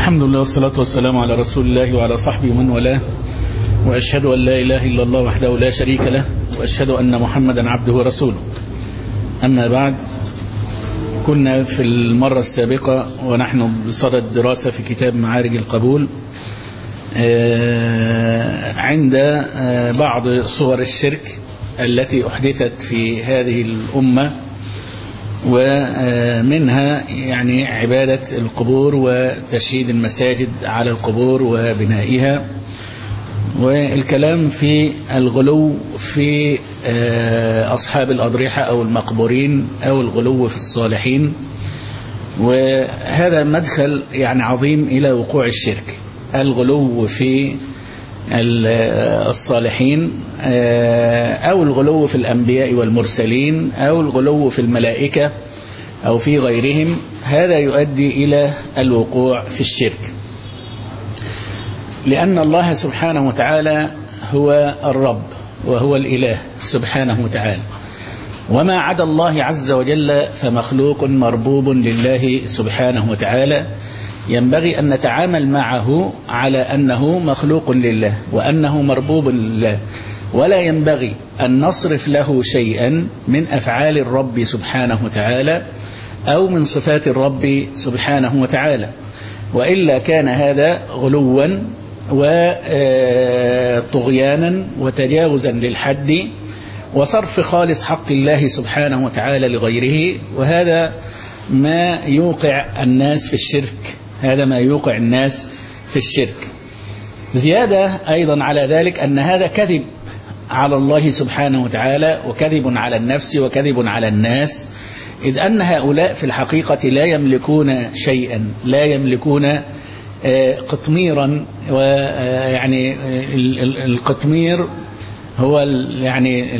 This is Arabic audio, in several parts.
الحمد لله والصلاة والسلام على رسول الله وعلى صحبه ومن والاه، وأشهد أن لا إله إلا الله وحده لا شريك له، وأشهد أن محمدا عبده ورسوله. أما بعد، كنا في المرة السابقة ونحن بصدد دراسة في كتاب معارج القبول عند بعض صور الشرك التي أحدثت في هذه الأمة، ومنها يعني عبادة القبور وتشييد المساجد على القبور وبنائها، والكلام في الغلو في أصحاب الأضرحة أو المقبورين أو الغلو في الصالحين. وهذا مدخل يعني عظيم إلى وقوع الشرك، الغلو في الصالحين أو الغلو في الأنبياء والمرسلين أو الغلو في الملائكة أو في غيرهم. هذا يؤدي إلى الوقوع في الشرك، لأن الله سبحانه وتعالى هو الرب وهو الإله سبحانه وتعالى، وما عدا الله عز وجل فمخلوق مربوب لله سبحانه وتعالى. ينبغي أن نتعامل معه على أنه مخلوق لله وأنه مربوب لله، ولا ينبغي أن نصرف له شيئا من أفعال الرب سبحانه وتعالى أو من صفات الرب سبحانه وتعالى، وإلا كان هذا غلوا وطغيانا وتجاوزا للحد وصرف خالص حق الله سبحانه وتعالى لغيره. وهذا ما يوقع الناس في الشرك، هذا ما يوقع الناس في الشرك. زيادة أيضا على ذلك أن هذا كذب على الله سبحانه وتعالى، وكذب على النفس، وكذب على الناس، إذ أن هؤلاء في الحقيقة لا يملكون شيئا، لا يملكون قطميرا. ويعني القطمير هو يعني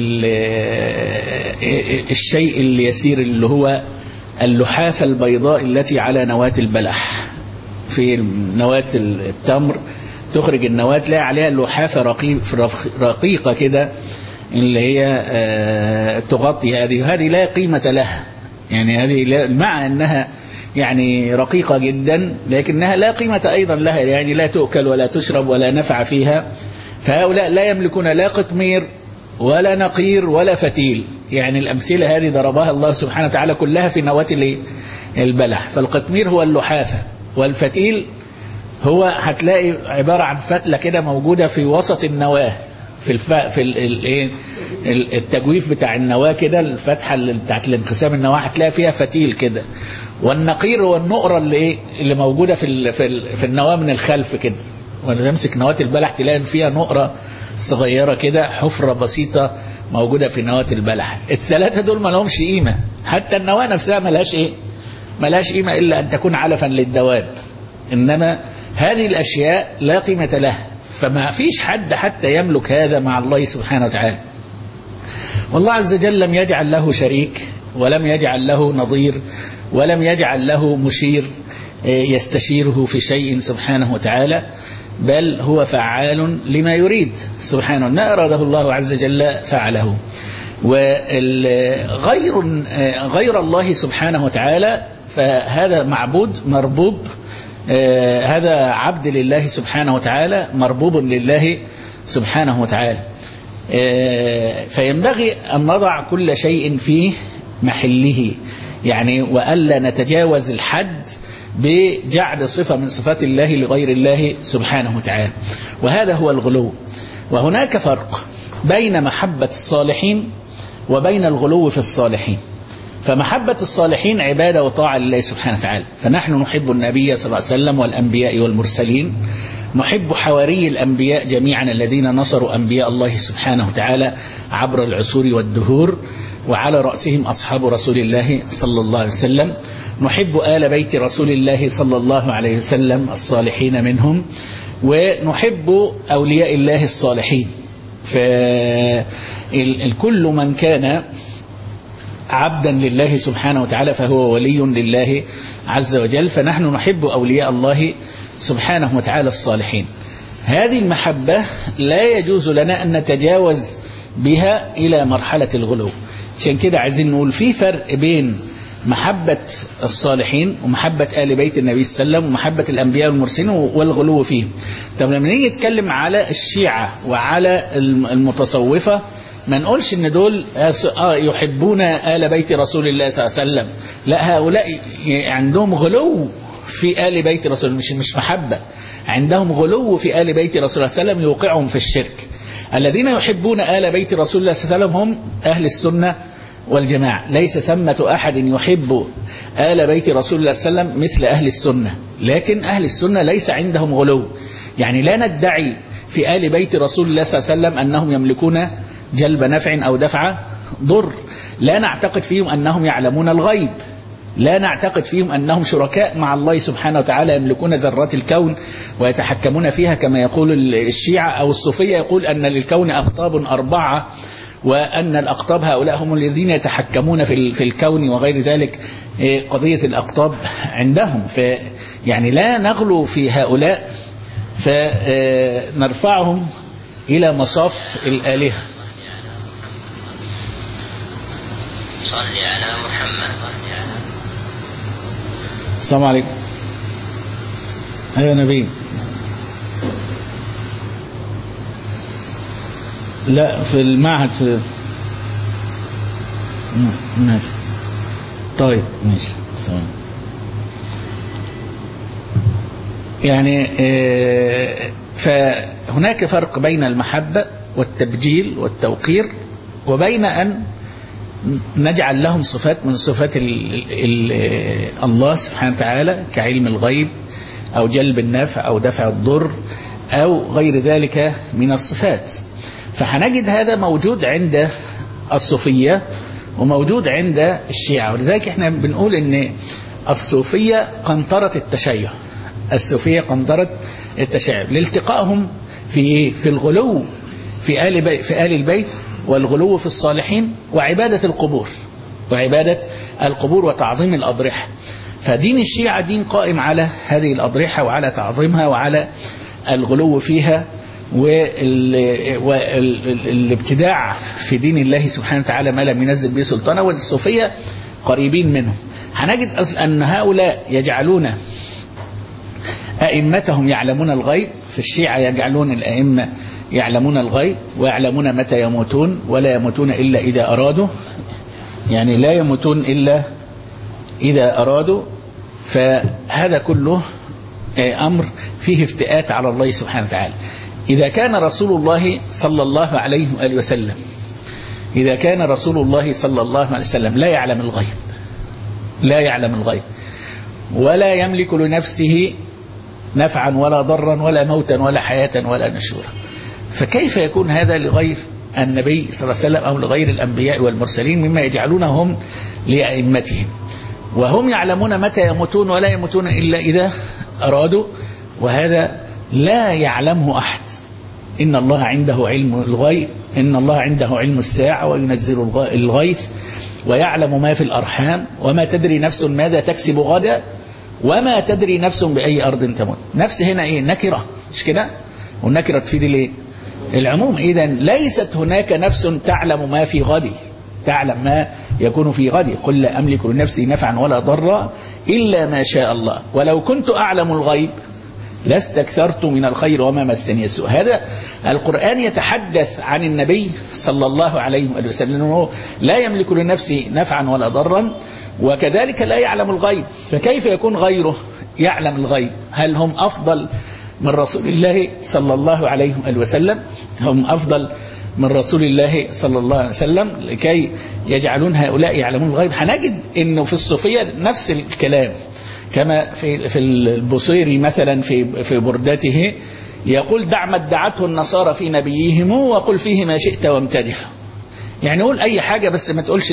الشيء اليسير اللي هو اللحافة البيضاء التي على نواة البلح. في نواة التمر تخرج النواة لا عليها اللحافة رقيقة كده اللي هي تغطي هذه لا قيمة لها، يعني هذه مع أنها يعني رقيقة جدا لكنها لا قيمة أيضا لها، يعني لا تؤكل ولا تشرب ولا نفع فيها. فهؤلاء لا يملكون لا قطمير ولا نقير ولا فتيل. يعني الأمثلة هذه ضربها الله سبحانه وتعالى كلها في نواة البلح. فالقطمير هو اللحافة، والفتيل هو هتلاقي عبارة عن فتلة كده موجودة في وسط النواة، في التجويف بتاع النواة كده، الفتحة اللي بتاعت الانقسام النواة هتلاقي فيها فتيل كده. والنقير هو النقرة اللي موجودة في النواة من الخلف كده، وانا تمسك نواة البلح تلاقي فيها نقرة صغيرة كده، حفرة بسيطة موجودة في نواة البلح. الثلاثة دول ما لهمش قيمة، حتى النواة نفسها ملهاش قيمة إلا أن تكون علفا للدواب، إنما هذه الأشياء لا قيمة لها. فما فيش حد حتى يملك هذا مع الله سبحانه وتعالى. والله عز وجل لم يجعل له شريك، ولم يجعل له نظير، ولم يجعل له مشير يستشيره في شيء سبحانه وتعالى، بل هو فعال لما يريد سبحانه. ما أراده الله عز وجل فعله. وغير الله سبحانه وتعالى فهذا معبود مربوب، هذا عبد لله سبحانه وتعالى مربوب لله سبحانه وتعالى. فينبغي أن نضع كل شيء في محله، يعني وألا نتجاوز الحد بجعل صفة من صفات الله لغير الله سبحانه وتعالى. وهذا هو الغلو. وهناك فرق بين محبة الصالحين وبين الغلو في الصالحين. فمحبة الصالحين عبادة وطاعة لله سبحانه وتعالى، فنحن نحب النبي صلى الله عليه وسلم والأنبياء والمرسلين، نحب حواري الأنبياء جميعا الذين نصروا أنبياء الله سبحانه وتعالى عبر العصور والدهور، وعلى رأسهم أصحاب رسول الله صلى الله عليه وسلم. نحب آل بيت رسول الله صلى الله عليه وسلم الصالحين منهم، ونحب أولياء الله الصالحين. فالكل من كان عبدا لله سبحانه وتعالى فهو ولي لله عز وجل. فنحن نحب أولياء الله سبحانه وتعالى الصالحين. هذه المحبة لا يجوز لنا أن نتجاوز بها إلى مرحلة الغلو. عشان كده عايزين نقول في فرق بين محبة الصالحين ومحبة آل بيت النبي صلى الله عليه وسلم ومحبة الأنبياء والمرسلين والغلو فيهم. طب لما نيجي نتكلم على الشيعة وعلى المتصوفة ما نقولش ان دول يحبون آل بيت رسول الله صلى الله عليه وسلم، لا، هؤلاء عندهم غلو في آل بيت رسول الله، مش محبة، عندهم غلو في آل بيت رسول الله صلى الله عليه وسلم يوقعهم في الشرك. الذين يحبون آل بيت رسول الله صلى الله عليه وسلم هم أهل السنة والجماعة، ليس ثمة أحد يحب آل بيت رسول الله صلى الله عليه وسلم مثل أهل السنة، لكن أهل السنة ليس عندهم غلو، يعني لا ندعي في آل بيت رسول الله صلى الله عليه وسلم أنهم يملكون جلب نفع أو دفع ضر، لا نعتقد فيهم أنهم يعلمون الغيب، لا نعتقد فيهم أنهم شركاء مع الله سبحانه وتعالى يملكون ذرات الكون ويتحكمون فيها كما يقول الشيعة أو الصوفية، يقول أن للكون أقطاب 4 وأن الأقطاب هؤلاء هم الذين يتحكمون في الكون وغير ذلك، قضية الأقطاب عندهم، يعني لا نغلو في هؤلاء فنرفعهم إلى مصاف الآلهة. صلي على محمد. السلام عليكم. أيها نبي. لا في المعهد في ماشي. طيب ماشي سلام. يعني فهناك فرق بين المحبة والتبجيل والتوقير وبين أن نجعل لهم صفات من صفات الله سبحانه وتعالى كعلم الغيب أو جلب النفع أو دفع الضر أو غير ذلك من الصفات. فهنجد هذا موجود عند الصوفية وموجود عند الشيعة، ولذلك احنا بنقول ان الصوفية قنطرة التشيع، الصوفية قنطرة التشيع لالتقائهم في الغلو في آل البيت والغلو في الصالحين وعبادة القبور وتعظيم الأضرحة. فدين الشيعة دين قائم على هذه الأضرحة وعلى تعظيمها وعلى الغلو فيها والابتداع في دين الله سبحانه وتعالى ما لم ينزل به سلطانه، والصوفية قريبين منهم. هنجد أن هؤلاء يجعلون أئمتهم يعلمون الغيب، في الشيعة يجعلون الأئمة يعلمون الغيب ويعلمون متى يموتون ولا يموتون إلا إذا أرادوا، يعني لا يموتون إلا إذا أرادوا. فهذا كله أمر فيه افتئات على الله سبحانه وتعالى. إذا كان رسول الله صلى الله عليه وآله وسلم لا يعلم الغيب ولا يملك لنفسه نفعا ولا ضرا ولا موتا ولا حياة ولا نشورا، فكيف يكون هذا لغير النبي صلى الله عليه وسلم أو لغير الأنبياء والمرسلين مما يجعلونهم لأئمتهم، وهم يعلمون متى يموتون ولا يموتون إلا إذا أرادوا، وهذا لا يعلمه أحد. إن الله عنده علم الغيب، إن الله عنده علم الساعة وينزل الغيث ويعلم ما في الأرحام وما تدري نفس ماذا تكسب غدا وما تدري نفس بأي أرض تموت. نفس هنا إيه؟ نكرة، مش كده؟ والنكرة تفيد ليه؟ العموم. إذن ليست هناك نفس تعلم ما في غد، تعلم ما يكون في غد. قل لا أملك لنفسي نفعا ولا ضرا إلا ما شاء الله ولو كنت أعلم الغيب لاستكثرت من الخير وما مسني السوء. هذا القرآن يتحدث عن النبي صلى الله عليه وسلم لا يملك لنفسه نفعا ولا ضرا وكذلك لا يعلم الغيب، فكيف يكون غيره يعلم الغيب؟ هل هم أفضل من رسول الله صلى الله عليه وسلم؟ هم أفضل من رسول الله صلى الله عليه وسلم لكي يجعلون هؤلاء يعلمون الغيب. هنجد أنه في الصوفية نفس الكلام، كما في البصيري مثلا في بردته يقول: دع ما ادعته النصارى في نبيهم وقل فيه ما شئت وامتدحه. يعني قول أي حاجة بس ما تقولش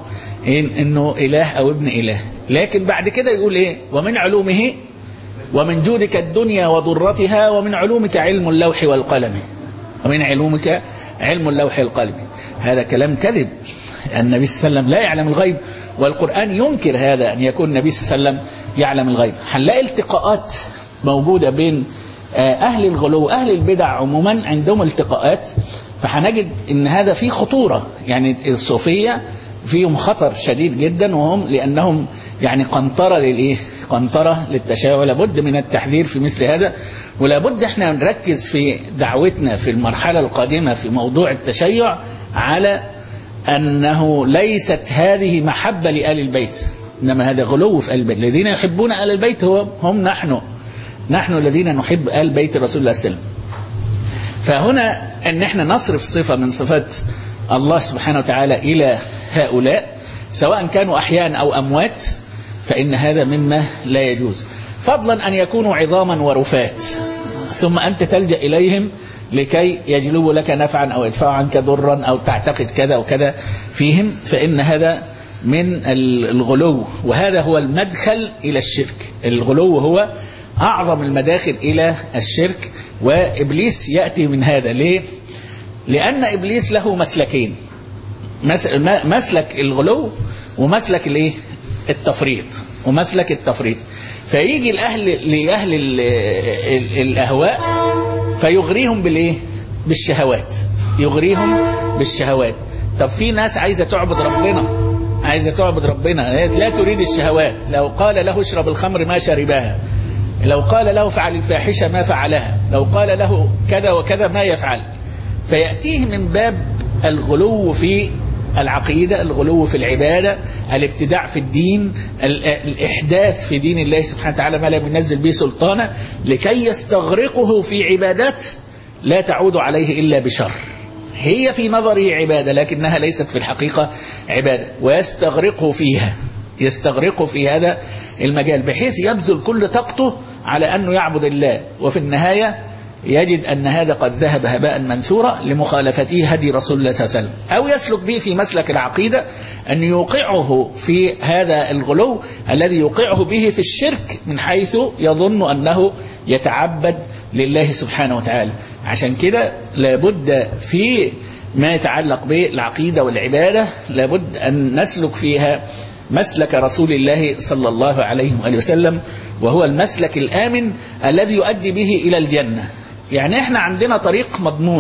إنه إله أو ابن إله. لكن بعد كده يقول إيه؟ ومن علومه ومن جودك الدنيا وضرتها ومن علومك علم اللوح والقلم، ومن علومك علم اللوح والقلم. هذا كلام كذب. النبي صلى الله عليه وسلم لا يعلم الغيب، والقرآن ينكر هذا، أن يكون النبي صلى الله عليه وسلم يعلم الغيب. هنلاقي التقاءات موجودة بين أهل الغلو أهل البدع عموما، عندهم التقاءات، فهنجد ان هذا فيه خطورة. يعني الصوفية فيهم خطر شديد جدا، وهم لأنهم يعني قنطرة للتشيع. لابد من التحذير في مثل هذا، ولابد احنا نركز في دعوتنا في المرحلة القادمة في موضوع التشيع على أنه ليست هذه محبة لآل البيت، إنما هذا غلو في آل البيت. الذين يحبون آل البيت هم نحن الذين نحب آل بيت رسول الله صلى الله عليه وسلم. فهنا أن احنا نصرف صفة من صفات الله سبحانه وتعالى إلى هؤلاء سواء كانوا أحياء أو أموات، فإن هذا مما لا يجوز، فضلا أن يكونوا عظاما ورفات ثم أنت تلجأ إليهم لكي يجلبوا لك نفعا أو يدفعوا عنك ضرا أو تعتقد كذا وكذا فيهم، فإن هذا من الغلو، وهذا هو المدخل إلى الشرك. الغلو هو أعظم المداخل إلى الشرك، وإبليس يأتي من هذا. ليه؟ لأن إبليس له مسلكين، مسلك الغلو ومسلك التفريط ومسلك التفريط. فيجي لأهل الأهواء فيغريهم بالشهوات، يغريهم بالشهوات. طب في ناس عايزة تعبد ربنا لا تريد الشهوات. لو قال له اشرب الخمر ما شربها، لو قال له فعل الفاحشة ما فعلها، لو قال له كذا وكذا ما يفعل. فيأتيه من باب الغلو في العقيدة، الغلو في العبادة، الابتداع في الدين، الإحداث في دين الله سبحانه وتعالى ما لم ينزل به سلطانا، لكي يستغرقه في عبادات لا تعود عليه إلا بشر. هي في نظره عبادة لكنها ليست في الحقيقة عبادة، ويستغرقه في هذا المجال بحيث يبذل كل طاقته على أنه يعبد الله، وفي النهاية يجد أن هذا قد ذهب هباء منثورا لمخالفته هدي رسول الله صلى الله عليه وسلم. أو يسلك به في مسلك العقيدة أن يوقعه في هذا الغلو الذي يوقعه به في الشرك، من حيث يظن أنه يتعبد لله سبحانه وتعالى. عشان كده لابد في ما يتعلق بالعقيدة والعبادة لابد أن نسلك فيها مسلك رسول الله صلى الله عليه وآله وسلم، وهو المسلك الآمن الذي يؤدي به إلى الجنة. يعني احنا عندنا طريق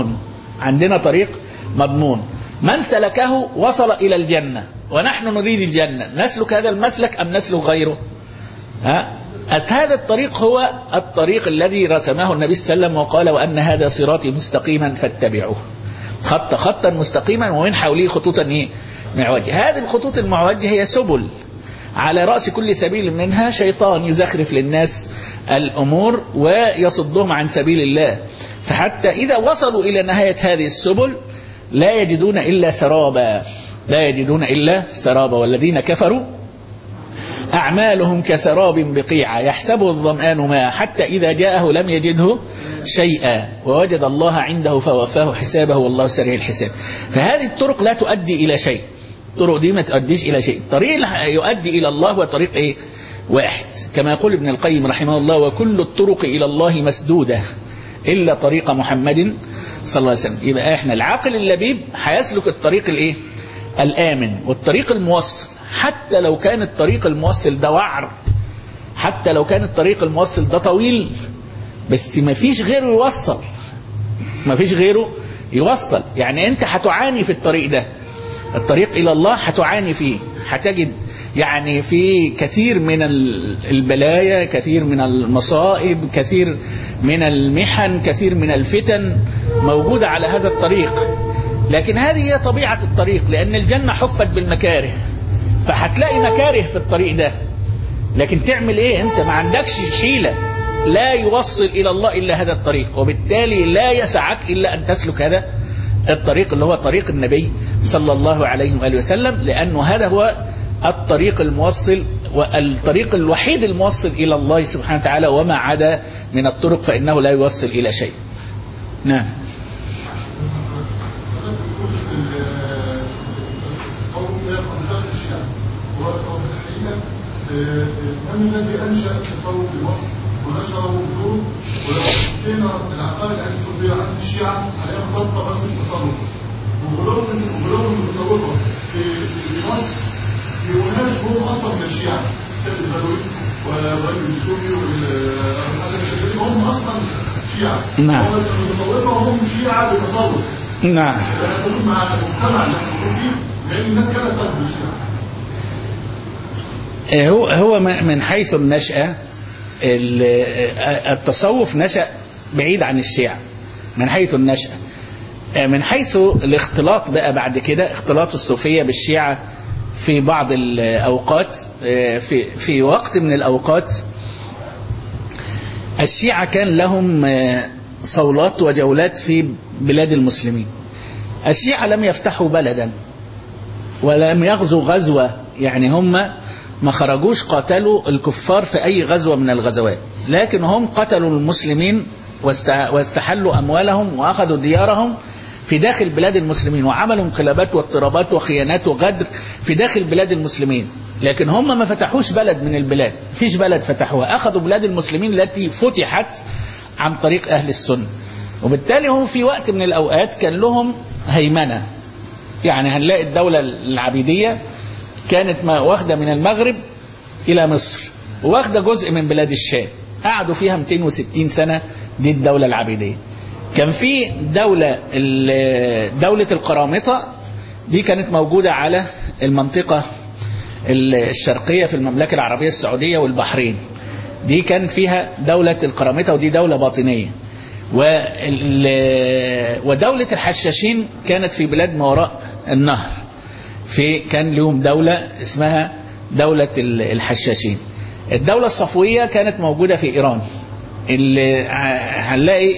مضمون، من سلكه وصل إلى الجنة، ونحن نريد الجنة. نسلك هذا المسلك أم نسلك غيره؟ هذا الطريق هو الطريق الذي رسمه النبي صلى الله عليه وسلم وقال وأن هذا صراطي مستقيما فاتبعوه، خطا مستقيما ومن حوله خطوطا معوجة. هذه الخطوط المعوجة هي سبل، على رأس كل سبيل منها شيطان يزخرف للناس الأمور ويصدهم عن سبيل الله، فحتى إذا وصلوا إلى نهاية هذه السبل لا يجدون إلا سرابا. والذين كفروا أعمالهم كسراب بقيعة يحسبه الظمآن ماء حتى إذا جاءه لم يجده شيئا ووجد الله عنده فوفاه حسابه والله سريع الحساب. فهذه الطرق لا تؤدي إلى شيء، الطرق دي ما تؤديش إلى شيء. الطريق اللي يؤدي إلى الله هو طريق واحد، كما يقول ابن القيم رحمه الله وكل الطرق إلى الله مسدودة إلا طريق محمد صلى الله عليه وسلم. يبقى احنا العاقل اللبيب هيسلك الطريق الآمن والطريق الموصل، حتى لو كان الطريق الموصل ده وعر، حتى لو كان الطريق الموصل ده طويل، بس ما فيش غيره يوصل. يعني انت هتعاني في الطريق ده، الطريق إلى الله هتعاني فيه، هتجد يعني في كثير من البلايا، كثير من المصائب، كثير من المحن، كثير من الفتن موجودة على هذا الطريق. لكن هذه هي طبيعة الطريق، لأن الجنة حفت بالمكاره، فهتلاقي مكاره في الطريق ده. لكن تعمل ايه؟ انت ما عندكش حيلة، لا يوصل إلى الله إلا هذا الطريق، وبالتالي لا يسعك إلا أن تسلك هذا الطريق اللي هو طريق النبي صلى الله عليه وآله وسلم، لأنه هذا هو الطريق الموصل والطريق الوحيد الموصل إلى الله سبحانه وتعالى، وما عدا من الطرق فإنه لا يوصل إلى شيء. نعم. من الذي أنشأ التصوف في مصر ونشره بدون، ولو حطينا العقائد الصوفية عند الشيعة عليها ضبط بس التصوف وغلو المتصوفة في مصر في أناس هم أصلا من الشيعة، السيد البدوي والرجل السوري والحاجة هم أصلا شيعة. نعم. المتصوفة هم شيعة بالتصوف. نعم. يحصلون مع المجتمع اللي احنا فيه لأن الناس كانت تاخد الشيعة. هو من حيث النشأة التصوف نشأ بعيد عن الشيعة من حيث النشأة. من حيث الاختلاط بقى بعد كده، اختلاط الصوفية بالشيعة في بعض الأوقات، في وقت من الأوقات الشيعة كان لهم صولات وجولات في بلاد المسلمين. الشيعة لم يفتحوا بلدا ولم يغزوا غزوة، يعني هم ما خرجوش قاتلوا الكفار في أي غزوة من الغزوات، لكن هم قتلوا المسلمين واستحلوا أموالهم وأخذوا ديارهم في داخل بلاد المسلمين، وعملوا انقلابات واضطرابات وخيانات وغدر في داخل بلاد المسلمين. لكن هم ما فتحوش بلد من البلاد، فيش بلد فتحوها، أخذوا بلاد المسلمين التي فتحت عن طريق أهل السنة. وبالتالي هم في وقت من الأوقات كان لهم هيمنة. يعني هنلاقي الدولة العبيدية كانت واخدة من المغرب إلى مصر، واخدة جزء من بلاد الشام، قعدوا فيها 260 سنة. دي الدولة العبيدية. كان في دولة القرامطة، دي كانت موجودة على المنطقة الشرقية في المملكة العربية السعودية والبحرين. دي كان فيها دولة القرامطة، ودي دولة باطنية. ودولة الحشاشين كانت في بلاد ما وراء النهر، كان لهم دولة اسمها دولة الحشاشين. الدولة الصفوية كانت موجودة في إيران. هنلاقي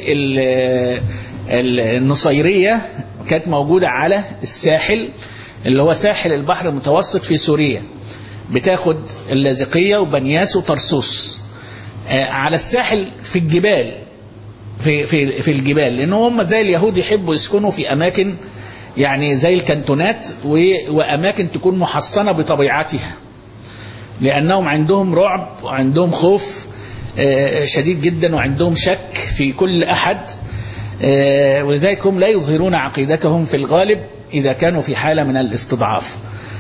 النصيرية كانت موجودة على الساحل اللي هو ساحل البحر المتوسط في سوريا، بتاخد اللاذقية وبنياس وطرسوس على الساحل في الجبال، في الجبال، لأنه هم زي اليهود يحبوا يسكنوا في أماكن يعني زي الكنتونات وأماكن تكون محصنة بطبيعتها، لأنهم عندهم رعب وعندهم خوف شديد جدا وعندهم شك في كل أحد، ولذلك هم لا يظهرون عقيدتهم في الغالب إذا كانوا في حالة من الاستضعاف.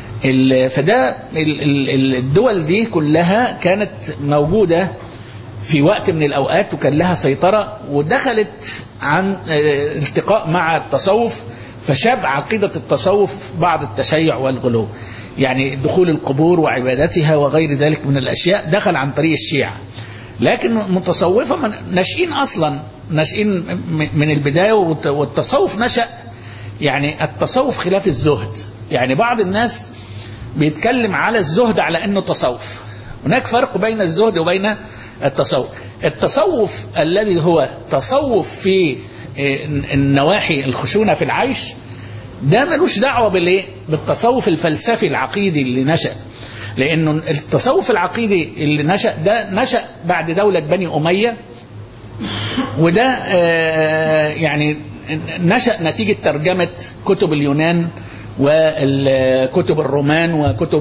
فده الدول دي كلها كانت موجودة في وقت من الأوقات وكان لها سيطرة، ودخلت عن التقاء مع التصوف، فشاب عقيدة التصوف بعض التشيع والغلو، يعني دخول القبور وعبادتها وغير ذلك من الأشياء دخل عن طريق الشيعة. لكن متصوفة ناشئين أصلا، ناشئين من البداية. والتصوف نشأ، يعني التصوف خلاف الزهد. يعني بعض الناس بيتكلم على الزهد على أنه تصوف. هناك فرق بين الزهد وبين التصوف. التصوف الذي هو تصوف في النواحي الخشونة في العيش، ده ملوش دعوة بالتصوف الفلسفي العقيدي اللي نشأ، لأنه التصوف العقيدي اللي نشأ ده نشأ بعد دولة بني أمية، وده يعني نشأ نتيجة ترجمة كتب اليونان وكتب الرومان وكتب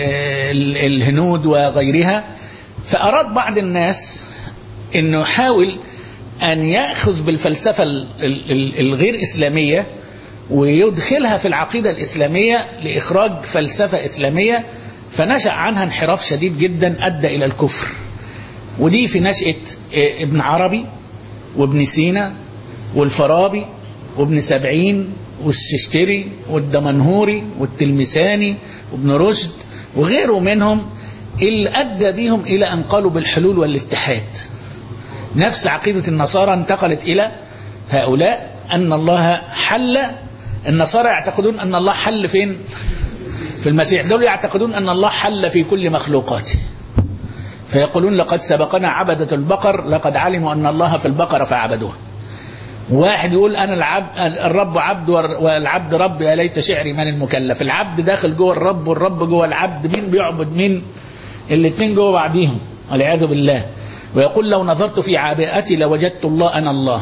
الهنود وغيرها. فأراد بعض الناس أنه يحاول أن يأخذ بالفلسفة الغير إسلامية ويدخلها في العقيدة الإسلامية لإخراج فلسفة إسلامية، فنشأ عنها انحراف شديد جدا أدى إلى الكفر. ودي في نشأة ابن عربي وابن سينا والفارابي وابن سبعين والششتري والدمنهوري والتلمساني وابن رشد وغيره منهم، اللي أدى بهم إلى أن قالوا بالحلول والاتحاد. نفس عقيدة النصارى انتقلت إلى هؤلاء، أن الله حل. النصارى يعتقدون أن الله حل فين؟ في المسيح. دول يعتقدون أن الله حل في كل مخلوقاته، فيقولون لقد سبقنا عبدة البقر لقد علموا أن الله في البقرة فعبدوها. واحد يقول أنا الرب عبد والعبد رب، يا ليت شعري من المكلف. العبد داخل جوه الرب والرب جوه العبد، مين بيعبد مين؟ الاثنين جوه بعضيهم والعياذ بالله. ويقول لو نظرت في عباءتي لوجدت الله أنا الله.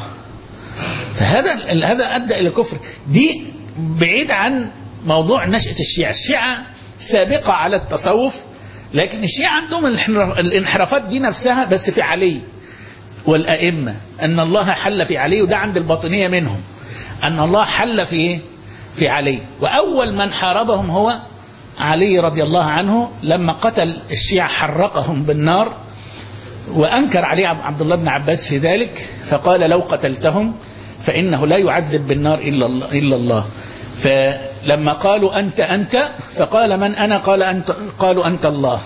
فهذا أدى إلى الكفر. دي بعيد عن موضوع نشأة الشيعة. الشيعة سابقة على التصوف، لكن الشيعة عندهم الانحرافات دي نفسها بس في علي والأئمة، أن الله حل في علي، وده عند الباطنية منهم أن الله حل في علي. وأول من حاربهم هو علي رضي الله عنه، لما قتل الشيعة حرقهم بالنار، وأنكر عليه عبد الله بن عباس في ذلك، فقال لو قتلتهم فإنه لا يعذب بالنار إلا الله. لما قالوا أنت فقال من أنا؟ قالوا أنت الله.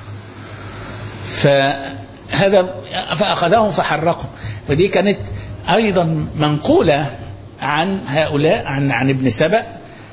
فأخذهم فحرقهم. ودي كانت أيضا منقولة عن هؤلاء عن ابن سبأ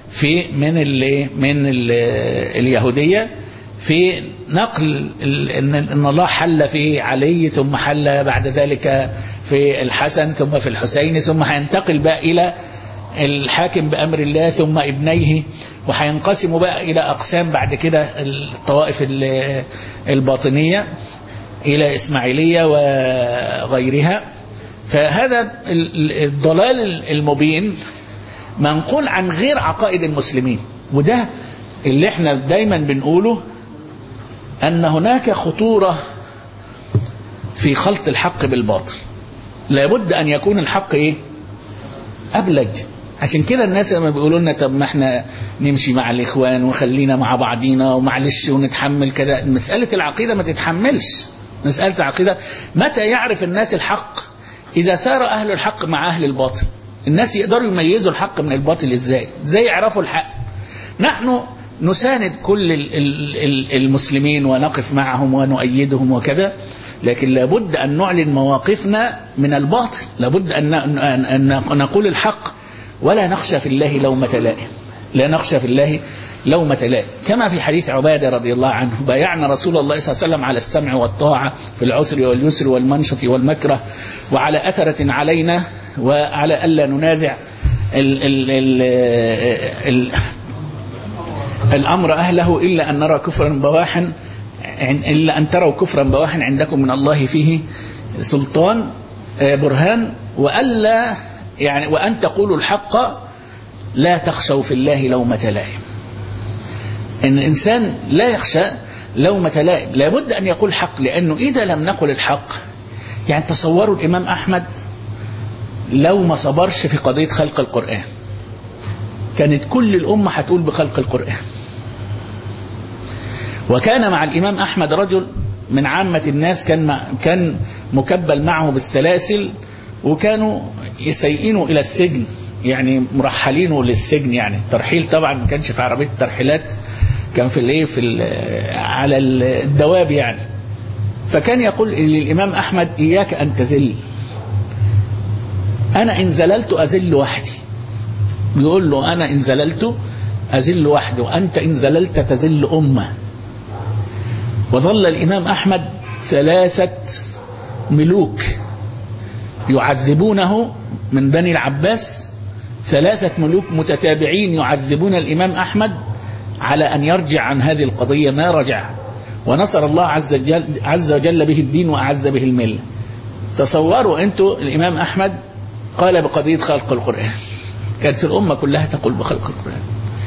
من اليهودية، في نقل ان الله حل في علي، ثم حل بعد ذلك في الحسن، ثم في الحسين، ثم هينتقل بقى الى الحاكم بأمر الله، ثم ابنيه، وهينقسموا بقى الى اقسام بعد كده الطوائف الباطنية الى اسماعيلية وغيرها. فهذا الضلال المبين منقول عن غير عقائد المسلمين. وده اللي احنا دايما بنقوله، أن هناك خطورة في خلط الحق بالباطل. لابد أن يكون الحق أبلج. عشان كده الناس لما بيقولوا لنا طب ما احنا نمشي مع الإخوان وخلينا مع بعضينا ومعلش ونتحمل كده، مسألة العقيدة ما تتحملش. مسألة العقيدة متى يعرف الناس الحق؟ إذا سار أهل الحق مع أهل الباطل. الناس يقدروا يميزوا الحق من الباطل ازاي يعرفوا الحق؟ نحن نساند كل المسلمين ونقف معهم ونؤيدهم وكذا، لكن لابد أن نعلن مواقفنا من الباطل. لابد أن نقول الحق ولا نخشى في الله لومة لائم. لا نخشى في الله لومة لائم، كما في حديث عبادة رضي الله عنه: بايعنا رسول الله صلى الله عليه وسلم على السمع والطاعة في العسر واليسر والمنشط والمكره، وعلى أثرة علينا، وعلى ألا ننازع الأمر أهله إلا أن تروا كفرا بواحا عندكم من الله فيه سلطان برهان، وألا وأن تقولوا الحق لا تخشوا في الله لومة لائم. إن الإنسان لا يخشى لومة لائم، لابد أن يقول الحق، لأنه إذا لم نقل الحق، تصوروا الإمام أحمد لو ما صبرش في قضية خلق القرآن، كانت كل الأمة هتقول بخلق القرآن. وكان مع الإمام أحمد رجل من عامة الناس كان مكبل معه بالسلاسل، وكانوا يسيئينه إلى السجن، مرحلينه للسجن. الترحيل طبعا ما كانش في عربية الترحيلات، كان على الدواب فكان يقول للإمام أحمد: إياك أن تزل، أنا إن زللت أزل وحدي. يقول له: أنا إن زللت أزل وحدي، وأنت إن زللت تزل أمة. وظل الإمام أحمد 3 ملوك يعذبونه من بني العباس، 3 ملوك متتابعين يعذبون الإمام أحمد على أن يرجع عن هذه القضية. ما رجع، ونصر الله عز وجل به الدين وأعز به الملة. تصوروا أنتوا الإمام أحمد قال بقضية خلق القرآن، كانت الأمة كلها تقول بخلق القرآن.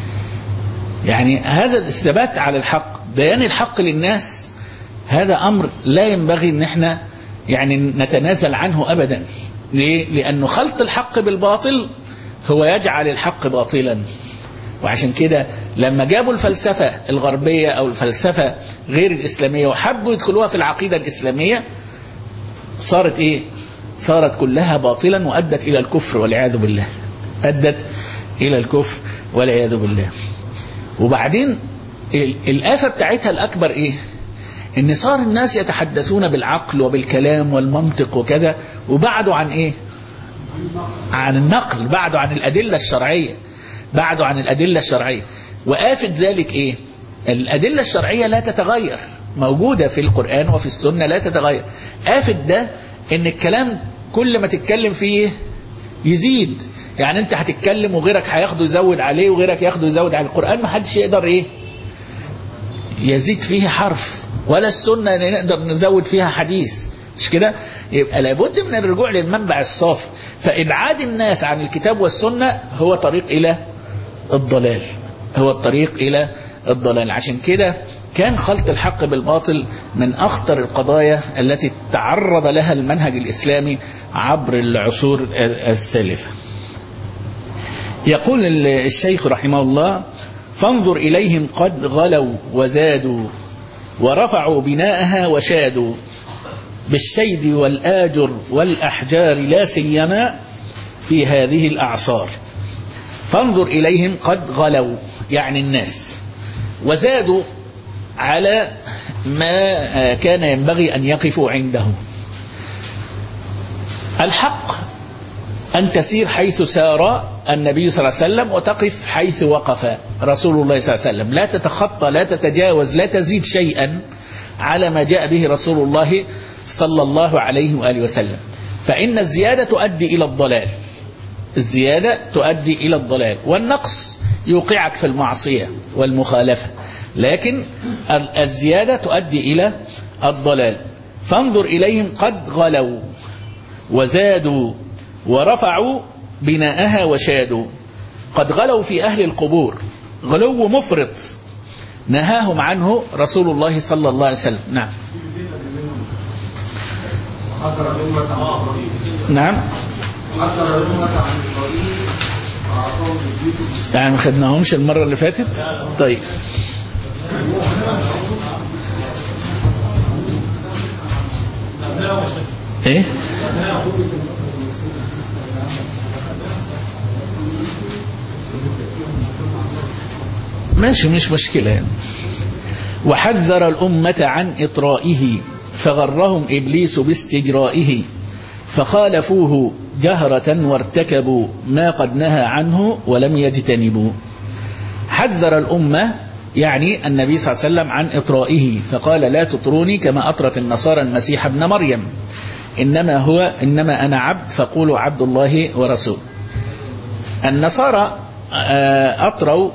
هذا الثبات على الحق، بيان الحق للناس، هذا أمر لا ينبغي أن احنا نتنازل عنه أبدا. ليه؟ لأنه خلط الحق بالباطل هو يجعل الحق باطلا. وعشان كده لما جابوا الفلسفة الغربية أو الفلسفة غير الإسلامية وحبوا يدخلوها في العقيدة الإسلامية، صارت صارت كلها باطلا، وأدت إلى الكفر والعياذ بالله. أدت إلى الكفر والعياذ بالله. وبعدين الآفة بتاعتها الأكبر إن صار الناس يتحدثون بالعقل وبالكلام والمنطق وكذا، وبعدوا عن عن النقل، بعدوا عن الأدلة الشرعية، بعدوا عن الأدلة الشرعية. وآفة ذلك الأدلة الشرعية لا تتغير، موجودة في القرآن وفي السنة لا تتغير. آفة ده إن الكلام كل ما تتكلم فيه يزيد. أنت هتتكلم وغيرك هياخده يزود عليه، وغيرك ياخده يزود على القرآن. ما حدش يقدر يزيد فيه حرف، ولا السنة نقدر نزود فيها حديث، مش كده؟ يبقى لابد من الرجوع للمنبع الصافي. فإبعاد الناس عن الكتاب والسنة هو طريق إلى الضلال، هو الطريق إلى الضلال. عشان كده كان خلط الحق بالباطل من أخطر القضايا التي تعرض لها المنهج الإسلامي عبر العصور السالفة. يقول الشيخ رحمه الله: فانظر إليهم قد غلوا وزادوا، ورفعوا بناءها وشادوا، بالشيد والآجر والأحجار لا سيما في هذه الأعصار. فانظر إليهم قد غلوا يعني الناس وزادوا على ما كان ينبغي أن يقفوا عنده. الحق أن تسير حيث سار النبي صلى الله عليه وسلم وتقف حيث وقف رسول الله صلى الله عليه وسلم، لا تتخطى لا تتجاوز لا تزيد شيئا على ما جاء به رسول الله صلى الله عليه وآله وسلم، فإن الزيادة تؤدي إلى الضلال، الزيادة تؤدي إلى الضلال، والنقص يوقعك في المعصية والمخالفة، لكن الزيادة تؤدي إلى الضلال. فانظر إليهم قد غلوا وزادوا ورفعوا بناءها وشادوا. قد غلوا في أهل القبور غلو مفرط نهاهم عنه رسول الله صلى الله عليه وسلم. نعم نعم يعني ما خدناهمش المرة اللي فاتت. طيب ايه ماشي مش مشكلة يعني. وحذر الأمة عن إطرائه فغرهم إبليس باستجرائه فخالفوه جهرة وارتكبوا ما قد نهى عنه ولم يجتنبوا. حذر الأمة يعني النبي صلى الله عليه وسلم عن إطرائه، فقال لا تطروني كما أطرت النصارى المسيح ابن مريم، إنما أنا عبد فقولوا عبد الله ورسول. النصارى أطروا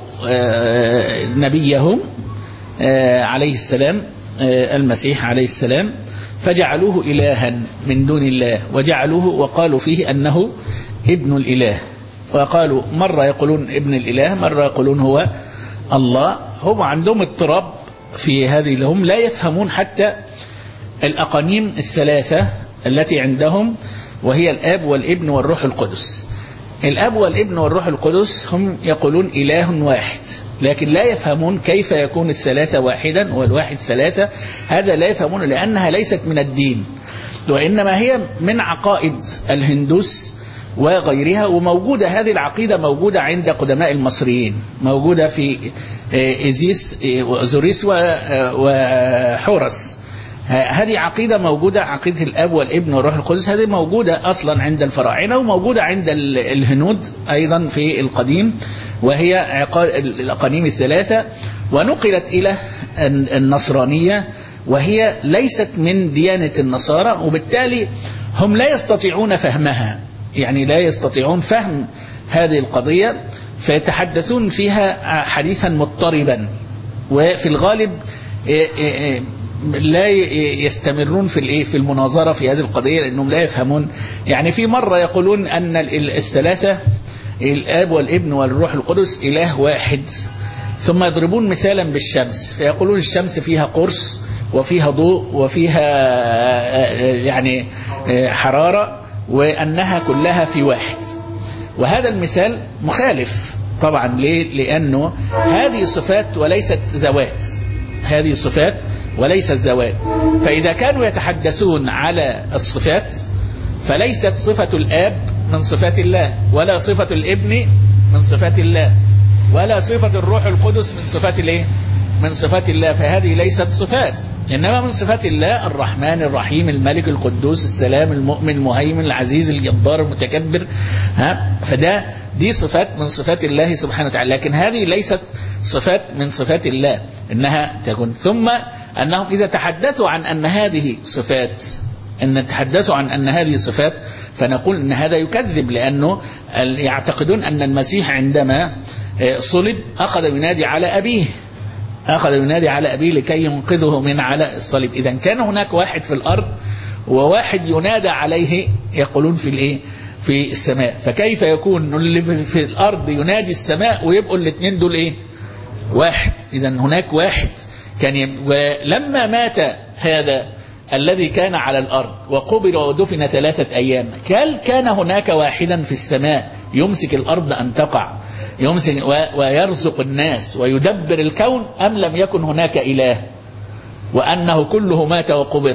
نبيهم عليه السلام المسيح عليه السلام فجعلوه إلها من دون الله، وجعلوه وقالوا فيه أنه ابن الإله، وقالوا مرة يقولون ابن الإله مرة يقولون هو الله. هم عندهم اضطراب في هذه، هم لا يفهمون حتى الأقانيم الثلاثة التي عندهم، وهي الآب والابن والروح القدس. الأب والابن والروح القدس هم يقولون إله واحد، لكن لا يفهمون كيف يكون الثلاثة واحدا والواحد ثلاثة، هذا لا يفهمون لأنها ليست من الدين، وإنما هي من عقائد الهندوس وغيرها، وموجودة هذه العقيدة موجودة عند قدماء المصريين، موجودة في إيزيس وأوزوريس وحورس. هذه عقيدة موجودة، عقيدة الأب والابن والروح القدس، هذه موجودة أصلا عند الفراعنة وموجودة عند الهنود أيضا في القديم، وهي الأقانيم الثلاثة، ونقلت إلى النصرانية وهي ليست من ديانة النصارى، وبالتالي هم لا يستطيعون فهمها، يعني لا يستطيعون فهم هذه القضية، فيتحدثون فيها حديثا مضطربا، وفي الغالب لا يستمرون في المناظرة في هذه القضية لأنهم لا يفهمون. يعني في مرة يقولون أن الثلاثة الآب والابن والروح القدس إله واحد، ثم يضربون مثالا بالشمس فيقولون الشمس فيها قرص وفيها ضوء وفيها يعني حرارة، وأنها كلها في واحد. وهذا المثال مخالف طبعا، ليه؟ لأنه هذه صفات وليست ذوات، هذه صفات وليست ذوات. فإذا كانوا يتحدثون على الصفات فليست صفة الآب من صفات الله، ولا صفة الابن من صفات الله، ولا صفة الروح القدس من صفات الايه؟ من صفات الله، فهذه ليست صفات، إنما من صفات الله الرحمن الرحيم الملك القدوس السلام المؤمن المهيمن العزيز الجبار المتكبر، دي صفات من صفات الله سبحانه وتعالى، لكن هذه ليست صفات من صفات الله إنها تكون. ثم أنهم إذا تحدثوا عن أن هذه صفات، فنقول أن هذا يكذب، لأنه يعتقدون أن المسيح عندما صلب أخذ ينادي على أبيه لكي ينقذه من على الصليب. إذا كان هناك واحد في الأرض وواحد ينادى عليه يقولون في السماء، فكيف يكون اللي في الأرض ينادي السماء ويبقوا الاثنين دول واحد؟ إذا هناك واحد ولما مات هذا الذي كان على الأرض وقبر ودفن 3 أيام، كان هناك واحدا في السماء يمسك الأرض أن تقع، يمسك ويرزق الناس ويدبر الكون، أم لم يكن هناك إله وأنه كله مات وقبر؟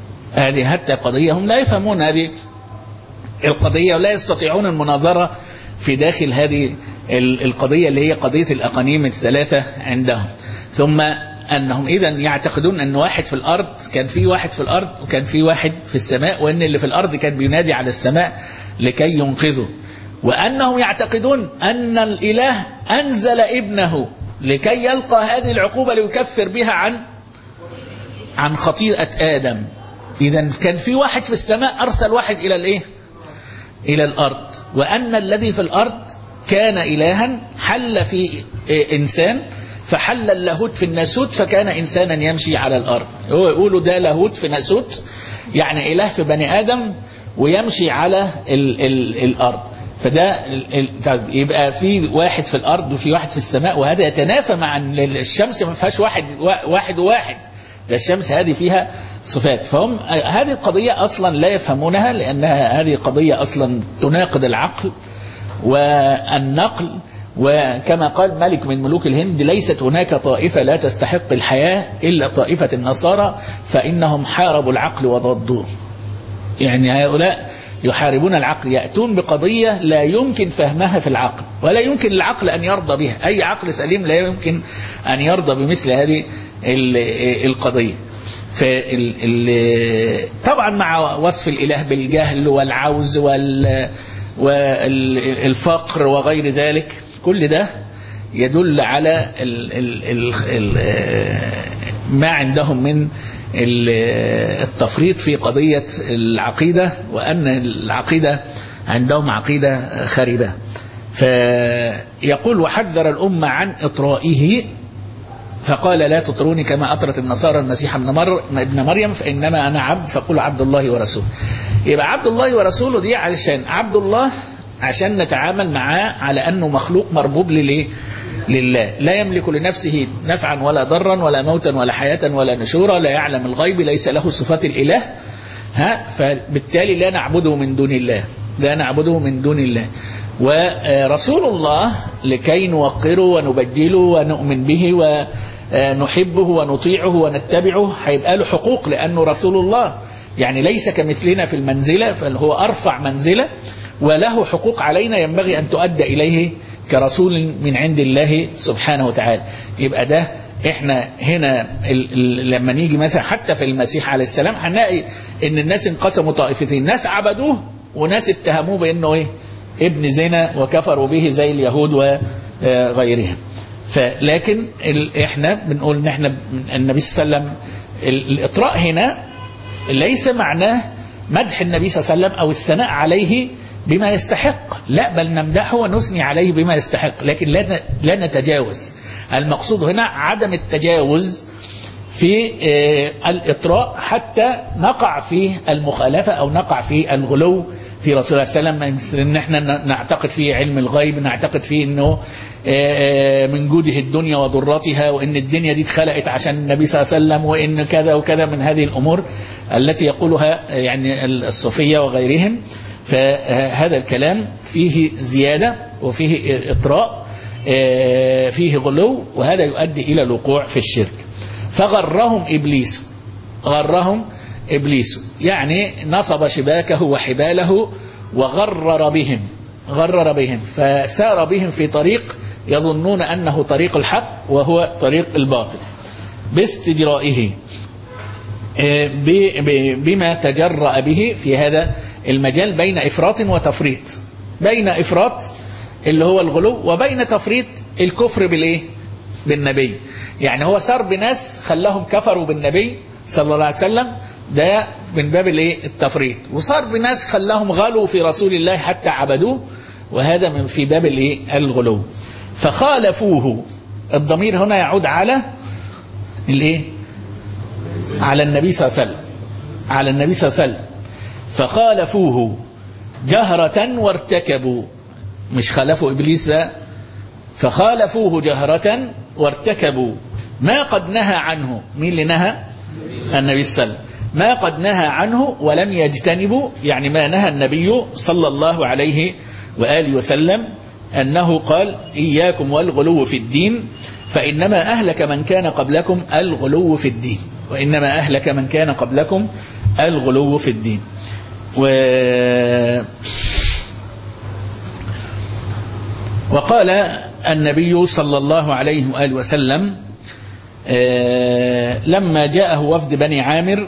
هذه حتى قضية هم لا يفهمون هذه القضية ولا يستطيعون المناظرة في داخل هذه القضية اللي هي قضية الأقانيم الثلاثة عندهم. ثم أنهم إذا يعتقدون أن واحد في الأرض، كان في واحد في الأرض وكان في واحد في السماء، وأن اللي في الأرض كان بينادي على السماء لكي ينقذه، وأنهم يعتقدون أن الإله أنزل ابنه لكي يلقى هذه العقوبة ليكفر بها عن خطيئة آدم. إذا كان في واحد في السماء أرسل واحد إلى الإيه؟ إلى الأرض، وأن الذي في الأرض كان إلها حل في إنسان، فحل اللاهوت في الناسوت فكان إنسانا يمشي على الأرض. هو يقولوا ده لاهوت في ناسوت، يعني إله في بني آدم ويمشي على الأرض. فده يبقى في واحد في الأرض وفي واحد في السماء، وهذا يتنافى مع أن الشمس ما فيهاش واحد وواحد، ده الشمس هذه فيها صفات. فهم هذه القضية أصلا لا يفهمونها، لأنها هذه قضية أصلا تناقض العقل والنقل. وكما قال ملك من ملوك الهند: ليست هناك طائفة لا تستحق الحياة إلا طائفة النصارى، فإنهم حاربوا العقل وضدوه. يعني هؤلاء يحاربون العقل، يأتون بقضية لا يمكن فهمها في العقل، ولا يمكن العقل أن يرضى بها. أي عقل سليم لا يمكن أن يرضى بمثل هذه القضية. طبعا مع وصف الإله بالجهل والعوز والفقر وغير ذلك، كل ده يدل على ما عندهم من التفريط في قضية العقيدة، وأن العقيدة عندهم عقيدة خربة. فيقول: وحذر الأمة عن إطرائه فقال: لا تطروني كما أطرت النصارى المسيح ابن مريم، فإنما أنا عبد فقول عبد الله ورسوله. يبقى عبد الله ورسوله دي علشان عبد الله، عشان نتعامل معاه على أنه مخلوق مربوب لله، لا يملك لنفسه نفعا ولا ضرا ولا موتا ولا حياة ولا نشورا، لا يعلم الغيب، ليس له صفات الإله، فبالتالي لا نعبده من دون الله، لا نعبده من دون الله. ورسول الله لكي نوقره ونبجله ونؤمن به ونحبه ونطيعه ونتبعه، هيبقى له حقوق لأنه رسول الله، يعني ليس كمثلنا في المنزلة، فهو أرفع منزلة وله حقوق علينا ينبغي أن تؤدى إليه كرسول من عند الله سبحانه وتعالى. يبقى ده احنا هنا لما نيجي مثلا حتى في المسيح عليه السلام هنلاقي ان الناس انقسموا طائفتين، ناس عبدوه وناس اتهموه بانه ايه؟ ابن زنا وكفروا به زي اليهود وغيرهم. لكن احنا بنقول ان احنا النبي صلى الله عليه وسلم الاطراء هنا ليس معناه مدح النبي صلى الله عليه وسلم او الثناء عليه بما يستحق، لا، بل نمدحه ونثني عليه بما يستحق، لكن لا نتجاوز. المقصود هنا عدم التجاوز في الإطراء حتى نقع في المخالفة أو نقع في الغلو في رسول الله صلى الله عليه وسلم، ان احنا نعتقد فيه علم الغيب، نعتقد فيه انه من جوده الدنيا وضرتها، وان الدنيا دي اتخلقت عشان النبي صلى الله عليه وسلم، وان كذا وكذا من هذه الامور التي يقولها يعني الصوفية وغيرهم. فهذا الكلام فيه زيادة وفيه إطراء، فيه غلو، وهذا يؤدي إلى الوقوع في الشرك. فغرهم إبليس يعني نصب شباكه وحباله وغرر بهم فسار بهم في طريق يظنون أنه طريق الحق وهو طريق الباطل، باستجرائه بما تجرأ به في هذا المجال بين إفراط وتفريط، بين إفراط اللي هو الغلو وبين تفريط الكفر بالنبي. يعني هو صار بناس خلاهم كفروا بالنبي صلى الله عليه وسلم، ده من باب التفريط، وصار بناس خلاهم غلوا في رسول الله حتى عبدوه، وهذا من في باب الغلو. فخالفوه، الضمير هنا يعود على على النبي صلى الله عليه وسلم، فخالفوه جهرة وارتكبوا، مش خالفوا إبليس بقى، فخالفوه جهرة وارتكبوا ما قد نهى عنه. مين اللي نهى؟ النبي صلى الله عليه وسلم. ما قد نهى عنه ولم يجتنبوا، يعني ما نهى النبي صلى الله عليه وآله وسلم، أنه قال: إياكم والغلو في الدين فإنما أهلك من كان قبلكم الغلو في الدين، وإنما أهلك من كان قبلكم الغلو في الدين. قال النبي صلى الله عليه وآله وسلم لما جاءه وفد بني عامر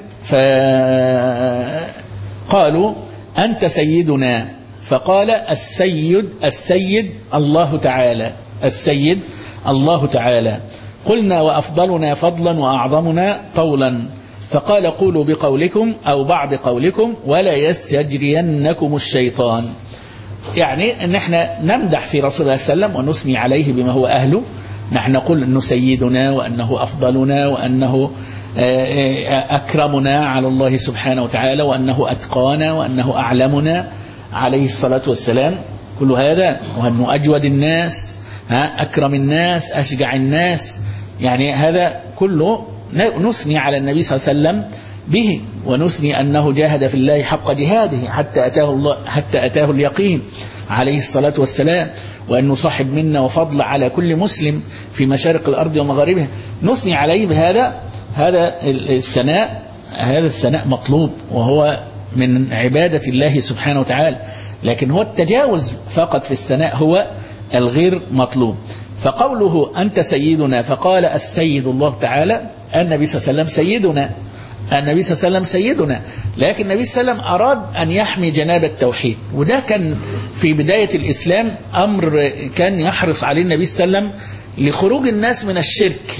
فقالوا أنت سيدنا، فقال السيد الله تعالى، السيد الله تعالى. قلنا وأفضلنا فضلا وأعظمنا طولا، فقال قولوا بقولكم أو بعض قولكم ولا يستجرينكم الشيطان. يعني أن احنا نمدح في رسول الله صلى الله عليه وسلم ونثني عليه بما هو أهله. نحن نقول أنه سيدنا وأنه أفضلنا وأنه أكرمنا على الله سبحانه وتعالى وأنه أتقانا وأنه أعلمنا عليه الصلاة والسلام، كل هذا، وأنه أجود الناس، أكرم الناس، أشجع الناس. يعني هذا كله نثني على النبي صلى الله عليه وسلم به، ونثني أنه جاهد في الله حق جهاده حتى أتاه اليقين عليه الصلاة والسلام، وأنه صاحب منا وفضل على كل مسلم في مشارق الأرض ومغاربها. نثني عليه بهذا. هذا الثناء مطلوب، وهو من عبادة الله سبحانه وتعالى، لكن هو التجاوز فقط في الثناء هو الغير مطلوب. فقوله أنت سيدنا فقال السيد الله تعالى، النبي صلى الله عليه وسلم سيدنا، النبي صلى الله عليه وسلم سيدنا، لكن النبي صلى الله عليه وسلم أراد أن يحمي جناب التوحيد، وده كان في بداية الإسلام أمر كان يحرص عليه النبي صلى الله عليه وسلم لخروج الناس من الشرك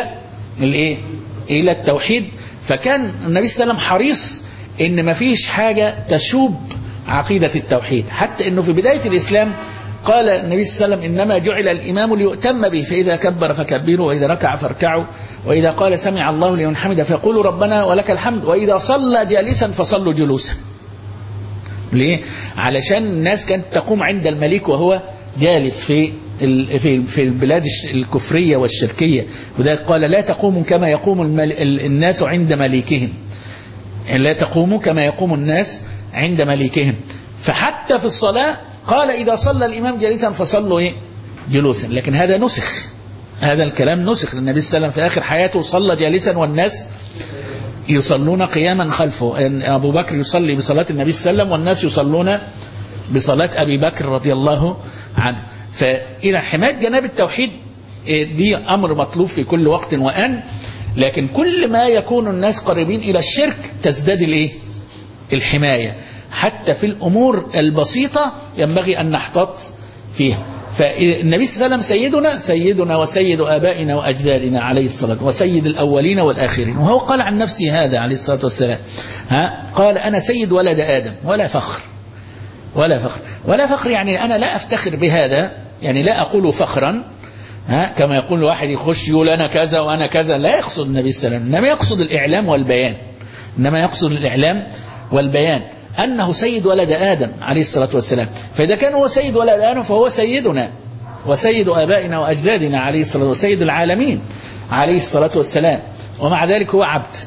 إلى التوحيد. فكان النبي صلى الله عليه وسلم حريص إن ما فيش حاجة تشوب عقيدة التوحيد، حتى إنه في بداية الإسلام قال النبي صلى الله عليه وسلم إنما جعل الإمام ليؤتم به، فإذا كبر فكبروا، وإذا ركع فاركعوا، وإذا قال سمع الله لمن حمده فيقولوا ربنا ولك الحمد، وإذا صلى جالسا فصلوا جلوسا. ليه؟ علشان الناس كانت تقوم عند الملك وهو جالس في البلاد الكفرية والشركية، وذلك قال لا تقوموا كما يقوم الناس عند مليكهم، لا تقوموا كما يقوم الناس عند مليكهم. فحتى في الصلاة قال إذا صلى الإمام جالسا فصلوا جلوسا. لكن هذا نسخ، هذا الكلام نسخ. النبي صلى الله عليه وسلم في آخر حياته صلى جالسا والناس يصلون قياما خلفه. أبو بكر يصلي بصلاة النبي صلى الله عليه وسلم والناس يصلون بصلاة أبي بكر رضي الله عنه. فإذا حماية جناب التوحيد دي أمر مطلوب في كل وقت وآن، لكن كل ما يكون الناس قريبين إلى الشرك تزداد الحماية. حتى في الأمور البسيطة ينبغي أن نحتاط فيها. فالنبي صلى الله عليه وسلم سيدنا وسيد آبائنا وأجدادنا عليه الصلاة، وسيد الأولين والآخرين. وهو قال عن نفسه هذا عليه الصلاة والسلام، قال أنا سيد ولد آدم ولا فخر، ولا فخر يعني أنا لا أفتخر بهذا، يعني لا أقول فخرا كما يقول واحد يخش يقول أنا كذا وأنا كذا. لا يقصد النبي صلى الله عليه وسلم، إنما يقصد الإعلام والبيان، أنه سيد ولد آدم عليه الصلاة والسلام. فإذا كان هو سيد ولد آدم فهو سيدنا وسيد آبائنا وأجدادنا عليه الصلاة والسلام، وسيد العالمين عليه الصلاة والسلام. ومع ذلك هو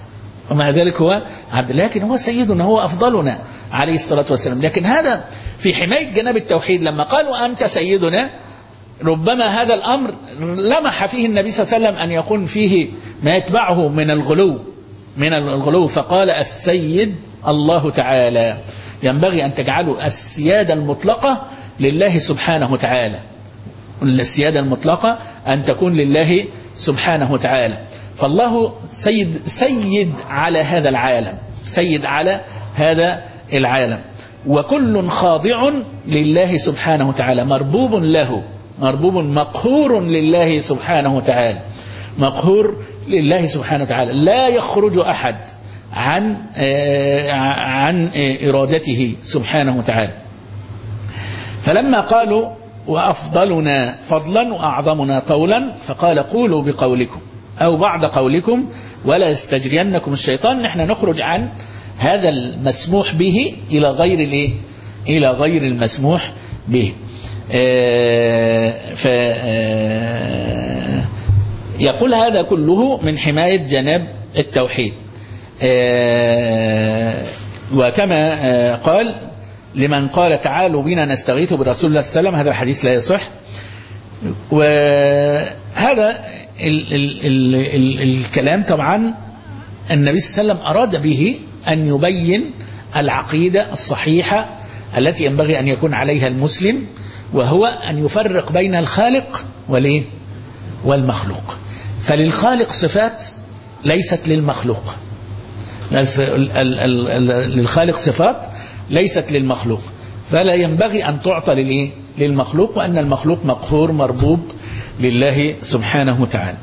عبد، لكن هو سيدنا، هو أفضلنا عليه الصلاة والسلام. لكن هذا في حماية جناب التوحيد. لما قالوا أنت سيدنا، ربما هذا الأمر لمح فيه النبي صلى الله عليه وسلم أن يكون فيه ما يتبعه من الغلو، فقال السيد الله تعالى. ينبغي أن تجعلوا السيادة المطلقة لله سبحانه وتعالى، السيادة المطلقة أن تكون لله سبحانه وتعالى. فالله سيد على هذا العالم، سيد على هذا العالم، وكل خاضع لله سبحانه وتعالى، مربوب له، مقهور لله سبحانه وتعالى، مقهور لله سبحانه وتعالى. لا يخرج أحد عن إرادته سبحانه وتعالى. فلما قالوا وأفضلنا فضلا وأعظمنا طولا، فقال قولوا بقولكم أو بعد قولكم ولا يستجرينكم الشيطان. نحن نخرج عن هذا المسموح به إلى غير المسموح به. يقول هذا كله من حماية جناب التوحيد. وكما قال لمن قال تعالوا بنا نستغيث برسول الله صلى الله عليه وسلم، هذا الحديث لا يصح. وهذا الكلام طبعا النبي صلى الله عليه وسلم أراد به أن يبين العقيدة الصحيحة التي ينبغي أن يكون عليها المسلم، وهو أن يفرق بين الخالق والمخلوق. فللخالق صفات ليست للمخلوق، للخالق صفات ليست للمخلوق، فلا ينبغي أن تعطى للمخلوق، وأن المخلوق مقهور مربوب لله سبحانه وتعالى.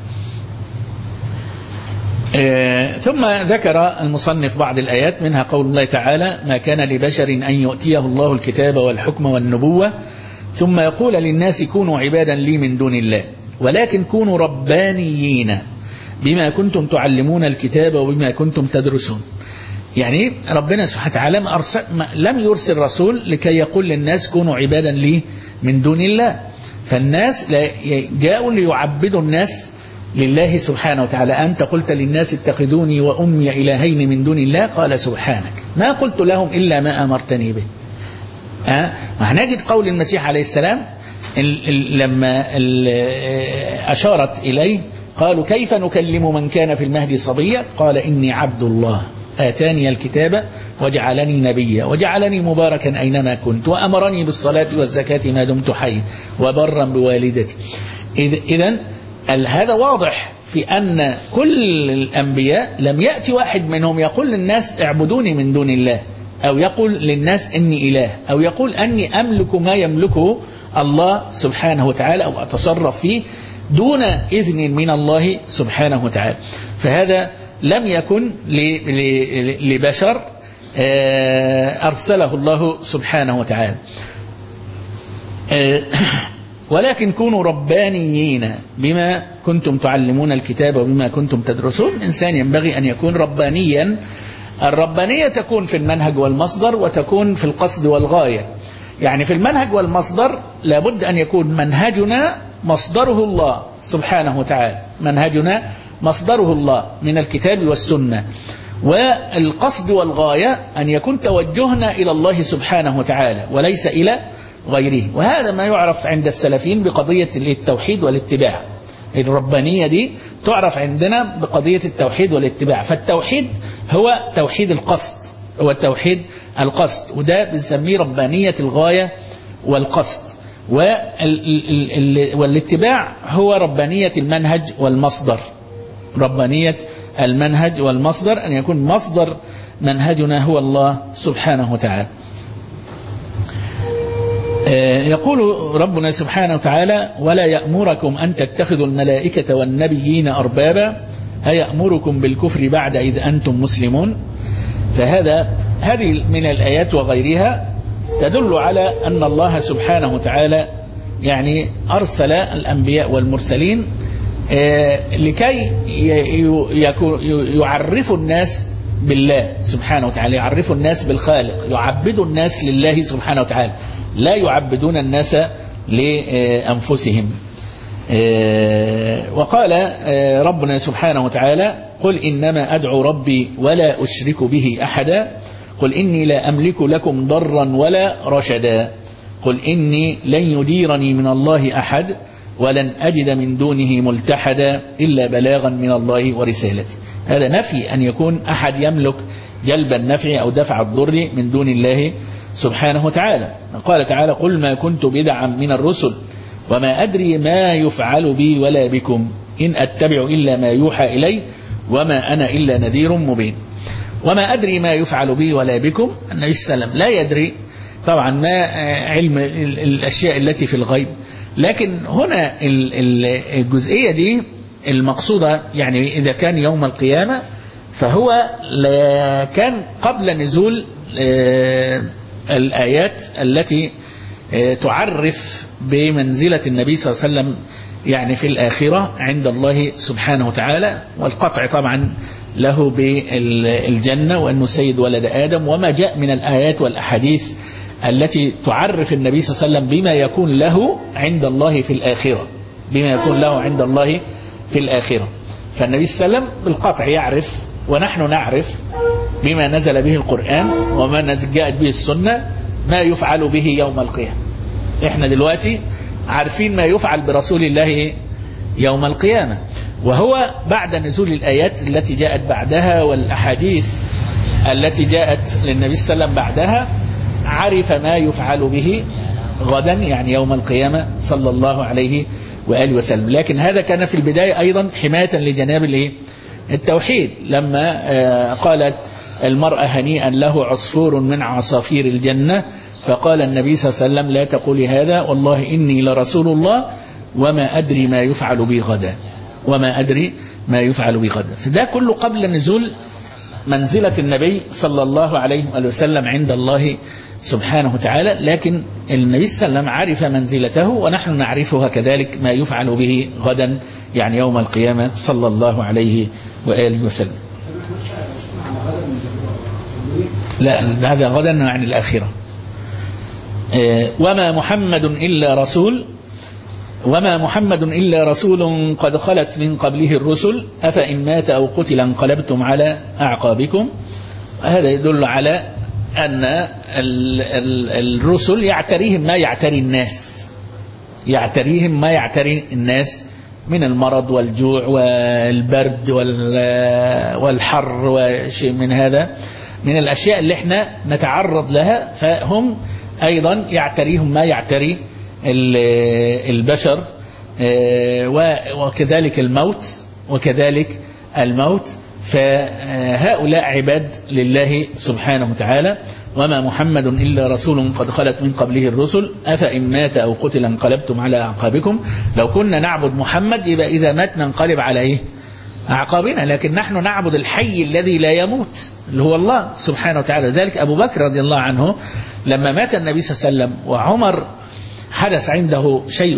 ثم ذكر المصنف بعض الآيات، منها قول الله تعالى: ما كان لبشر أن يؤتيه الله الكتاب والحكم والنبوة ثم يقول للناس كونوا عبادا لي من دون الله ولكن كونوا ربانيين بما كنتم تعلمون الكتاب وبما كنتم تدرسون. يعني ربنا سبحانه وتعالى لم يرسل رسول لكي يقول للناس كونوا عبادا لي من دون الله، فالناس جاءوا ليعبدوا الناس لله سبحانه وتعالى. أنت قلت للناس اتخذوني وأمي إلهين من دون الله قال سبحانك ما قلت لهم إلا ما أمرتني به. وهنجد قول المسيح عليه السلام لما أشارت إليه قالوا كيف نكلم من كان في المهد صبيا قال إني عبد الله آتاني الكتاب وجعلني نبيا وجعلني مباركا أينما كنت وأمرني بالصلاة والزكاة ما دمت حيا وبرا بوالدتي. إذن هذا واضح في أن كل الأنبياء لم يأتي واحد منهم يقول للناس اعبدوني من دون الله، أو يقول للناس إني إله، أو يقول أني أملك ما يملكه الله سبحانه وتعالى أو أتصرف فيه دون إذن من الله سبحانه وتعالى. فهذا لم يكن لبشر أرسله الله سبحانه وتعالى. ولكن كونوا ربانيين بما كنتم تعلمون الكتاب وبما كنتم تدرسون. إنسان ينبغي أن يكون ربانيا. الربانية تكون في المنهج والمصدر وتكون في القصد والغاية. يعني في المنهج والمصدر لابد أن يكون منهجنا مصدره الله سبحانه وتعالى، منهجنا مصدره الله من الكتاب والسنة. والقصد والغاية أن يكون توجهنا إلى الله سبحانه وتعالى وليس إلى غيره. وهذا ما يعرف عند السلفيين بقضية التوحيد والاتباع. الربانية دي تعرف عندنا بقضية التوحيد والاتباع. فالتوحيد هو توحيد القصد، هو توحيد القصد، وده بنسميه ربانية الغاية والقصد. والاتباع هو ربانية المنهج والمصدر، ربانية المنهج والمصدر، أن يكون مصدر منهجنا هو الله سبحانه وتعالى. يقول ربنا سبحانه وتعالى: ولا يأمركم أن تتخذوا الملائكة والنبيين أربابا أيأمركم بالكفر بعد إذ أنتم مسلمون. هذه من الآيات وغيرها تدل على أن الله سبحانه وتعالى يعني أرسل الأنبياء والمرسلين لكي يعرفوا الناس بالله سبحانه وتعالى، يعرفوا الناس بالخالق، يعبدوا الناس لله سبحانه وتعالى، لا يعبدون الناس لأنفسهم. وقال ربنا سبحانه وتعالى: قل إنما أدعو ربي ولا أشرك به أحدا قل إني لا أملك لكم ضرا ولا رشدا قل إني لن يديرني من الله أحد ولن أجد من دونه ملتحدا إلا بلاغا من الله ورسالته. هذا نفي أن يكون أحد يملك جلب النفع أو دفع الضر من دون الله سبحانه وتعالى. قال تعالى: قل ما كنت بدعا من الرسل وما أدري ما يفعل بي ولا بكم إن أتبع إلا ما يوحى إلي وما أنا إلا نذير مبين. وما أدري ما يفعل بي ولا بكم، النبي صلى الله عليه وسلم لا يدري طبعا ما علم الأشياء التي في الغيب، لكن هنا الجزئية دي المقصودة يعني إذا كان يوم القيامة فهو كان قبل نزول الآيات التي تعرف بمنزلة النبي صلى الله عليه وسلم يعني في الآخرة عند الله سبحانه وتعالى، والقطع طبعا له بالجنة وأنه سيد ولد آدم، وما جاء من الآيات والأحاديث التي تعرف النبي صلى الله عليه وسلم بما يكون له عند الله في الآخرة، بما يكون له عند الله في الآخرة. فالنبي صلى الله عليه وسلم بالقطع يعرف، ونحن نعرف بما نزل به القرآن وما جاءت به السنة ما يفعل به يوم القيامة. احنا دلوقتي عارفين ما يفعل برسول الله يوم القيامة، وهو بعد نزول الآيات التي جاءت بعدها والأحاديث التي جاءت للنبي صلى الله عليه وسلم بعدها عرف ما يفعل به غدا يعني يوم القيامة صلى الله عليه وآله وسلم. لكن هذا كان في البداية أيضا حماية لجناب التوحيد، لما قالت المرأة هنيئا له عصفور من عصافير الجنة، فقال النبي صلى الله عليه وسلم لا تقولي هذا والله إني لرسول الله وما أدري ما يفعل بي غدا، وما أدري ما يفعل بي غدا. فده كله قبل نزول منزلة النبي صلى الله عليه وسلم عند الله سبحانه وتعالى. لكن النبي صلى الله عليه وسلم عرف منزلته ونحن نعرفها كذلك ما يفعل به غدا يعني يوم القيامة صلى الله عليه وآله وسلم. لا هذا غدا عن الآخرة. وما محمد إلا رسول قد خلت من قبله الرسل أفإن مات أو قتل انقلبتم على أعقابكم. هذا يدل على أن الرسل يعتريهم ما يعتري الناس من المرض والجوع والبرد والحر وشيء من هذا من الأشياء اللي احنا نتعرض لها، فهم أيضا يعتريهم ما يعتري البشر، وكذلك الموت. فهؤلاء عباد لله سبحانه وتعالى. وما محمد إلا رسول قد خلت من قبله الرسل أفإن مات أو قتل انقلبتم على أعقابكم. لو كنا نعبد محمد يبقى إذا مات ننقلب على أعقابنا، لكن نحن نعبد الحي الذي لا يموت اللي هو الله سبحانه وتعالى. ذلك أبو بكر رضي الله عنه لما مات النبي صلى الله عليه وسلم وعمر حدث عنده شيء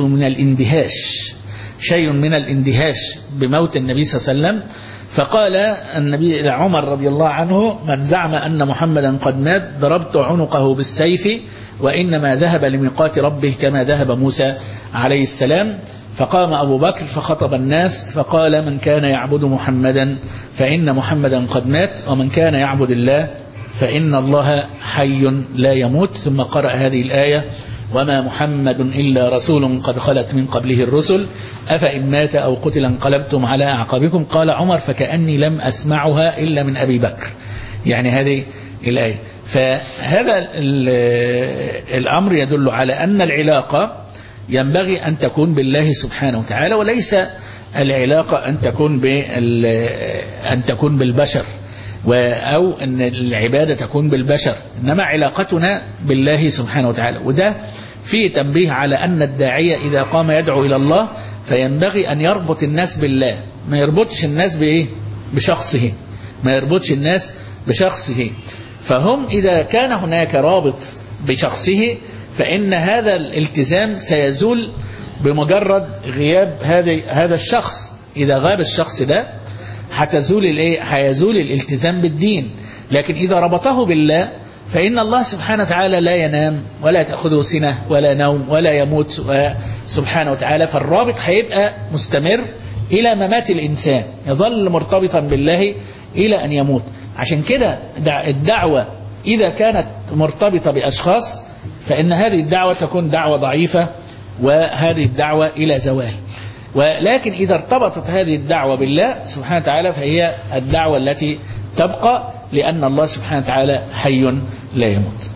من الاندهاش بموت النبي صلى الله عليه وسلم، فقال النبي عمر رضي الله عنه من زعم أن محمدا قد مات ضربت عنقه بالسيف وإنما ذهب لميقات ربه كما ذهب موسى عليه السلام. فقام أبو بكر فخطب الناس فقال من كان يعبد محمدا فإن محمدا قد مات ومن كان يعبد الله فإن الله حي لا يموت. ثم قرأ هذه الآية وما محمد إلا رسول قد خلت من قبله الرسل أفإن مات أو قتل انقلبتم على أعقابكم. قال عمر فكأني لم أسمعها إلا من أبي بكر، يعني هذه الآية. فهذا الأمر يدل على أن العلاقة ينبغي أن تكون بالله سبحانه وتعالى، وليس العلاقة أن تكون بالبشر أو أن العبادة تكون بالبشر، إنما علاقتنا بالله سبحانه وتعالى. وده فيه تنبيه على أن الداعية إذا قام يدعو إلى الله فينبغي أن يربط الناس بالله، ما يربطش الناس بشخصه. فهم إذا كان هناك رابط بشخصه فإن هذا الالتزام سيزول بمجرد غياب هذا الشخص. إذا غاب الشخص ده هيزول الالتزام بالدين. لكن إذا ربطه بالله فإن الله سبحانه وتعالى لا ينام ولا تأخذه سنة ولا نوم ولا يموت سبحانه وتعالى، فالرابط هيبقى مستمر إلى ممات الإنسان، يظل مرتبطا بالله إلى أن يموت. عشان كده الدعوة إذا كانت مرتبطة بأشخاص فإن هذه الدعوة تكون دعوة ضعيفة وهذه الدعوة إلى زوال. ولكن إذا ارتبطت هذه الدعوة بالله سبحانه وتعالى فهي الدعوة التي تبقى، لأن الله سبحانه وتعالى حي لا يموت.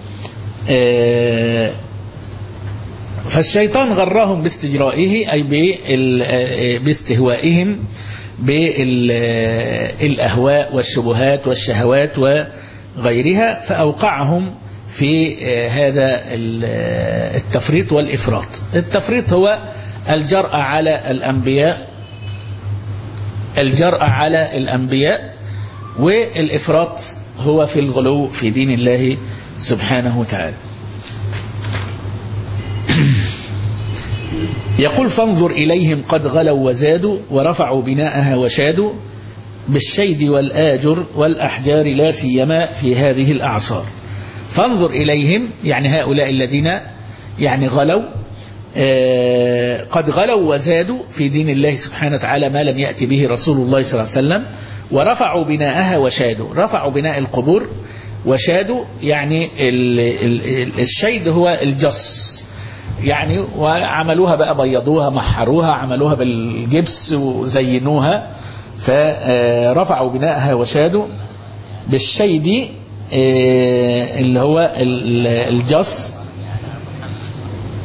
فالشيطان غرهم باستجرائه أي باستهوائهم بالأهواء والشبهات والشهوات وغيرها، فأوقعهم في هذا التفريط والإفراط. التفريط هو الجرأة على الأنبياء، والإفراط هو في الغلو في دين الله سبحانه وتعالى. يقول فانظر إليهم قد غلوا وزادوا ورفعوا بناءها وشادوا بالشيد والآجر والأحجار لا سيما في هذه الأعصار. فانظر إليهم يعني هؤلاء الذين يعني غلوا قد غلوا وزادوا في دين الله سبحانه وتعالى ما لم يأتي به رسول الله صلى الله عليه وسلم، ورفعوا بناءها وشادوا. رفعوا بناء القبور وشادوا يعني الشيد هو الجص، يعني وعملوها بقى بيضوها محروها عملوها بالجبس وزينوها، فرفعوا بناءها وشادوا بالشيد اللي هو الجص.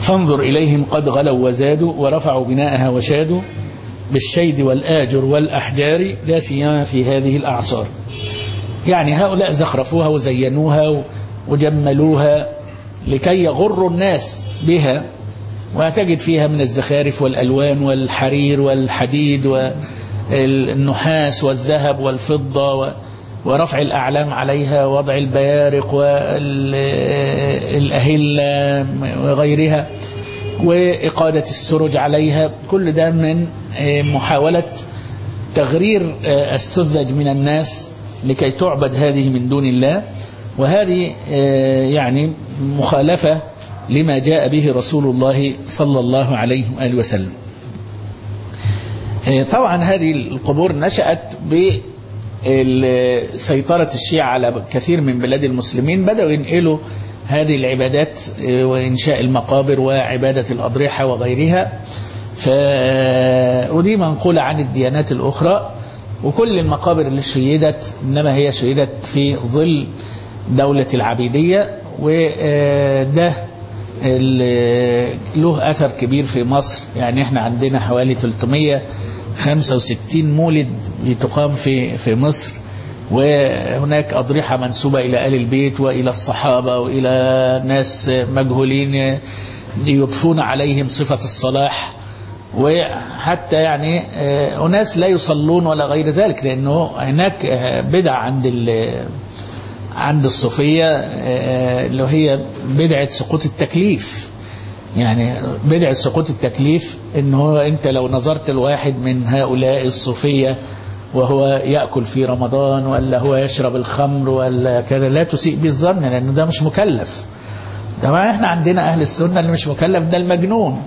فانظر إليهم قد غلوا وزادوا ورفعوا بناءها وشادوا بالشيد والآجر والأحجار لا سيما في هذه الأعصار. يعني هؤلاء زخرفوها وزينوها وجملوها لكي يغروا الناس بها، وتجد فيها من الزخارف والألوان والحرير والحديد والنحاس والذهب والفضة ورفع الأعلام عليها ووضع البيارق والأهلة وغيرها وإقادة السرج عليها. كل ده من محاولة تغرير السذج من الناس لكي تعبد هذه من دون الله، وهذه يعني مخالفة لما جاء به رسول الله صلى الله عليه وآله وسلم. طبعا هذه القبور نشأت بسيطرة الشيعة على كثير من بلاد المسلمين، بدأوا ينقلوا هذه العبادات وإنشاء المقابر وعبادة الأضرحة وغيرها، ودي منقولة عن الديانات الأخرى. وكل المقابر اللي شيدت إنما هي شيدت في ظل دولة العبيدية، وده له أثر كبير في مصر. يعني احنا عندنا حوالي 365 مولد بتقام في مصر، وهناك أضرحة منسوبة إلى آل البيت وإلى الصحابة وإلى ناس مجهولين يضفون عليهم صفة الصلاح، وحتى يعني أناس لا يصلون ولا غير ذلك، لأنه هناك بدع عند الصوفية اللي هي بدعة سقوط التكليف. يعني بدعة سقوط التكليف إنه أنت لو نظرت الواحد من هؤلاء الصوفية وهو يأكل في رمضان ولا هو يشرب الخمر ولا كذا لا تسيء بالظن، لأنه ده مش مكلف. طبعا احنا عندنا أهل السنة اللي مش مكلف ده المجنون،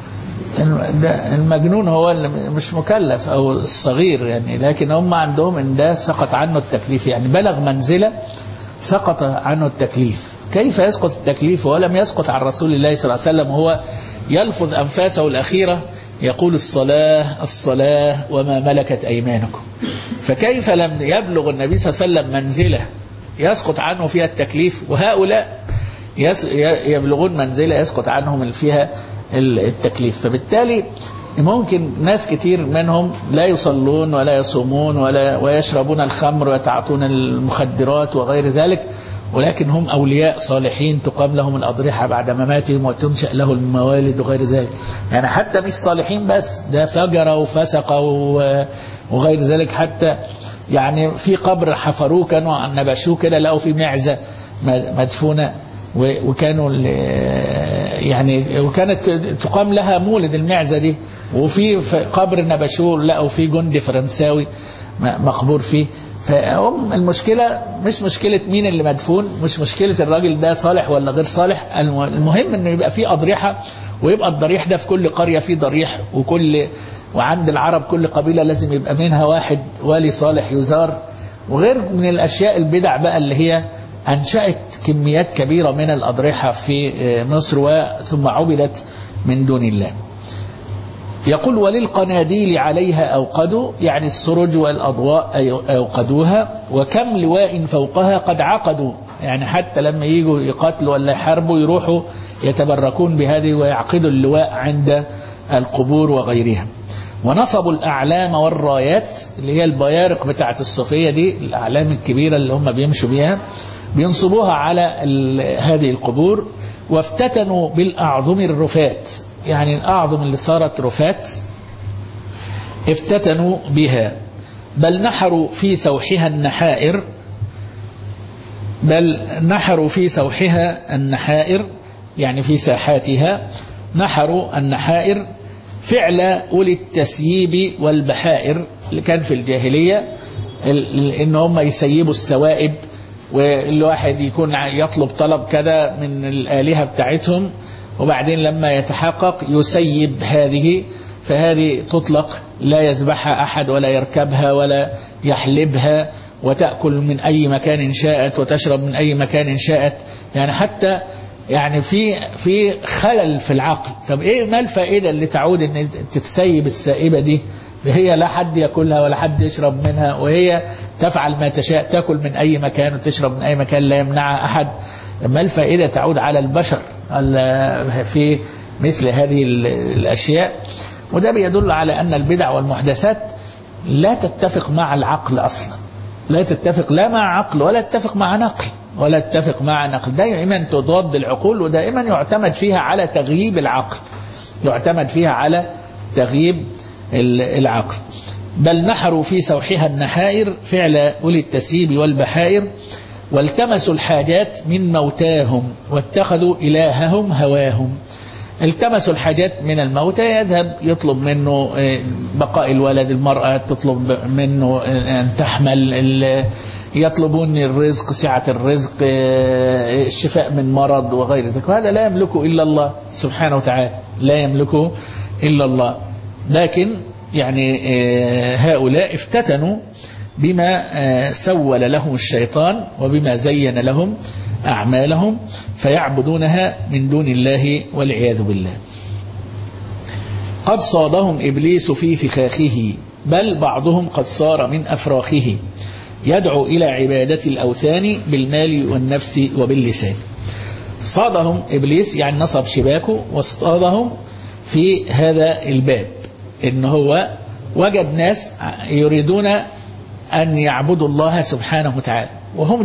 المجنون هو اللي مش مكلف أو الصغير يعني، لكن هم عندهم إن ده سقط عنه التكليف، يعني بلغ منزلة سقط عنه التكليف. كيف يسقط التكليف ولم يسقط عن رسول الله صلى الله عليه وسلم وهو يلفظ أنفاسه الأخيرة يقول الصلاة الصلاة وما ملكت أيمانكم؟ فكيف لم يبلغ النبي صلى الله عليه وسلم منزلة يسقط عنه فيها التكليف، وهؤلاء يبلغون منزلة يسقط عنهم فيها التكليف؟ فبالتالي ممكن ناس كتير منهم لا يصلون ولا يصومون ويشربون الخمر ويتعاطون المخدرات وغير ذلك، ولكن هم أولياء صالحين تقام لهم الأضرحة بعد مماتهم وتنشأ له الموالد وغير ذلك. يعني حتى مش صالحين بس، ده فجر وفسق وغير ذلك. حتى يعني في قبر حفروه كانوا نبشوه كده لقوا في معزة مدفونة، وكانوا يعني وكانت تقام لها مولد المعزة دي، وفي قبر نبشوه لقوا فيه جندي فرنساوي مقبور فيه. فهم المشكلة مش مشكلة مين اللي مدفون، مش مشكلة الراجل ده صالح ولا غير صالح، المهم انه يبقى فيه أضرحة، ويبقى الضريح ده في كل قرية فيه ضريح، وعند العرب كل قبيلة لازم يبقى منها واحد والي صالح يزار. وغير من الأشياء البدع بقى اللي هي أنشأت كميات كبيرة من الأضرحة في مصر ثم عبدت من دون الله. يقول وللقناديل عليها أوقدوا، يعني السرج والأضواء أوقدوها، وكم لواء فوقها قد عقدوا، يعني حتى لما يجوا يقاتلوا ولا يحاربوا يروحوا يتبركون بهذه ويعقدوا اللواء عند القبور وغيرها. ونصبوا الأعلام والرايات اللي هي البيارق بتاعت الصوفية دي، الأعلام الكبيرة اللي هم بيمشوا بيها بينصبوها على هذه القبور. وافتتنوا بالأعظم الرفات، يعني الأعظم اللي صارت رفات افتتنوا بها. بل نحروا في سوحها النحائر، يعني في ساحاتها نحروا النحائر فعل أولي التسييب والبحائر اللي كان في الجاهلية، إن هم يسيبوا السوائب، والواحد يكون يطلب طلب كذا من الآلهة بتاعتهم، وبعدين لما يتحقق يسيب هذه، فهذه تطلق لا يذبحها أحد ولا يركبها ولا يحلبها، وتأكل من أي مكان شاءت وتشرب من أي مكان شاءت. يعني حتى يعني في خلل في العقل. طب ما الفائدة اللي تعود ان تتسيب السائبة دي؟ هي لا حد يأكلها ولا حد يشرب منها، وهي تفعل ما تشاء، تأكل من أي مكان وتشرب من أي مكان لا يمنعها أحد. ما الفائدة تعود على البشر في مثل هذه الأشياء. وده بيدل على أن البدع والمحدثات لا تتفق مع العقل أصلا، لا تتفق لا مع عقل ولا تتفق مع نقل ولا تتفق مع نقل، دائما تضاد العقول، ودائما يعتمد فيها على تغييب العقل، يعتمد فيها على تغييب العقل. بل نحروا في سوحها النحائر فعل أولي التسييب والبحائر، والتمسوا الحاجات من موتاهم واتخذوا إلههم هواهم. التمسوا الحاجات من الموتى، يذهب يطلب منه بقاء الولد، المرأة تطلب منه أن تحمل، يطلبون الرزق، سعة الرزق، الشفاء من مرض وغير ذلك، وهذا لا يملكه إلا الله سبحانه وتعالى، لا يملكه إلا الله. لكن يعني هؤلاء افتتنوا بما سول لهم الشيطان وبما زين لهم أعمالهم، فيعبدونها من دون الله والعياذ بالله. قد صادهم إبليس في فخاخه، بل بعضهم قد صار من أفراخه، يدعو إلى عبادة الأوثان بالمال والنفس وباللسان. صادهم إبليس يعني نصب شباكه واصطادهم في هذا الباب، إن هو وجد ناس يريدون أن يعبدوا الله سبحانه وتعالى وهم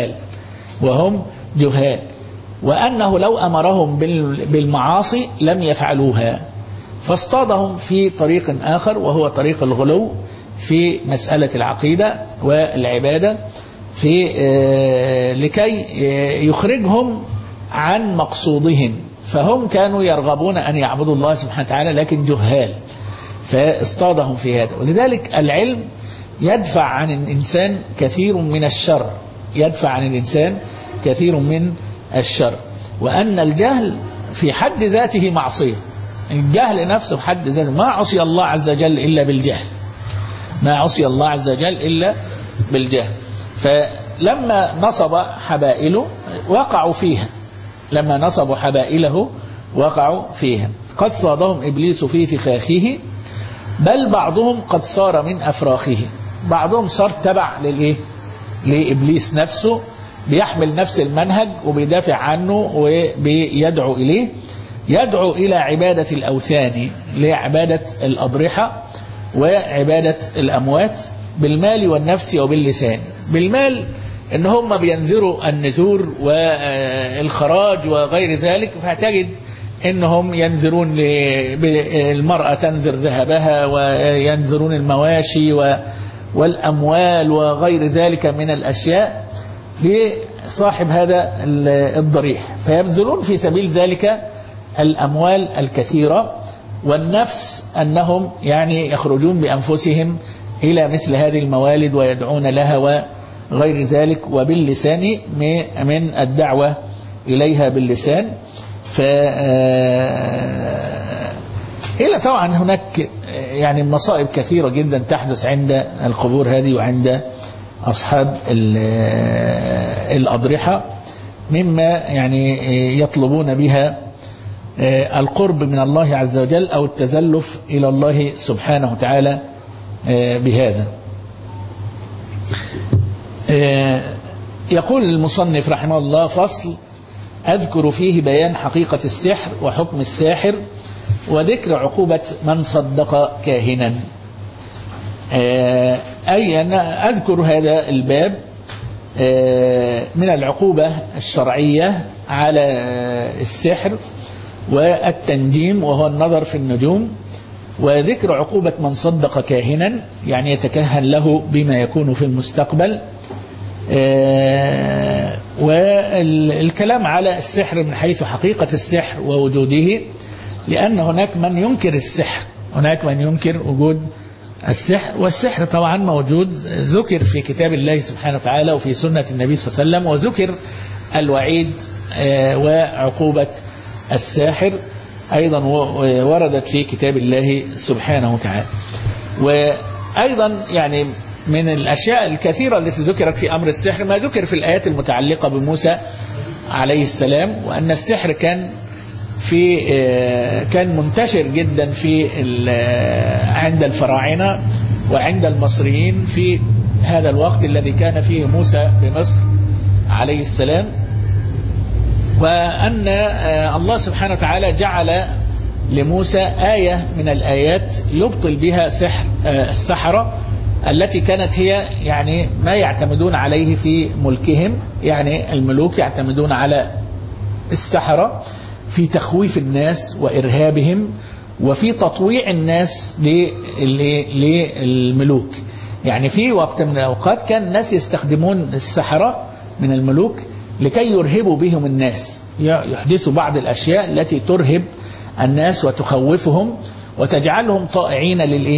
جهال، وأنه لو أمرهم بالمعاصي لم يفعلوها، فاصطادهم في طريق آخر وهو طريق الغلو في مسألة العقيدة والعبادة، في لكي يخرجهم عن مقصودهم. فهم كانوا يرغبون أن يعبدوا الله سبحانه وتعالى لكن جهال، فاصطادهم في هذا. ولذلك العلم يدفع عن الإنسان كثير من الشر، يدفع عن الإنسان كثير من الشر. وأن الجهل في حد ذاته معصية، الجهل نفسه في حد ذاته، ما عصي الله عز وجل إلا بالجهل، ما عصي الله عز وجل إلا بالجهل. فلما نصب حبائله وقعوا فيها، لما نصبوا حبائله وقعوا فيها. قد صادهم إبليس في فخاخه، بل بعضهم قد صار من أفراخه، بعضهم صار تبع لإبليس نفسه، بيحمل نفس المنهج وبيدافع عنه وبيدعو إليه، يدعو إلى عبادة الأوثان، لعبادة الأضرحة وعبادة الأموات بالمال والنفس وباللسان. بالمال إن هم بينذروا النذور والخراج وغير ذلك، فهتجد إنهم ينذرون المرأة تنذر ذهبها، وينذرون المواشي والأموال وغير ذلك من الأشياء لصاحب هذا الضريح، فيبذلون في سبيل ذلك الأموال الكثيرة، والنفس أنهم يعني يخرجون بأنفسهم إلى مثل هذه الموالد ويدعون لها وغير ذلك، وباللسان من الدعوة إليها باللسان. إلا طبعا هناك يعني مصائب كثيرة جدا تحدث عند القبور هذه وعند أصحاب الأضرحة، مما يعني يطلبون بها القرب من الله عز وجل أو التزلف إلى الله سبحانه وتعالى بهذا. يقول المصنف رحمه الله: فصل أذكر فيه بيان حقيقة السحر وحكم الساحر وذكر عقوبة من صدق كاهنا. أي أن أذكر هذا الباب من العقوبة الشرعية على السحر والتنجيم وهو النظر في النجوم، وذكر عقوبة من صدق كاهنا يعني يتكهن له بما يكون في المستقبل، والكلام على السحر من حيث حقيقة السحر ووجوده، لأن هناك من ينكر السحر، هناك من ينكر وجود السحر، والسحر طبعا موجود، ذكر في كتاب الله سبحانه وتعالى وفي سنة النبي صلى الله عليه وسلم، وذكر الوعيد وعقوبة الساحر أيضا وردت في كتاب الله سبحانه وتعالى. وأيضا يعني من الأشياء الكثيرة التي ذكرت في أمر السحر ما ذكر في الآيات المتعلقة بموسى عليه السلام، وأن السحر كان منتشر جدا عند الفراعنة وعند المصريين في هذا الوقت الذي كان فيه موسى بمصر عليه السلام، وأن الله سبحانه وتعالى جعل لموسى آية من الآيات يبطل بها سحر السحرة التي كانت هي يعني ما يعتمدون عليه في ملكهم. يعني الملوك يعتمدون على السحرة في تخويف الناس وإرهابهم وفي تطويع الناس للملوك. يعني في وقت من الأوقات كان الناس يستخدمون السحرة من الملوك لكي يرهبوا بهم الناس، يحدثوا بعض الأشياء التي ترهب الناس وتخوفهم وتجعلهم طائعين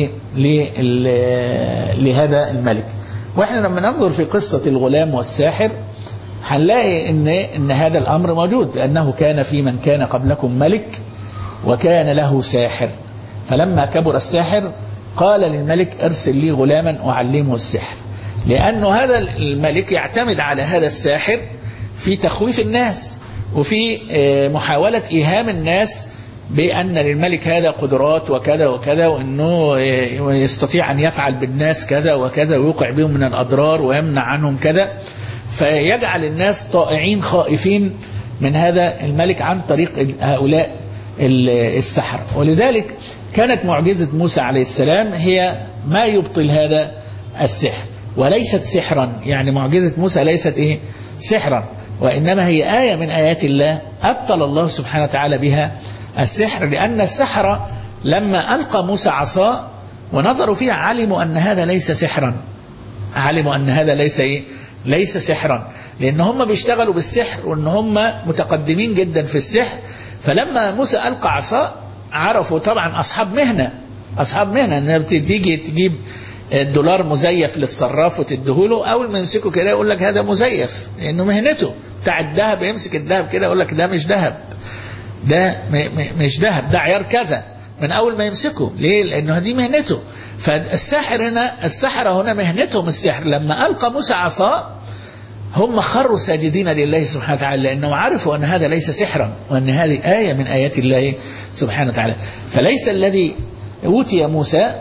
لهذا الملك. واحنا لما ننظر في قصة الغلام والساحر هنلاقي ان هذا الامر موجود، لانه كان في من كان قبلكم ملك وكان له ساحر، فلما كبر الساحر قال للملك ارسل لي غلاما اعلمه السحر، لانه هذا الملك يعتمد على هذا الساحر في تخويف الناس وفي محاولة ايهام الناس بأن للملك هذا قدرات وكذا وكذا، وأنه يستطيع أن يفعل بالناس كذا وكذا ويوقع بهم من الأضرار ويمنع عنهم كذا، فيجعل الناس طائعين خائفين من هذا الملك عن طريق هؤلاء السحر. ولذلك كانت معجزة موسى عليه السلام هي ما يبطل هذا السحر، وليست سحرا. يعني معجزة موسى ليست سحرا، وإنما هي آية من آيات الله أبطل الله سبحانه وتعالى بها السحر. لأن السحرة لما ألقى موسى عصاه ونظروا فيها علموا أن هذا ليس سحرا، علموا أن هذا ليس سحرا، لأن هم بيشتغلوا بالسحر وأن هم متقدمين جدا في السحر. فلما موسى ألقى عصاه عرفوا طبعا أصحاب مهنة أنها بتيجي تجيب الدولار مزيف للصراف وتدهوله، أول ما يمسكه كده يقول لك هذا مزيف، لأنه مهنته. بتاع الذهب يمسك الذهب كده يقول لك ده مش ذهب، ده مش ذهب، ده عيار كذا من أول ما يمسكه. ليه؟ لأنه هذه مهنته. فالساحر هنا، السحرة هنا مهنتهم السحر. لما ألقى موسى عصاه هم خروا ساجدين لله سبحانه وتعالى، لأنهم عرفوا أن هذا ليس سحرا وأن هذه آية من آيات الله سبحانه وتعالى. فليس الذي أوتي موسى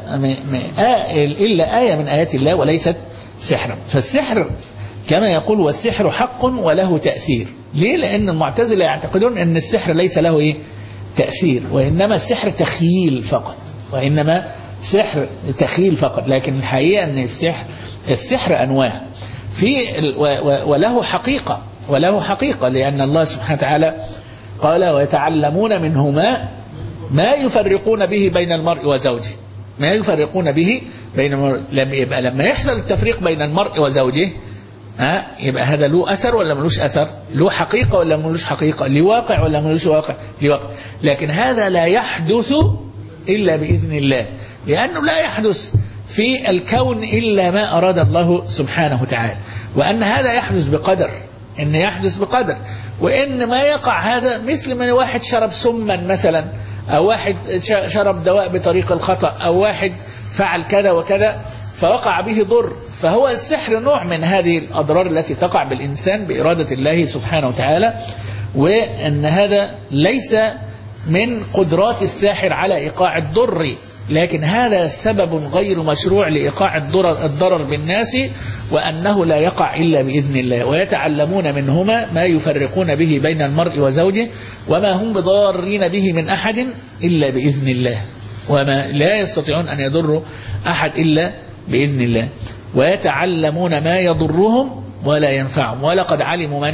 إلا آية من آيات الله وليست سحرا. فالسحر كما يقول والسحر حق وله تأثير. ليه؟ لأن المعتزلة يعتقدون أن السحر ليس له تأثير، وإنما السحر تخيل فقط، وإنما سحر تخيل فقط. لكن الحقيقة أن السحر أنواع وله حقيقة، لأن الله سبحانه وتعالى قال ويتعلمون منهما ما يفرقون به بين المرء وزوجه، ما يفرقون به بين المرء. لما يحصل التفريق بين المرء وزوجه يبقى هذا له أثر ولا ملوش أثر؟ له حقيقة ولا ملوش حقيقة؟ له واقع ولا ملوش واقع؟ له واقع. لكن هذا لا يحدث إلا بإذن الله، لأنه لا يحدث في الكون إلا ما أراد الله سبحانه وتعالى، وأن هذا يحدث بقدر، إن يحدث بقدر، وإن ما يقع هذا مثل من واحد شرب سما مثلا، أو واحد شرب دواء بطريق الخطأ، أو واحد فعل كذا وكذا فوقع به ضر. فهو السحر نوع من هذه الأضرار التي تقع بالإنسان بإرادة الله سبحانه وتعالى، وأن هذا ليس من قدرات الساحر على إيقاع الضر، لكن هذا سبب غير مشروع لإيقاع الضرر بالناس، وأنه لا يقع إلا بإذن الله. ويتعلمون منهما ما يفرقون به بين المرء وزوجه وما هم بضارين به من أحد إلا بإذن الله، وما لا يستطيعون أن يضروا أحد إلا بإذن الله. ويتعلمون ما يضرهم ولا ينفعهم ولقد علموا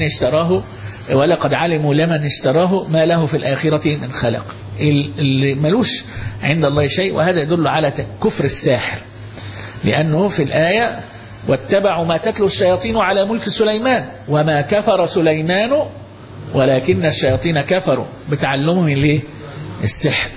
لمن اشتراه ما له في الآخرة من خلق. اللي ملوش عند الله شيء. وهذا يدل على كفر الساحر، لأنه في الآية واتبعوا ما تتلو الشياطين على ملك سليمان وما كفر سليمان ولكن الشياطين كفروا بتعلمهم السحر.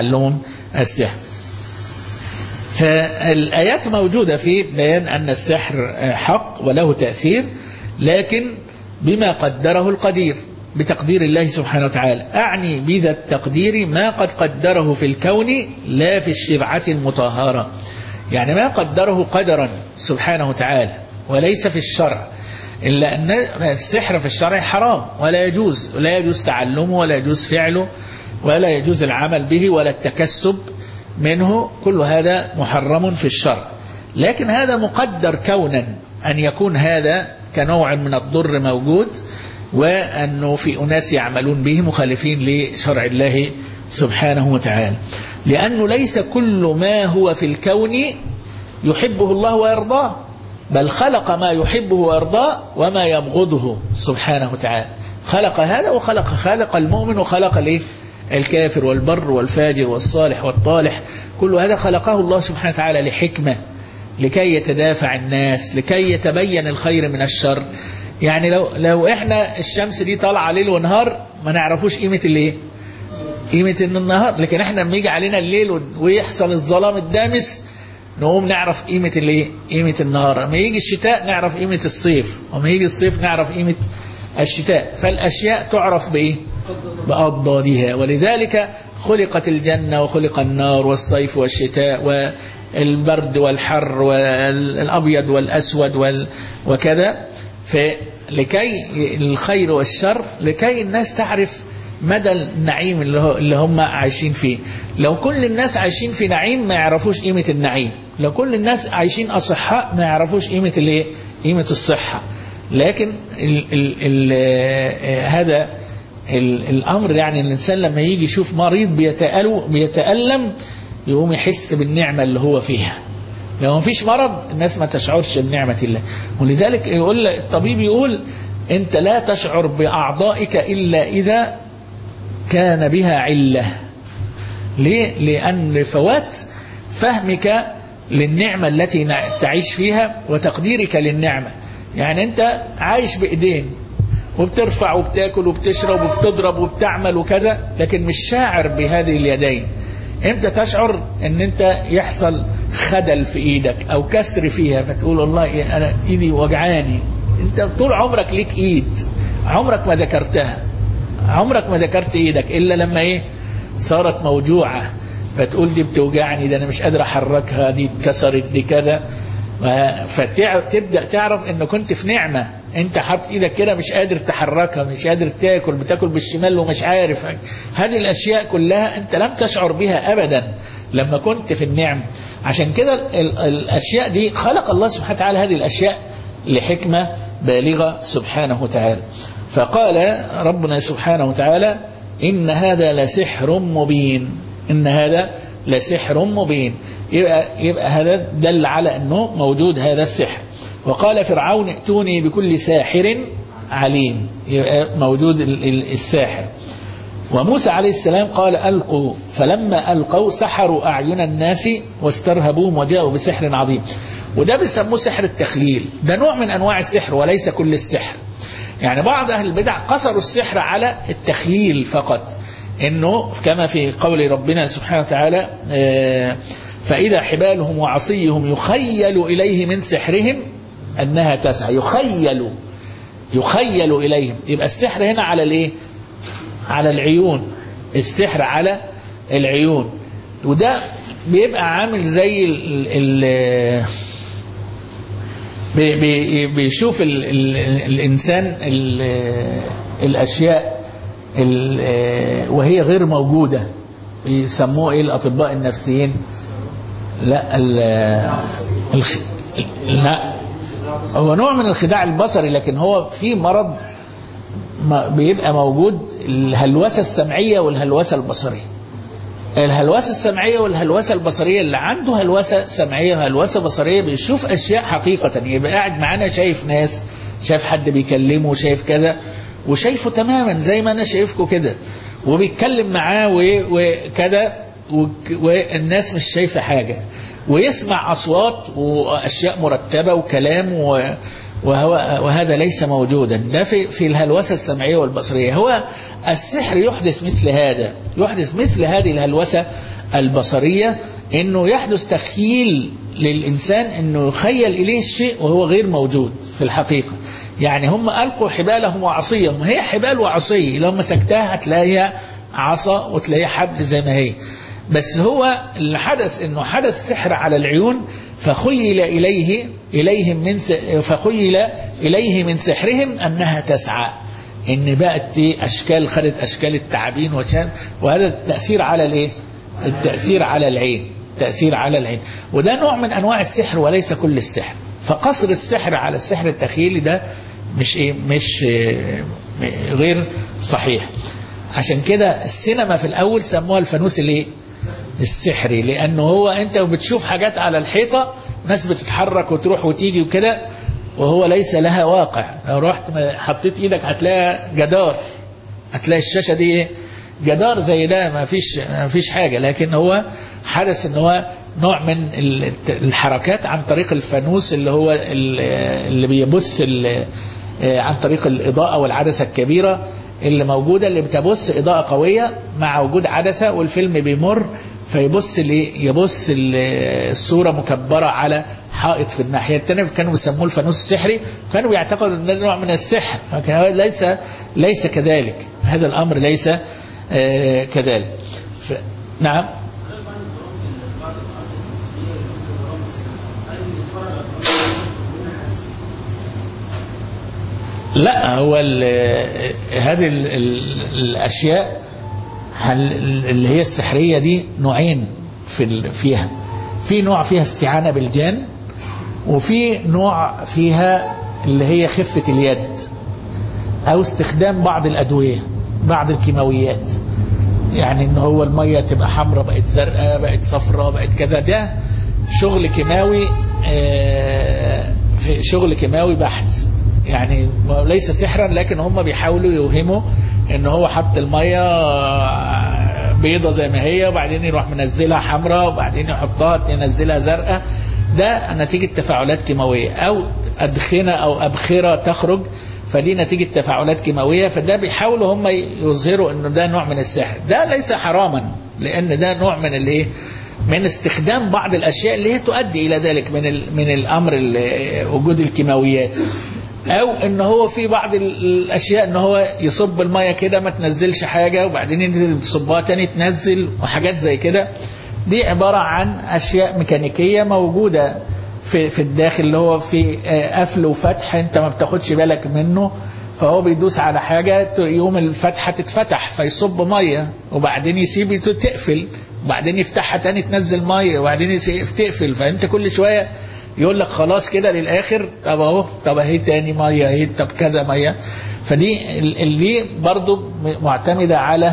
فالآيات موجودة في بيان أن السحر حق وله تأثير، لكن بما قدره القدير، بتقدير الله سبحانه وتعالى. أعني بذا التقدير ما قد قدره في الكون لا في الشرعة المطهرة، يعني ما قدره قدرا سبحانه وتعالى وليس في الشرع. إلا أن السحر في الشرع حرام ولا يجوز تعلمه ولا يجوز فعله ولا يجوز العمل به ولا التكسب منه، كل هذا محرم في الشرع. لكن هذا مقدر كونا أن يكون هذا كنوع من الضر موجود، وأنه في أناس يعملون به مخالفين لشرع الله سبحانه وتعالى، لأنه ليس كل ما هو في الكون يحبه الله ويرضاه، بل خلق ما يحبه ويرضاه وما يبغضه سبحانه وتعالى. خلق هذا وخلق خلق المؤمن وخلق الكافر والبر والفاجر والصالح والطالح، كل هذا خلقه الله سبحانه وتعالى لحكمة، لكي يتدافع الناس، لكي يتبين الخير من الشر. يعني لو احنا الشمس دي طالعة ليل ونهار ما نعرفوش قيمة النهار، لكن احنا لما يجي علينا الليل ويحصل الظلام الدامس نقوم نعرف قيمة النهار. لما يجي الشتاء نعرف قيمة الصيف، وما يجي الصيف نعرف قيمة الشتاء. فالأشياء تعرف بأضدادها، ولذلك خلقت الجنة وخلق النار والصيف والشتاء والبرد والحر والأبيض والأسود وكذا، فلكي الخير والشر، لكي الناس تعرف مدى النعيم اللي هم عايشين فيه. لو كل الناس عايشين في نعيم ما يعرفوش قيمة النعيم، لو كل الناس عايشين أصحاء ما يعرفوش قيمة الصحة. لكن هذا الأمر، يعني الإنسان لما يجي يشوف مريض بيتألم يقوم يحس بالنعمة اللي هو فيها. لو ما فيش مرض الناس ما تشعرش بنعمة الله. ولذلك يقول الطبيب يقول أنت لا تشعر بأعضائك إلا إذا كان بها علة. ليه؟ لأن فوات فهمك للنعمة التي تعيش فيها وتقديرك للنعمة. يعني أنت عايش بإيدين وبترفع وبتاكل وبتشرب وبتضرب وبتعمل وكذا، لكن مش شاعر بهذه اليدين. امتى تشعر ان انت يحصل خدل في ايدك او كسر فيها فتقول والله انا ايدي وجعاني؟ انت طول عمرك ليك ايد، عمرك ما ذكرتها، عمرك ما ذكرت ايدك الا لما صارت موجوعة فتقول دي بتوجعني، ده انا مش قادر احركها، دي اتكسرت، دي كذا. فتبدأ تعرف ان كنت في نعمة، انت حاطط ايدك كده مش قادر تحركها، مش قادر تاكل، بتاكل بالشمال ومش عارف. هذه الاشياء كلها انت لم تشعر بها ابدا لما كنت في النعم. عشان كده الاشياء دي خلق الله سبحانه وتعالى هذه الاشياء لحكمة بالغة سبحانه وتعالى. فقال ربنا سبحانه وتعالى إن هذا لسحر مبين، إن هذا لسحر مبين. يبقى هذا دل على أنه موجود هذا السحر. وقال فرعون ائتوني بكل ساحر عليم، يبقى موجود الساحر. وموسى عليه السلام قال ألقوا، فلما ألقوا سحروا أعين الناس واسترهبوهم وجاءوا بسحر عظيم. وده بيسموه سحر التخليل، ده نوع من أنواع السحر وليس كل السحر. يعني بعض أهل البدع قصروا السحر على التخييل فقط، إنه كما في قول ربنا سبحانه وتعالى فإذا حبالهم وعصيهم يخيل إليه من سحرهم أنها تسعى. يخيل إليهم، يبقى السحر هنا على الإيه؟ على العيون، السحر على العيون. وده بيبقى عامل زي بيشوف الإنسان الأشياء وهي غير موجودة، يسموه إيه الأطباء النفسيين؟ لا هو نوع من الخداع البصري، لكن هو في مرض بيبقى موجود، الهلوسة السمعية والهلوسة البصرية. الهلوسة السمعية والهلوسة البصرية، اللي عنده هلوسة سمعية وهلوسة بصرية بيشوف أشياء حقيقة، يبقى قاعد معانا شايف ناس، شايف حد بيكلمه، شايف كذا، وشايفه تماما زي ما أنا شايفكم كده، وبيتكلم معاه وكذا، والناس مش شايفة حاجة، ويسمع أصوات وأشياء مرتبة وكلام وهذا ليس موجودا. ده في الهلوسة السمعية والبصرية. هو السحر يحدث مثل هذا، يحدث مثل هذه الهلوسة البصرية، انه يحدث تخيل للإنسان انه يخيل إليه الشيء وهو غير موجود في الحقيقة. يعني هم ألقوا حبالهم وعصيهم، هي حبال وعصي، لو مسكتها هتلاقيها عصا وتلاقيها حبل زي ما هي، بس هو اللي حدث انه حدث سحر على العيون، فخيل إليه من سحرهم أنها تسعى، إن بقت أشكال، خدت أشكال التعابين وهذا التأثير على الإيه؟ التأثير على العين، تأثير على العين. وده نوع من أنواع السحر وليس كل السحر. فقصر السحر على السحر التخيلي ده مش غير صحيح. عشان كده السينما في الأول سموها الفانوس الايه السحري، لأنه هو أنت بتشوف حاجات على الحيطة ناس بتتحرك وتروح وتيجي وكده، وهو ليس لها واقع. لو رحت حطيت ايدك هتلاقي جدار، هتلاقي الشاشة دي ايه جدار زي ده، ما فيش حاجة. لكن هو حدث ان هو نوع من الحركات عن طريق الفانوس اللي هو اللي بيبث عن طريق الإضاءة والعدسة الكبيرة اللي موجودة، اللي بتبث إضاءة قوية مع وجود عدسة، والفيلم بيمر فيبص الصورة مكبرة على حائط في الناحية الثانية. كانوا بيسموه الفانوس السحري، وكانوا بيعتقدوا ان ده نوع من السحر، لكن ليس كذلك. هذا الأمر ليس كذلك. نعم. لا، هو هذه الأشياء اللي هي السحرية دي نوعين فيها. في نوع فيها استعانة بالجان، وفي نوع فيها اللي هي خفة اليد أو استخدام بعض الأدوية، بعض الكيماويات. يعني إن هو المية تبقى حمراء بقت زرقاء بقت صفراء بقت كذا، ده شغل كيماوي، شغل كيماوي بحت. يعني ليس سحرا، لكن هم بيحاولوا يوهموا ان هو حط المية بيضة زي ما هي، وبعدين يروح منزلها حمراء، وبعدين يحطها ينزلها زرقاء. ده نتيجة تفاعلات كيماوية، او ادخنة او ابخرة تخرج، فدي نتيجة تفاعلات كيماوية. فده بيحاولوا هم يظهروا انه ده نوع من السحر. ده ليس حراما، لان ده نوع من الايه من استخدام بعض الاشياء اللي هي تؤدي الى ذلك من الامر وجود الكيماويات، او ان هو في بعض الاشياء ان هو يصب المية كده ما تنزلش حاجة، وبعدين يصبها تاني تنزل، وحاجات زي كده. دي عبارة عن اشياء ميكانيكية موجودة في الداخل، اللي هو في قفل وفتح انت ما بتاخدش بالك منه، فهو بيدوس على حاجة يوم الفتحة تتفتح فيصب مية، وبعدين يسيب تقفل، وبعدين يفتحها تاني تنزل مية، وبعدين تقفل. فانت كل شوية يقول لك خلاص كده للآخر، طب اهو، طب اهي تاني مية اهي، طب كذا مية. فدي اللي برضو معتمدة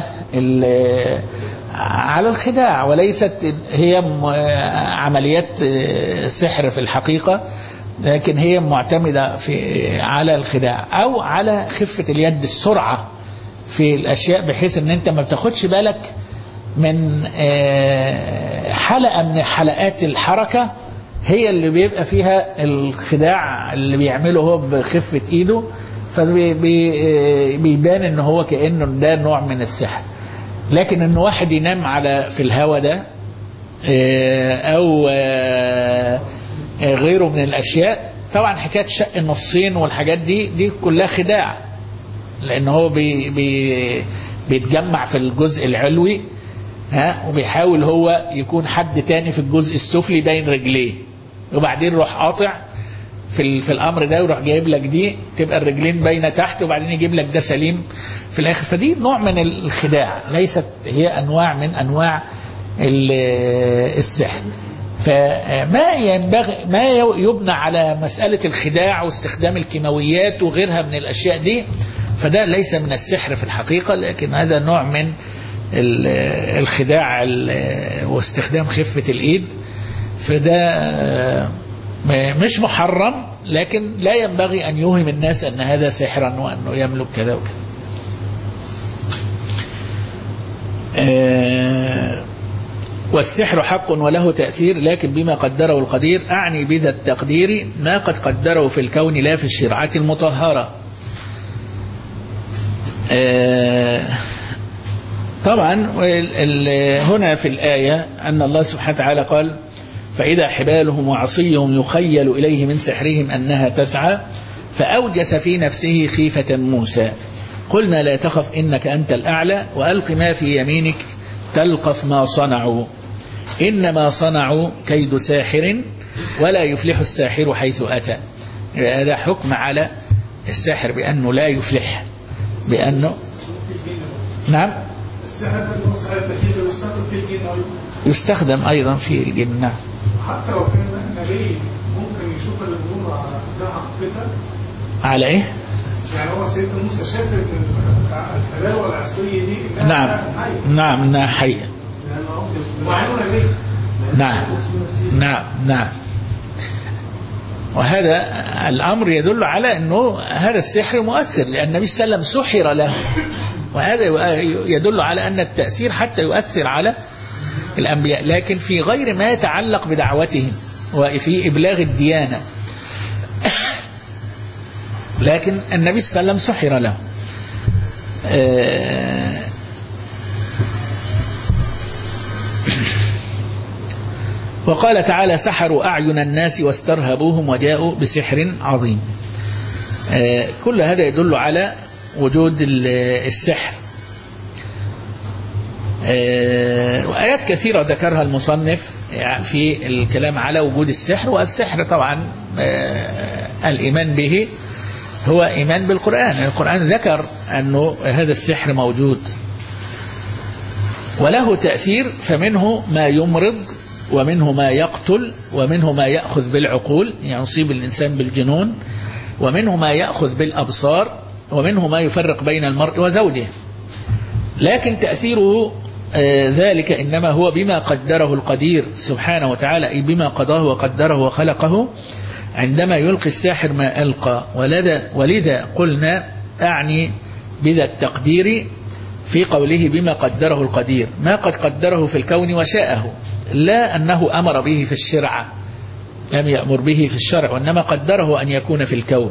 على الخداع، وليست هي عمليات سحر في الحقيقة، لكن هي معتمدة على الخداع أو على خفة اليد، السرعة في الأشياء، بحيث ان انت ما بتاخدش بالك من حلقة من حلقات الحركة هي اللي بيبقى فيها الخداع اللي بيعمله هو بخفة ايده، فبيبان ان هو كأنه ده نوع من السحر. لكن ان واحد ينام في الهوا ده او غيره من الاشياء، طبعا حكاية شق النصين والحاجات دي كلها خداع، لان هو بيتجمع في الجزء العلوي، وبيحاول هو يكون حد تاني في الجزء السفلي بين رجليه، وبعدين يروح قاطع في الامر ده، ويروح جايب لك دي تبقى الرجلين باينه تحت، وبعدين يجيب لك ده سليم في الاخر. فدي نوع من الخداع، ليست هي انواع من انواع السحر. فما ينبغي ما يبنى على مسألة الخداع واستخدام الكيماويات وغيرها من الاشياء دي، فده ليس من السحر في الحقيقة، لكن هذا نوع من الخداع واستخدام خفة الايد. فده مش محرم، لكن لا ينبغي أن يوهم الناس أن هذا سحرا وأنه يملك كذا وكذا. والسحر حق وله تأثير، لكن بما قدره القدير. أعني بذا التقدير ما قد قدره في الكون لا في الشرعات المطهرة. طبعا هنا في الآية أن الله سبحانه وتعالى قال: فإذا حبالهم وعصيهم يخيل إليه من سحرهم أنها تسعى، فأوجس في نفسه خيفة موسى. قلنا لا تخف إنك أنت الأعلى، وألق ما في يمينك تلقف ما صنعوا، إنما صنعوا كيد ساحر ولا يفلح الساحر حيث أتى. هذا حكم على الساحر بأنه لا يفلح، بأنه نعم السحر يستخدم في الجن، يستخدم أيضا في الجن. نعم، حتى لو كان نبي ممكن يشوف الأمور على ده حقيقتها. على إيه؟ يعني هو سيدنا موسى شاف ان الحلاوه والعصيه دي ان نعم نعم إنها حية. نعم نعم نعم. وهذا الأمر يدل على أنه هذا السحر مؤثر، لأن النبي صلى الله عليه وسلم سحر له، وهذا يدل على أن التأثير حتى يؤثر على الأنبياء، لكن في غير ما يتعلق بدعوتهم وفي إبلاغ الديانة. لكن النبي صلى الله عليه وسلم سحر له. وقال تعالى: سحروا أعين الناس واسترهبوهم وجاءوا بسحر عظيم. كل هذا يدل على وجود السحر. وآيات كثيرة ذكرها المصنف في الكلام على وجود السحر. والسحر طبعا الإيمان به هو إيمان بالقرآن. القرآن ذكر أنه هذا السحر موجود وله تأثير، فمنه ما يمرض، ومنه ما يقتل، ومنه ما يأخذ بالعقول يعني يصيب الإنسان بالجنون، ومنه ما يأخذ بالأبصار، ومنه ما يفرق بين المرء وزوجه. لكن تأثيره ذلك إنما هو بما قدره القدير سبحانه وتعالى، أي بما قضاه وقدره وخلقه عندما يلقي الساحر ما ألقى. ولذا قلنا أعني بذا التقدير في قوله بما قدره القدير، ما قد قدره في الكون وشاءه، لا أنه أمر به في الشرع، لم يأمر به في الشرع، وإنما قدره أن يكون في الكون.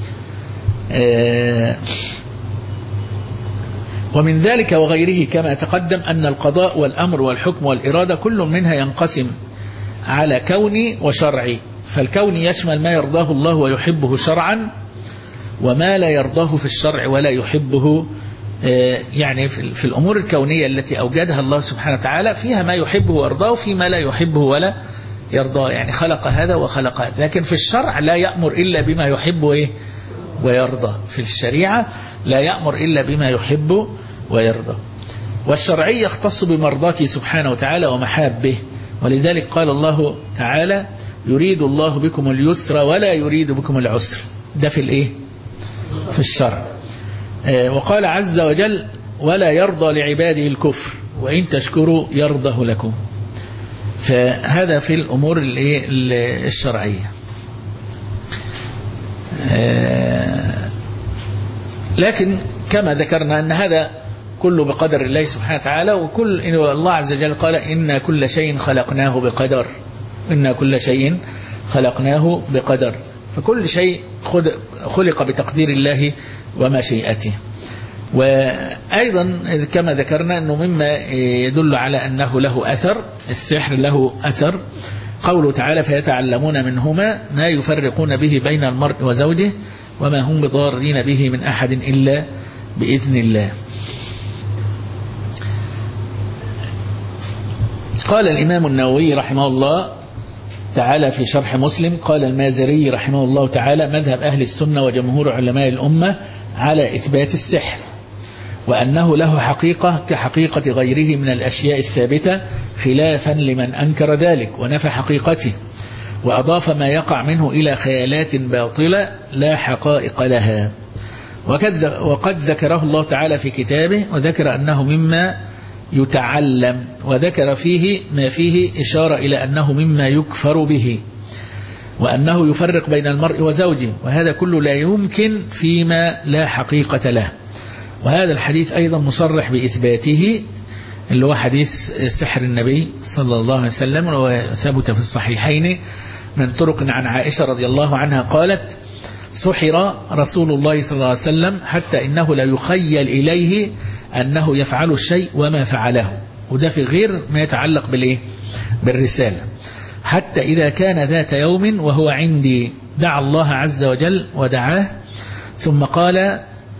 ومن ذلك وغيره كما تقدم أن القضاء والأمر والحكم والإرادة كل منها ينقسم على كوني وشرعي. فالكوني يشمل ما يرضاه الله ويحبه شرعا، وما لا يرضاه في الشرع ولا يحبه، يعني في الأمور الكونية التي أوجدها الله سبحانه وتعالى فيها ما يحبه ويرضاه، فيما لا يحبه ولا يرضاه، يعني خلق هذا وخلق هذا. لكن في الشرع لا يأمر إلا بما يحبه ويرضى. في الشريعة لا يأمر إلا بما يحبه ويرضى. والشرعي يختص بمرضاته سبحانه وتعالى ومحابه. ولذلك قال الله تعالى: يريد الله بكم اليسر ولا يريد بكم العسر. ده في الشرع. وقال عز وجل: ولا يرضى لعباده الكفر وإن تشكروا يرضه لكم. فهذا في الأمور الشرعية. لكن كما ذكرنا أن هذا كله بقدر الله سبحانه وتعالى. وكل الله عز وجل قال: إن كل شيء خلقناه بقدر، إن كل شيء خلقناه بقدر. فكل شيء خلق بتقدير الله ومشيئته. وأيضا كما ذكرنا أنه مما يدل على أنه له أثر، السحر له أثر، قوله تعالى: فيتعلمون منهما ما يفرقون به بين المرء وزوجه وما هم بضارين به من أحد إلا بإذن الله. قال الإمام النووي رحمه الله تعالى في شرح مسلم، قال المازري رحمه الله تعالى: مذهب أهل السنة وجمهور علماء الأمة على إثبات السحر، وأنه له حقيقة كحقيقة غيره من الأشياء الثابتة، خلافا لمن أنكر ذلك ونفى حقيقته وأضاف ما يقع منه إلى خيالات باطلة لا حقائق لها. وقد ذكره الله تعالى في كتابه، وذكر أنه مما يتعلم، وذكر فيه ما فيه إشارة إلى أنه مما يكفر به، وأنه يفرق بين المرء وزوجه، وهذا كله لا يمكن فيما لا حقيقة له. وهذا الحديث أيضا مصرح بإثباته، اللي هو حديث سحر النبي صلى الله عليه وسلم، وثبت في الصحيحين من طرق عن عائشة رضي الله عنها قالت: سحر رسول الله صلى الله عليه وسلم حتى إنه لا يخيل إليه أنه يفعل الشيء وما فعله. وده في غير ما يتعلق بالرسالة. حتى إذا كان ذات يوم وهو عندي دعا الله عز وجل ودعاه، ثم قال: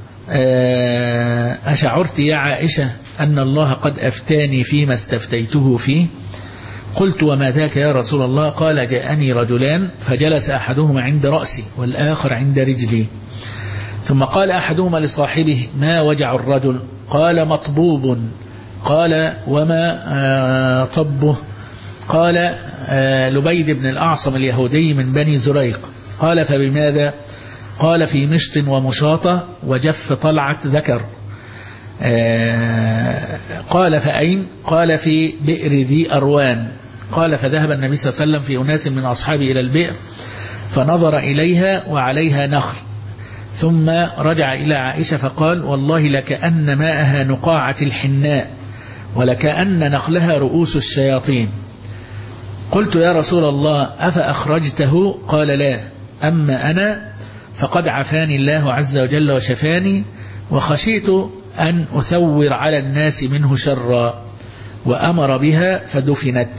أشعرت يا عائشة أن الله قد أفتاني فيما استفتيته فيه؟ قلت: وما ذاك يا رسول الله؟ قال: جاءني رجلان فجلس أحدهما عند رأسي والآخر عند رجلي، ثم قال أحدهما لصاحبه: ما وجع الرجل؟ قال: مطبوب. قال: وما طبه؟ قال: لبيد بن الأعصم اليهودي من بني زريق. قال: فبماذا؟ قال: في مشط ومشاطة وجف طلعة ذكر. قال فأين؟ قال في بئر ذي أروان. قال فذهب النبي صلى الله عليه وسلم في أناس من أصحابه إلى البئر فنظر إليها وعليها نخل، ثم رجع إلى عائشة فقال والله لكأن ماءها نقاعة الحناء ولكأن نخلها رؤوس الشياطين. قلت يا رسول الله أفأخرجته؟ قال لا، أما أنا فقد عافاني الله عز وجل وشفاني، وخشيت أن أثور على الناس منه شرا، وأمر بها فدفنت.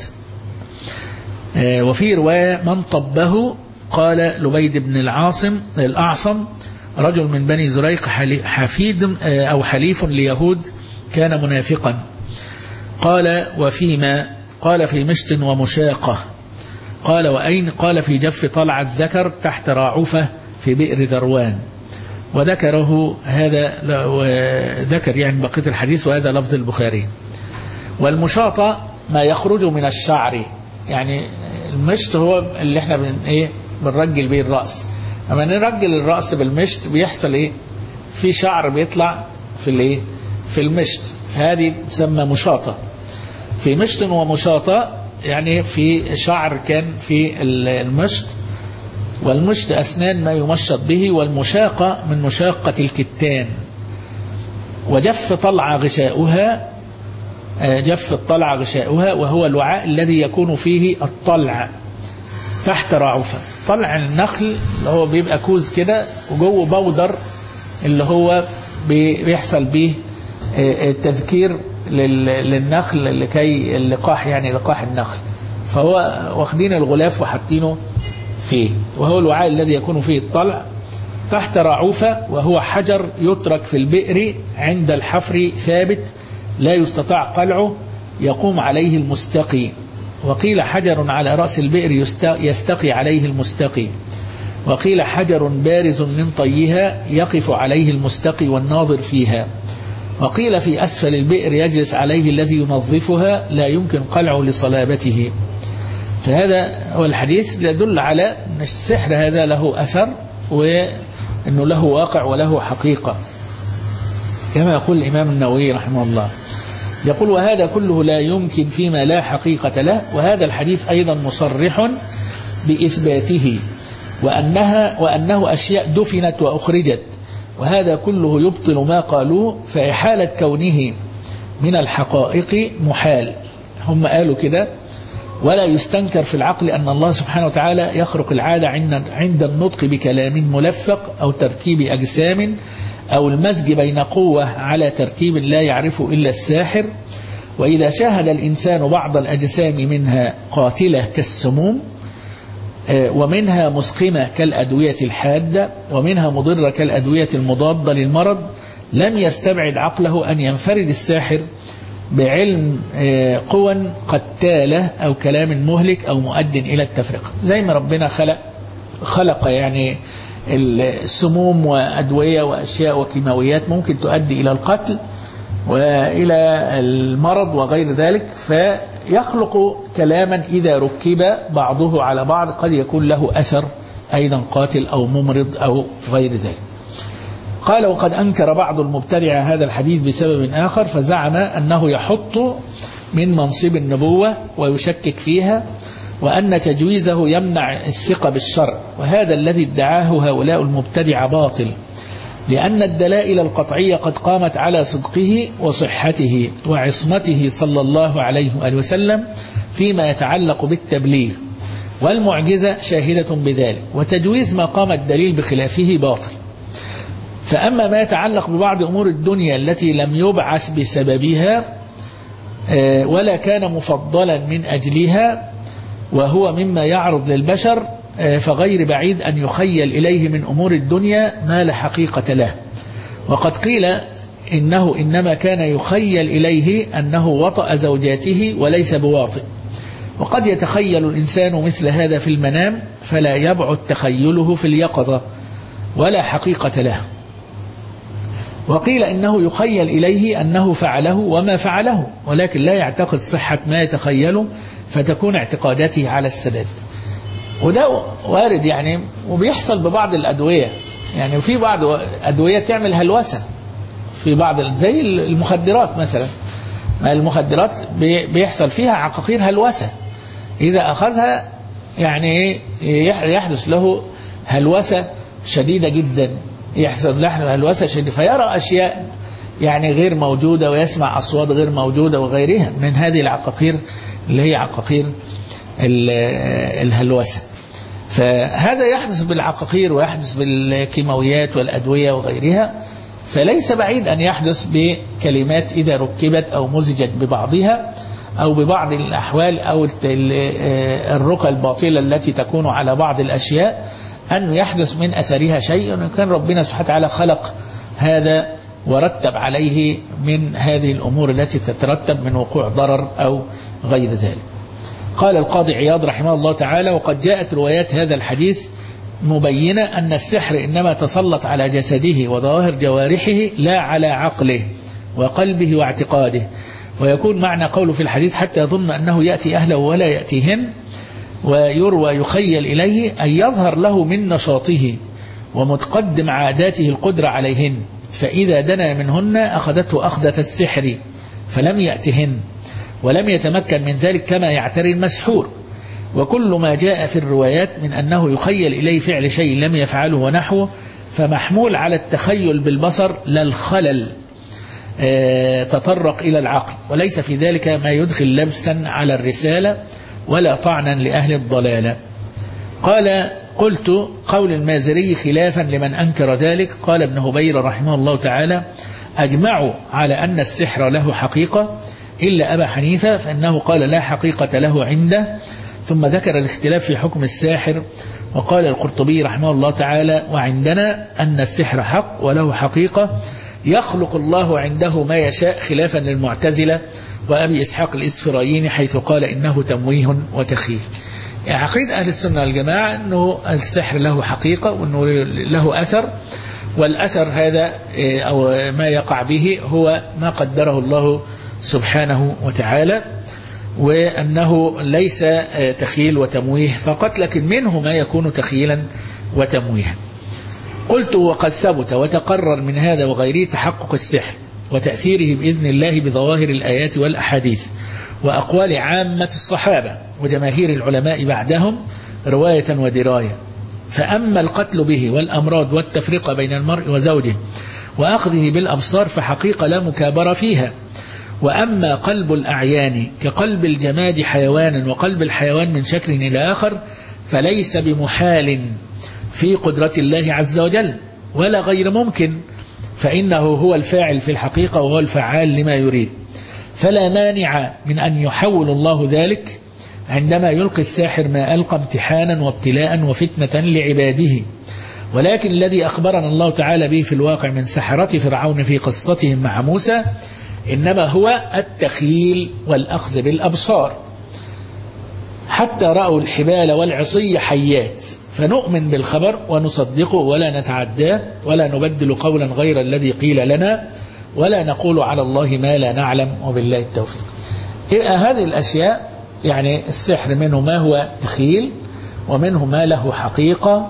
وفي رواية من طبه قال لبيد بن الأعصم رجل من بني زريق حفيد أو حليف ليهود كان منافقا. قال وفيما؟ قال في مشت ومشاقة. قال وأين؟ قال في جف طلع الذكر تحت راعوفة في بئر ذروان. وذكره هذا، ذكر يعني بقية الحديث، وهذا لفظ البخاري. والمشاطة ما يخرج من الشعر، يعني المشت هو اللي احنا بنرجل به الرأس. اما نرجل الرأس بالمشت بيحصل ايه؟ في شعر بيطلع في المشت، فهذه تسمى مشاطة. في مشت ومشاطة يعني في شعر كان في المشت، والمشت أسنان ما يمشط به، والمشاقة من مشاقة الكتان. وجف طلع غشاؤها، جف الطلع غشاؤها وهو الوعاء الذي يكون فيه الطلع تحت راعوفة. طلع النخل اللي هو بيبقى كوز كده وجوه بودر اللي هو بيحصل به التذكير للنخل لكي اللقاح، يعني لقاح النخل، فهو واخدين الغلاف وحاطينه فيه، وهو الوعاء الذي يكون فيه الطلع تحت راعوفة، وهو حجر يترك في البئر عند الحفر ثابت لا يستطاع قلعه يقوم عليه المستقي. وقيل حجر على رأس البئر يستقي عليه المستقي، وقيل حجر بارز من طيها يقف عليه المستقي والناظر فيها، وقيل في أسفل البئر يجلس عليه الذي ينظفها لا يمكن قلعه لصلابته. فهذا هو الحديث يدل على أن السحر هذا له أثر، وأنه له واقع وله حقيقة، كما يقول الإمام النووي رحمه الله. يقول وهذا كله لا يمكن فيما لا حقيقة له. وهذا الحديث أيضا مصرح بإثباته، وأنه أشياء دفنت وأخرجت، وهذا كله يبطل ما قالوه، فإحالة كونه من الحقائق محال. هم قالوا كده. ولا يستنكر في العقل أن الله سبحانه وتعالى يخرق العادة عند النطق بكلام ملفق أو تركيب أجسام أو المزج بين قوة على ترتيب لا يعرفه إلا الساحر. وإذا شاهد الإنسان بعض الأجسام منها قاتلة كالسموم، ومنها مسقمة كالأدوية الحادة، ومنها مضرة كالأدوية المضادة للمرض، لم يستبعد عقله أن ينفرد الساحر بعلم قوى قتالة أو كلام مهلك أو مؤد إلى التفرقة، زي ما ربنا خلق يعني السموم وأدوية وأشياء وكيماويات ممكن تؤدي إلى القتل وإلى المرض وغير ذلك، فيخلق كلاما إذا ركب بعضه على بعض قد يكون له أثر أيضا قاتل أو ممرض أو غير ذلك. قال وقد أنكر بعض المبتدعة هذا الحديث بسبب آخر، فزعم أنه يحط من منصب النبوة ويشكك فيها، وأن تجويزه يمنع الثقة بالشرع، وهذا الذي ادعاه هؤلاء المبتدعة باطل، لأن الدلائل القطعية قد قامت على صدقه وصحته وعصمته صلى الله عليه وآله وسلم فيما يتعلق بالتبليغ، والمعجزة شاهدة بذلك، وتجويز ما قام الدليل بخلافه باطل. فأما ما يتعلق ببعض أمور الدنيا التي لم يبعث بسببها ولا كان مفضلا من أجلها، وهو مما يعرض للبشر، فغير بعيد أن يخيل إليه من أمور الدنيا ما لا حقيقة له. وقد قيل إنه إنما كان يخيل إليه أنه وطأ زوجاته وليس بواطئ، وقد يتخيل الإنسان مثل هذا في المنام فلا يبعد تخيله في اليقظة ولا حقيقة له. وقيل إنه يخيل إليه أنه فعله وما فعله، ولكن لا يعتقد صحة ما يتخيله، فتكون اعتقاداته على السداد. وده وارد يعني، وبيحصل ببعض الأدوية، يعني في بعض أدوية تعمل هلوسة في بعض زي المخدرات مثلا. المخدرات بيحصل فيها عقاقير هلوسة، إذا أخذها يعني يحدث له هلوسة شديدة جدا، يحصل له هلوسة شديدة، فيرى أشياء يعني غير موجودة، ويسمع أصوات غير موجودة وغيرها من هذه العقاقير اللي هي عقاقير الهلوسة. فهذا يحدث بالعقاقير ويحدث بالكيماويات والأدوية وغيرها، فليس بعيد أن يحدث بكلمات إذا ركبت أو مزجت ببعضها أو ببعض الأحوال أو الرقى الباطلة التي تكون على بعض الأشياء، أن يحدث من أثرها شيء، وإن كان ربنا سبحانه وتعالى خلق هذا ورتب عليه من هذه الأمور التي تترتب من وقوع ضرر أو غير ذلك. قال القاضي عياض رحمه الله تعالى: وقد جاءت روايات هذا الحديث مبينة أن السحر إنما تسلط على جسده وظواهر جوارحه لا على عقله وقلبه واعتقاده، ويكون معنى قوله في الحديث: حتى يظن أنه يأتي أهله ولا يأتيهن، ويروى يخيل إليه أن يظهر له من نشاطه ومتقدم عاداته القدرة عليهن، فإذا دنا منهن أخذته أخذة السحر فلم يأتهن ولم يتمكن من ذلك كما يعتري المسحور. وكل ما جاء في الروايات من أنه يخيل إليه فعل شيء لم يفعله ونحوه فمحمول على التخيل بالبصر لا الخلل تطرق إلى العقل، وليس في ذلك ما يدخل لبسا على الرسالة ولا طعنا لأهل الضلالة. قال: قلت: قول المازري خلافا لمن أنكر ذلك. قال ابن هبير رحمه الله تعالى: أجمعوا على أن السحر له حقيقة إلا أبا حنيفة فإنه قال لا حقيقة له عنده، ثم ذكر الاختلاف في حكم الساحر. وقال القرطبي رحمه الله تعالى: وعندنا أن السحر حق وله حقيقة يخلق الله عنده ما يشاء، خلافا للمعتزلة وأبي إسحاق الإسفرايني حيث قال إنه تمويه وتخيل. يعني عقيدة أهل السنة والجماعة أنه السحر له حقيقة وأنه له أثر، والأثر هذا أو ما يقع به هو ما قدره الله سبحانه وتعالى، وأنه ليس تخيل وتمويه فقط، لكن منه ما يكون تخيلا وتمويها. قلت: وقد ثبت وتقرر من هذا وغيره تحقق السحر وتأثيره بإذن الله بظواهر الآيات والأحاديث وأقوال عامة الصحابة وجماهير العلماء بعدهم رواية ودراية. فأما القتل به والأمراض والتفرقة بين المرء وزوجه وأخذه بالأبصار فحقيقة لا مكابرة فيها. وأما قلب الأعيان كقلب الجماد حيوانا وقلب الحيوان من شكل إلى آخر فليس بمحال في قدرة الله عز وجل ولا غير ممكن، فإنه هو الفاعل في الحقيقة وهو الفعال لما يريد، فلا مانع من أن يحول الله ذلك عندما يلقي الساحر ما ألقى امتحانا وابتلاء وفتنة لعباده. ولكن الذي أخبرنا الله تعالى به في الواقع من سحرة فرعون في قصتهم مع موسى إنما هو التخيل والأخذ بالأبصار، حتى رأوا الحبال والعصي حيات، فنؤمن بالخبر ونصدقه ولا نتعداه ولا نبدل قولا غير الذي قيل لنا ولا نقول على الله ما لا نعلم وبالله التوفيق. هذه الأشياء يعني السحر منه ما هو تخيل ومنه ما له حقيقة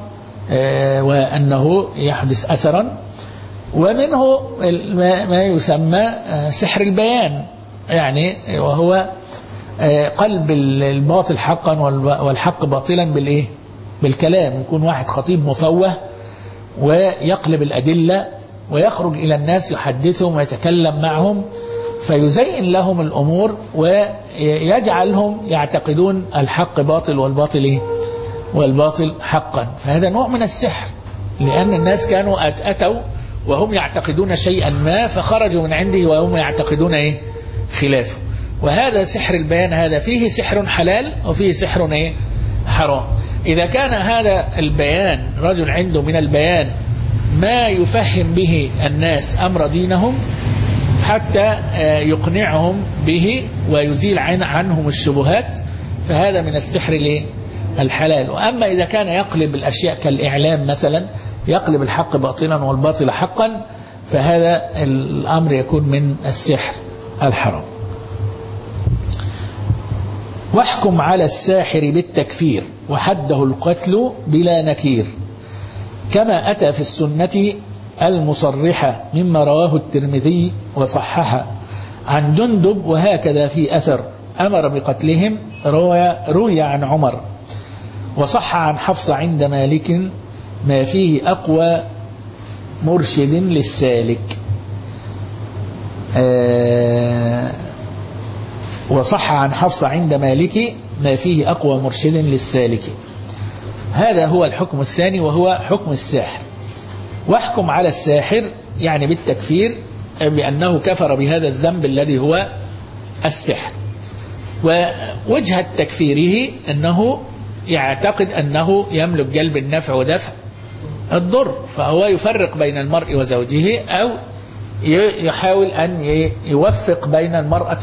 وأنه يحدث أثرا، ومنه ما يسمى سحر البيان، يعني وهو قلب الباطل حقا والحق باطلا بالإيه؟ بالكلام. يكون واحد خطيب مفوه ويقلب الأدلة ويخرج إلى الناس يحدثهم ويتكلم معهم فيزين لهم الأمور ويجعلهم يعتقدون الحق باطل والباطل حقا. فهذا نوع من السحر، لأن الناس كانوا أتوا وهم يعتقدون شيئا ما فخرجوا من عنده وهم يعتقدون خلافه. وهذا سحر البيان، هذا فيه سحر حلال وفيه سحر حرام. إذا كان هذا البيان رجل عنده من البيان ما يفهم به الناس أمر دينهم حتى يقنعهم به ويزيل عنهم الشبهات، فهذا من السحر الحلال. وأما إذا كان يقلب الأشياء كالإعلام مثلا، يقلب الحق باطلا والباطل حقا، فهذا الأمر يكون من السحر الحرام. واحكم على الساحر بالتكفير وحده القتل بلا نكير، كما أتى في السنة المصرحة مما رواه الترمذي وصححه عن جندب، وهكذا في أثر أمر بقتلهم روي عن عمر، وصح عن حفصة عند مالك ما فيه أقوى مرشد للسالك. وصح عن حفصة عند مالك ما فيه أقوى مرشد للسالك. هذا هو الحكم الثاني، وهو حكم الساحر. واحكم على الساحر يعني بالتكفير بأنه كفر بهذا الذنب الذي هو السحر. ووجه تكفيره أنه يعتقد أنه يملك جلب النفع ودفع الضر، فهو يفرق بين المرء وزوجه، أو يحاول أن يوفق بين المرأة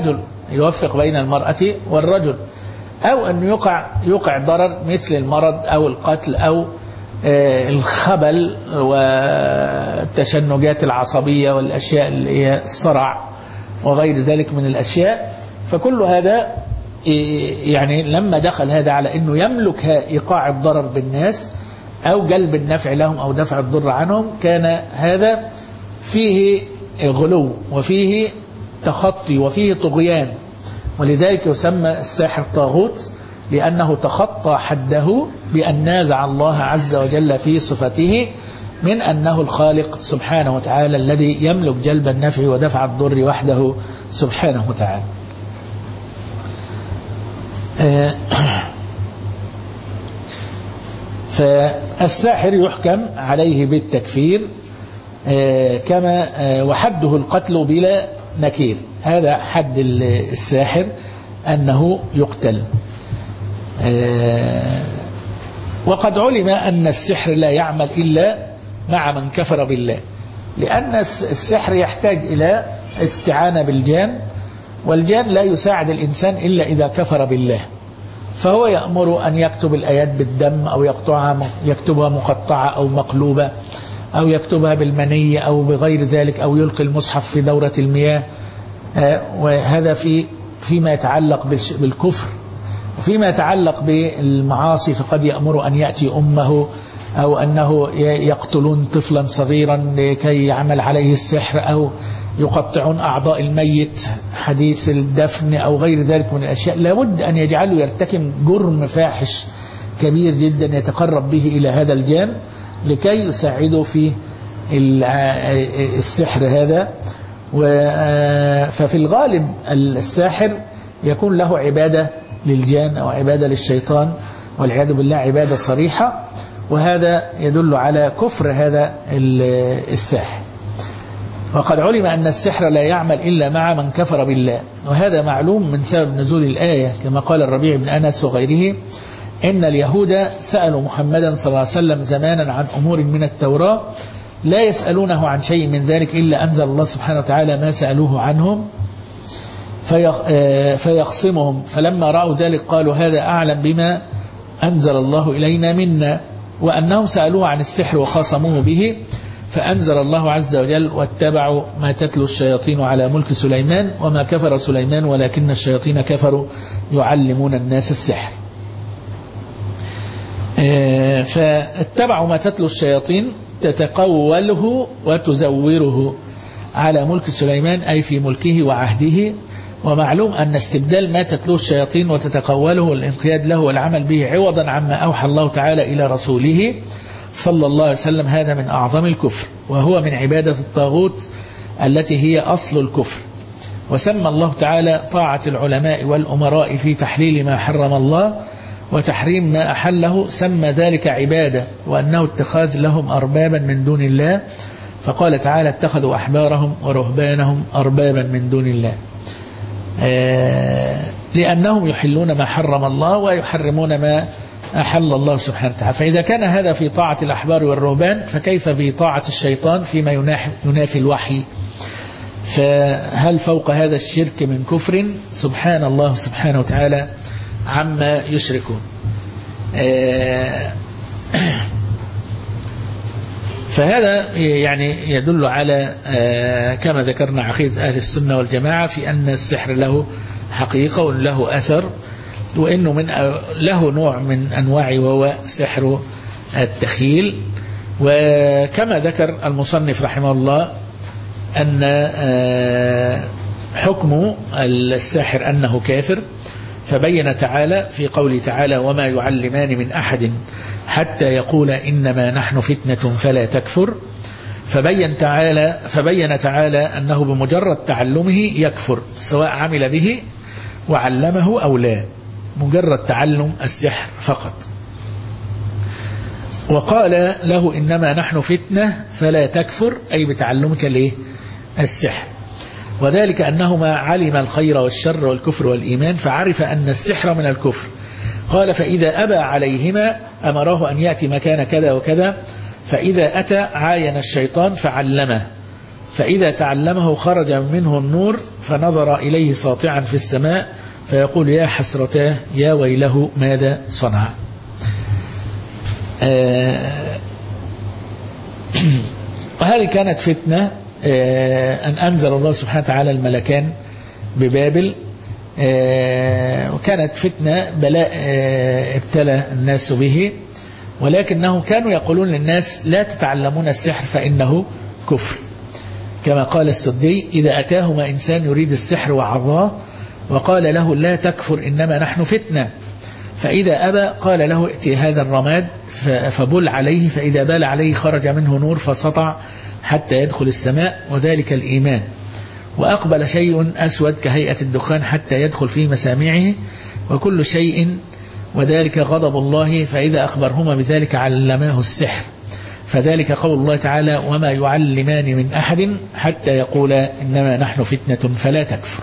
والرجل، أو أن يوقع ضرر مثل المرض أو القتل أو الخبل والتشنجات العصبية والأشياء اللي هي الصرع وغير ذلك من الأشياء. فكل هذا يعني لما دخل هذا على أنه يملك إيقاع الضرر بالناس أو جلب النفع لهم أو دفع الضر عنهم، كان هذا فيه غلو وفيه تخطي وفيه طغيان، ولذلك يسمى الساحر طاغوت، لأنه تخطى حده بأن نازع الله عز وجل في صفته من أنه الخالق سبحانه وتعالى الذي يملك جلب النفع ودفع الضر وحده سبحانه وتعالى. فالساحر يحكم عليه بالتكفير كما وحده القتل بلا نكير. هذا حد الساحر أنه يقتل. وقد علم أن السحر لا يعمل إلا مع من كفر بالله، لأن السحر يحتاج إلى استعانة بالجان، والجان لا يساعد الإنسان إلا إذا كفر بالله. فهو يأمر أن يكتب الآيات بالدم، أو يكتبها مقطعة أو مقلوبة، أو يكتبها بالمنية أو بغير ذلك، أو يلقي المصحف في دورة المياه. وهذا فيما يتعلق بالكفر. وفيما يتعلق بالمعاصي فقد يأمر أن يأتي أمه، أو أنه يقتلون طفلا صغيرا لكي يعمل عليه السحر، أو يقطعون أعضاء الميت حديث الدفن أو غير ذلك من الأشياء. لابد أن يجعله يرتكب جرم فاحش كبير جدا يتقرب به إلى هذا الجان لكي يساعده في السحر هذا. ففي الغالب الساحر يكون له عبادة للجان أو عبادة للشيطان، والعياذ بالله عبادة صريحة، وهذا يدل على كفر هذا الساحر. وقد علم أن السحر لا يعمل إلا مع من كفر بالله، وهذا معلوم من سبب نزول الآية، كما قال الربيع بن أنس وغيره: إن اليهود سألوا محمدا صلى الله عليه وسلم زمانا عن أمور من التوراة لا يسألونه عن شيء من ذلك إلا أنزل الله سبحانه وتعالى ما سألوه عنهم فيخصمهم، فلما رأوا ذلك قالوا هذا أعلم بما أنزل الله إلينا منا، وأنهم سألوه عن السحر وخاصموه به، فأنزل الله عز وجل: واتبعوا ما تتلو الشياطين على ملك سليمان وما كفر سليمان ولكن الشياطين كفروا يعلمون الناس السحر. فاتبعوا ما تتلو الشياطين تتقوله وتزوره على ملك سليمان، أي في ملكه وعهده. ومعلوم أن استبدال ما تتلوه الشياطين وتتقوله والانقياد له والعمل به عوضا عما أوحى الله تعالى إلى رسوله صلى الله عليه وسلم هذا من أعظم الكفر، وهو من عبادة الطاغوت التي هي أصل الكفر. وسمى الله تعالى طاعة العلماء والأمراء في تحليل ما حرم الله وتحريم ما أحله، سمى ذلك عبادة، وأنه اتخاذ لهم أربابا من دون الله، فقال تعالى: اتخذوا أحبارهم ورهبانهم أربابا من دون الله، لأنهم يحلون ما حرم الله ويحرمون ما أحل الله سبحانه وتعالى. فإذا كان هذا في طاعة الأحبار والرهبان، فكيف في طاعة الشيطان فيما ينافي الوحي؟ فهل فوق هذا الشرك من كفر؟ سبحان الله سبحانه وتعالى عما يشركون. فهذا يعني يدل على كما ذكرنا عقيدة أهل السنة والجماعة في أن السحر له حقيقة وله أثر، وإنه له نوع من أنواع وهو سحر التخيل، وكما ذكر المصنف رحمه الله أن حكم الساحر أنه كافر، فبين تعالى في قوله تعالى وما يعلمان من أحد حتى يقول إنما نحن فتنة فلا تكفر. فبين تعالى أنه بمجرد تعلمه يكفر سواء عمل به وعلمه أو لا، مجرد تعلم السحر فقط. وقال له إنما نحن فتنة فلا تكفر، أي بتعلمك ليه السحر، وذلك أنهما علم الخير والشر والكفر والإيمان فعرف أن السحر من الكفر. قال فإذا أبى عليهما أمره أن يأتي مكان كذا وكذا، فإذا أتى عاين الشيطان فعلمه، فإذا تعلمه خرج منه النور فنظر إليه ساطعا في السماء فيقول يا حسرتاه يا ويله ماذا صنع. وهذه كانت فتنة أن أنزل الله سبحانه وتعالى الملكان ببابل، وكانت فتنة بلاء ابتلى الناس به، ولكنهم كانوا يقولون للناس لا تتعلمون السحر فإنه كفر، كما قال السدي إذا أتاهما إنسان يريد السحر وعظاه وقال له لا تكفر إنما نحن فتنة، فإذا أبى قال له ائتي هذا الرماد فبل عليه، فإذا بال عليه خرج منه نور فسطع حتى يدخل السماء، وذلك الإيمان. وأقبل شيء أسود كهيئة الدخان حتى يدخل في مسامعه، وكل شيء وذلك غضب الله، فإذا أخبرهما بذلك علماه السحر، فذلك قول الله تعالى وما يعلمان من أحد حتى يقولا إنما نحن فتنة فلا تكفر.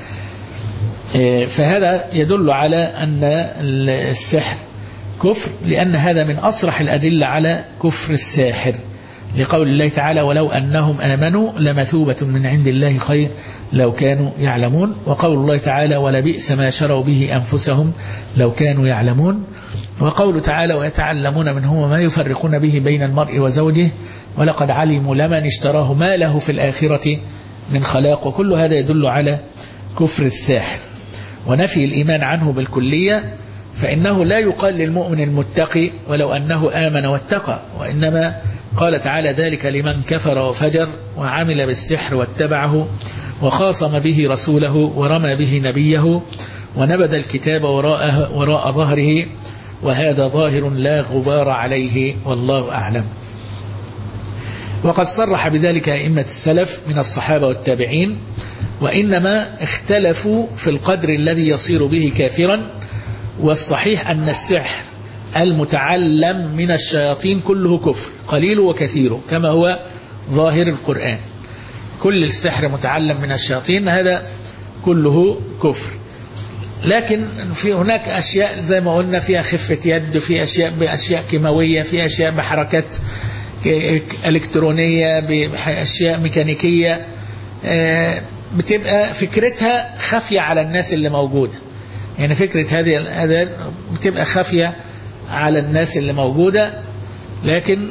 فهذا يدل على أن السحر كفر، لأن هذا من أصرح الأدلة على كفر الساحر، لقول الله تعالى ولو أنهم آمنوا لمثوبة من عند الله خير لو كانوا يعلمون، وقول الله تعالى ولبئس ما شروا به أنفسهم لو كانوا يعلمون، وقول تعالى ويتعلمون منهما ما يفرقون به بين المرء وزوجه ولقد علموا لمن اشتراه ما له في الآخرة من خلاق، وكل هذا يدل على كفر الساحر ونفي الإيمان عنه بالكلية، فإنه لا يقال للمؤمن المتقي ولو أنه آمن واتقى، وإنما قال تعالى ذلك لمن كفر وفجر وعمل بالسحر واتبعه وخاصم به رسوله ورمى به نبيه ونبذ الكتاب وراء ظهره وهذا ظاهر لا غبار عليه والله أعلم. وقد صرح بذلك أئمة السلف من الصحابة والتابعين، وإنما اختلفوا في القدر الذي يصير به كافرا، والصحيح أن السحر المتعلم من الشياطين كله كفر قليل وكثير كما هو ظاهر القرآن، كل السحر متعلم من الشياطين هذا كله كفر، لكن في هناك أشياء زي ما قلنا فيها خفة يد، في أشياء بأشياء كيماوية، في أشياء بحركات إلكترونية، بأشياء ميكانيكية، بتبقى فكرتها خفية على الناس اللي موجودة، يعني فكرة هذه بتبقى خفية على الناس اللي موجودة، لكن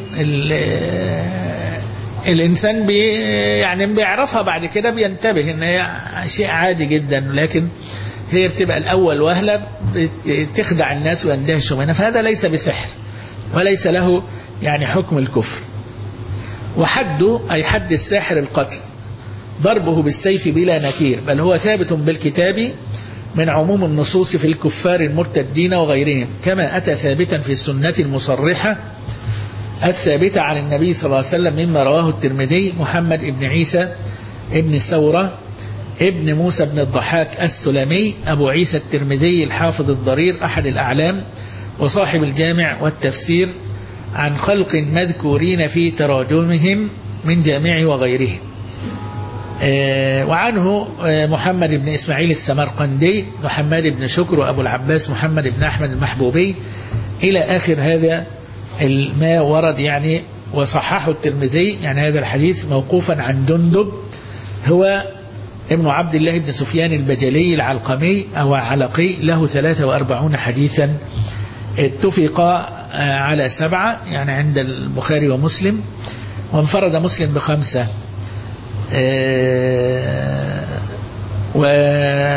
الإنسان يعني بيعرفها بعد كده بينتبه إن هي شيء عادي جدا، لكن هي بتبقى الأول وهلة بتخدع الناس ويندهشوا منها، فهذا ليس بسحر وليس له يعني حكم الكفر. وحده أي حد الساحر القتل، ضربه بالسيف بلا نكير، بل هو ثابت بالكتاب من عموم النصوص في الكفار المرتدين وغيرهم، كما أتى ثابتا في السنة المصرحة الثابتة عن النبي صلى الله عليه وسلم مما رواه الترمذي محمد بن عيسى ابن ثورة ابن موسى بن الضحاك السلمي أبو عيسى الترمذي الحافظ الضرير أحد الأعلام وصاحب الجامع والتفسير، عن خلق مذكورين في تراجمهم من جامع وغيره. وعنه محمد بن إسماعيل السمرقندي وحماد بن شكر وأبو العباس محمد بن أحمد المحبوبي إلى آخر هذا ما ورد يعني، وصححه الترمذي يعني هذا الحديث موقوفا عن جندب هو ابن عبد الله بن سفيان البجلي العلقمي أو علقي، له 43 حديثا، اتفق على 7 يعني عند البخاري ومسلم، وانفرد مسلم ب5.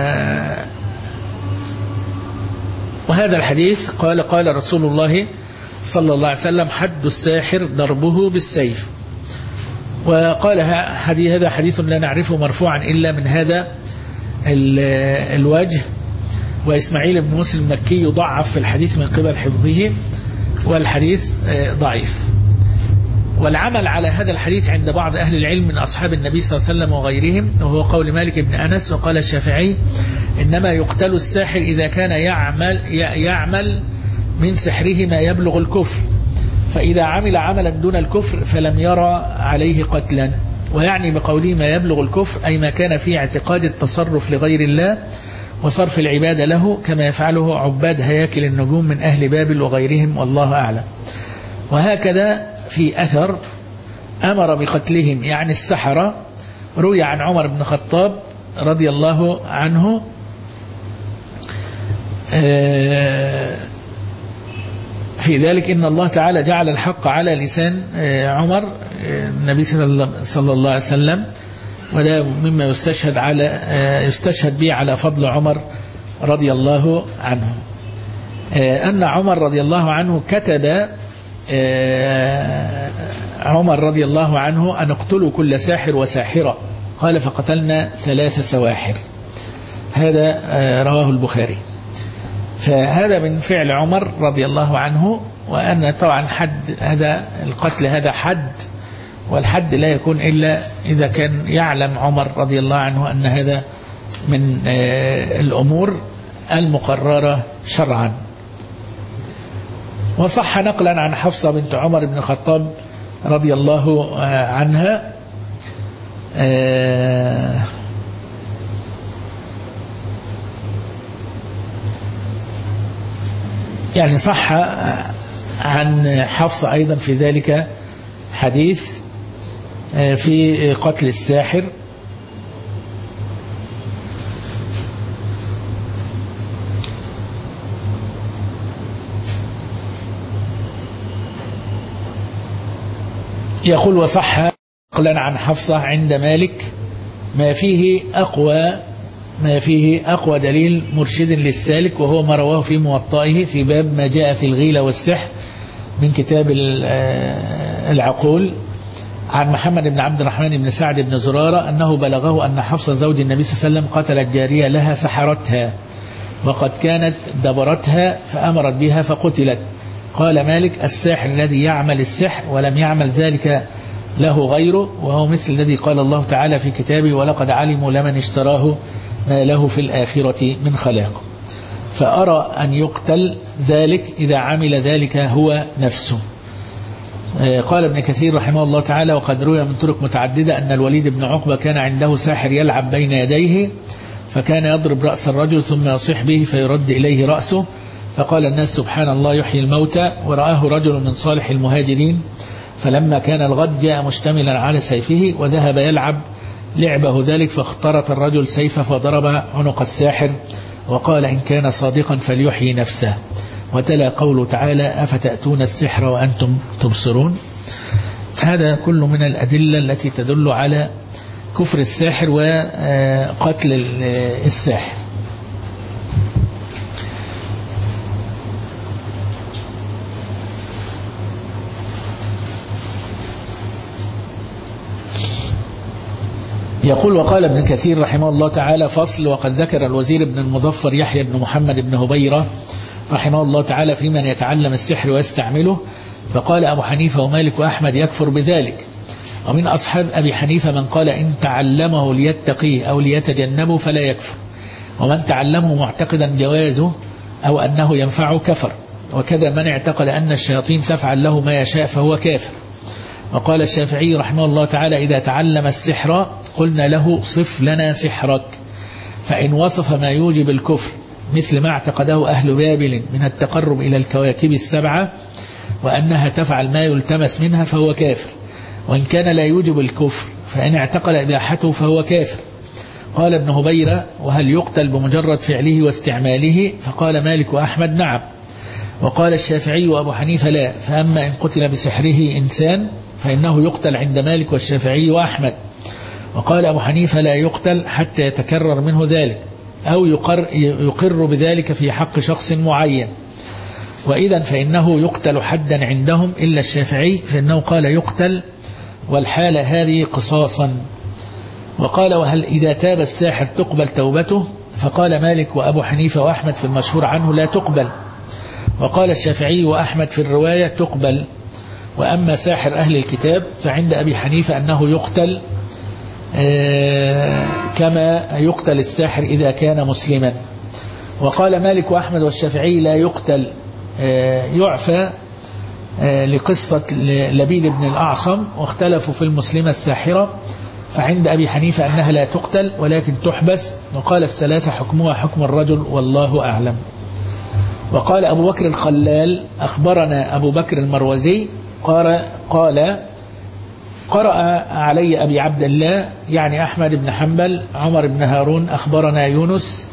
وهذا الحديث قال رسول الله صلى الله عليه وسلم: حد الساحر ضربه بالسيف. وقال هذا حديث لا نعرفه مرفوعا إلا من هذا الوجه. وإسماعيل بن مسلم المكي يضعف في الحديث من قبل حفظه، والحديث ضعيف. والعمل على هذا الحديث عند بعض أهل العلم من أصحاب النبي صلى الله عليه وسلم وغيرهم، وهو قول مالك بن أنس. وقال الشافعي: إنما يقتل الساحر إذا كان يعمل من سحره ما يبلغ الكفر، فإذا عمل عملا دون الكفر فلم يرى عليه قتلا. ويعني بقوله ما يبلغ الكفر أي ما كان فيه اعتقاد التصرف لغير الله وصرف العبادة له، كما يفعله عباد هياكل النجوم من أهل بابل وغيرهم، والله أعلم. وهكذا في أثر أمر بقتلهم يعني السحرة، روي عن عمر بن الخطاب رضي الله عنه في ذلك: إن الله تعالى جعل الحق على لسان عمر النبي صلى الله عليه وسلم. وده مما يستشهد به على فضل عمر رضي الله عنه، أن عمر رضي الله عنه كتب عمر رضي الله عنه أن اقتلوا كل ساحر وساحرة، قال: فقتلنا 3 سواحر. هذا رواه البخاري. فهذا من فعل عمر رضي الله عنه. وأن طبعا حد هذا القتل هذا حد، والحد لا يكون إلا إذا كان يعلم عمر رضي الله عنه أن هذا من الأمور المقررة شرعا. وصح نقلا عن حفصة بنت عمر بن الخطاب رضي الله عنها يعني صح عن حفصة أيضا في ذلك حديث في قتل الساحر. يقول: وصح نقلا عن حفصة عند مالك ما فيه أقوى دليل مرشد للسالك، وهو ما رواه في موطئه في باب ما جاء في الغيلة والسحر من كتاب العقول، عن محمد بن عبد الرحمن بن سعد بن زرارة أنه بلغه أن حفصة زوج النبي صلى الله عليه وسلم قتلت جارية لها سحرتها، وقد كانت دبرتها فأمرت بها فقتلت. قال مالك: الساحر الذي يعمل السحر ولم يعمل ذلك له غيره، وهو مثل الذي قال الله تعالى في كتابه: ولقد علموا لمن اشتراه ما له في الآخرة من خلاق. فأرى أن يقتل ذلك إذا عمل ذلك هو نفسه. قال ابن كثير رحمه الله تعالى: وقد روي من طرق متعددة أن الوليد بن عقبة كان عنده ساحر يلعب بين يديه، فكان يضرب رأس الرجل ثم يصيح به فيرد إليه رأسه، فقال الناس: سبحان الله يحيي الموتى. ورآه رجل من صالح المهاجرين، فلما كان الغد جاء مشتملا على سيفه وذهب يلعب لعبه ذلك، فاخترط الرجل سيفه فضرب عنق الساحر، وقال: إن كان صادقا فليحيي نفسه. وتلا قوله تعالى: أفتأتون السحر وأنتم تبصرون. هذا كله من الأدلة التي تدل على كفر الساحر وقتل الساحر. يقول: وقال ابن كثير رحمه الله تعالى: فصل. وقد ذكر الوزير بن المظفر يحيى بن محمد بن هبيرة رحمه الله تعالى في من يتعلم السحر ويستعمله، فقال أبو حنيفة ومالك وأحمد يكفر بذلك. ومن أصحاب أبي حنيفة من قال إن تعلمه ليتقيه أو ليتجنبه فلا يكفر، ومن تعلمه معتقدا جوازه أو أنه ينفعه كفر. وكذا من اعتقد أن الشياطين تفعل له ما يشاء فهو كافر. وقال الشافعي رحمه الله تعالى: إذا تعلم السحر قلنا له صف لنا سحرك، فإن وصف ما يوجب الكفر مثل ما اعتقده أهل بابل من التقرب إلى الكواكب السبعة وأنها تفعل ما يلتمس منها فهو كافر، وإن كان لا يوجب الكفر فإن اعتقد إباحته فهو كافر. قال ابن هبيرة: وهل يقتل بمجرد فعله واستعماله؟ فقال مالك وأحمد: نعم. وقال الشافعي وأبو حنيفة: لا، فأما إن قتل بسحره إنسان فإنه يقتل عند مالك والشافعي وأحمد. وقال أبو حنيفة: لا يقتل حتى يتكرر منه ذلك أو يقر بذلك في حق شخص معين. وإذا فإنه يقتل حدا عندهم إلا الشافعي فإنه قال يقتل والحالة هذه قصاصا. وقال وهل إذا تاب الساحر تقبل توبته؟ فقال مالك وأبو حنيفة وأحمد في المشهور عنه لا تقبل، وقال الشافعي وأحمد في الرواية تقبل. وأما ساحر أهل الكتاب فعند أبي حنيفة أنه يقتل كما يقتل الساحر إذا كان مسلما. وقال مالك وأحمد والشافعي لا يقتل، يعفى لقصة لبيد بن الأعصم، واختلفوا في المسلمة الساحرة، فعند أبي حنيفة أنها لا تقتل ولكن تحبس. وقال الثلاثة حكمها حكم الرجل والله أعلم. وقال أبو بكر الخلال أخبرنا أبو بكر المروزي قال قرأ علي أبي عبد الله يعني أحمد بن حنبل عمر بن هارون أخبرنا يونس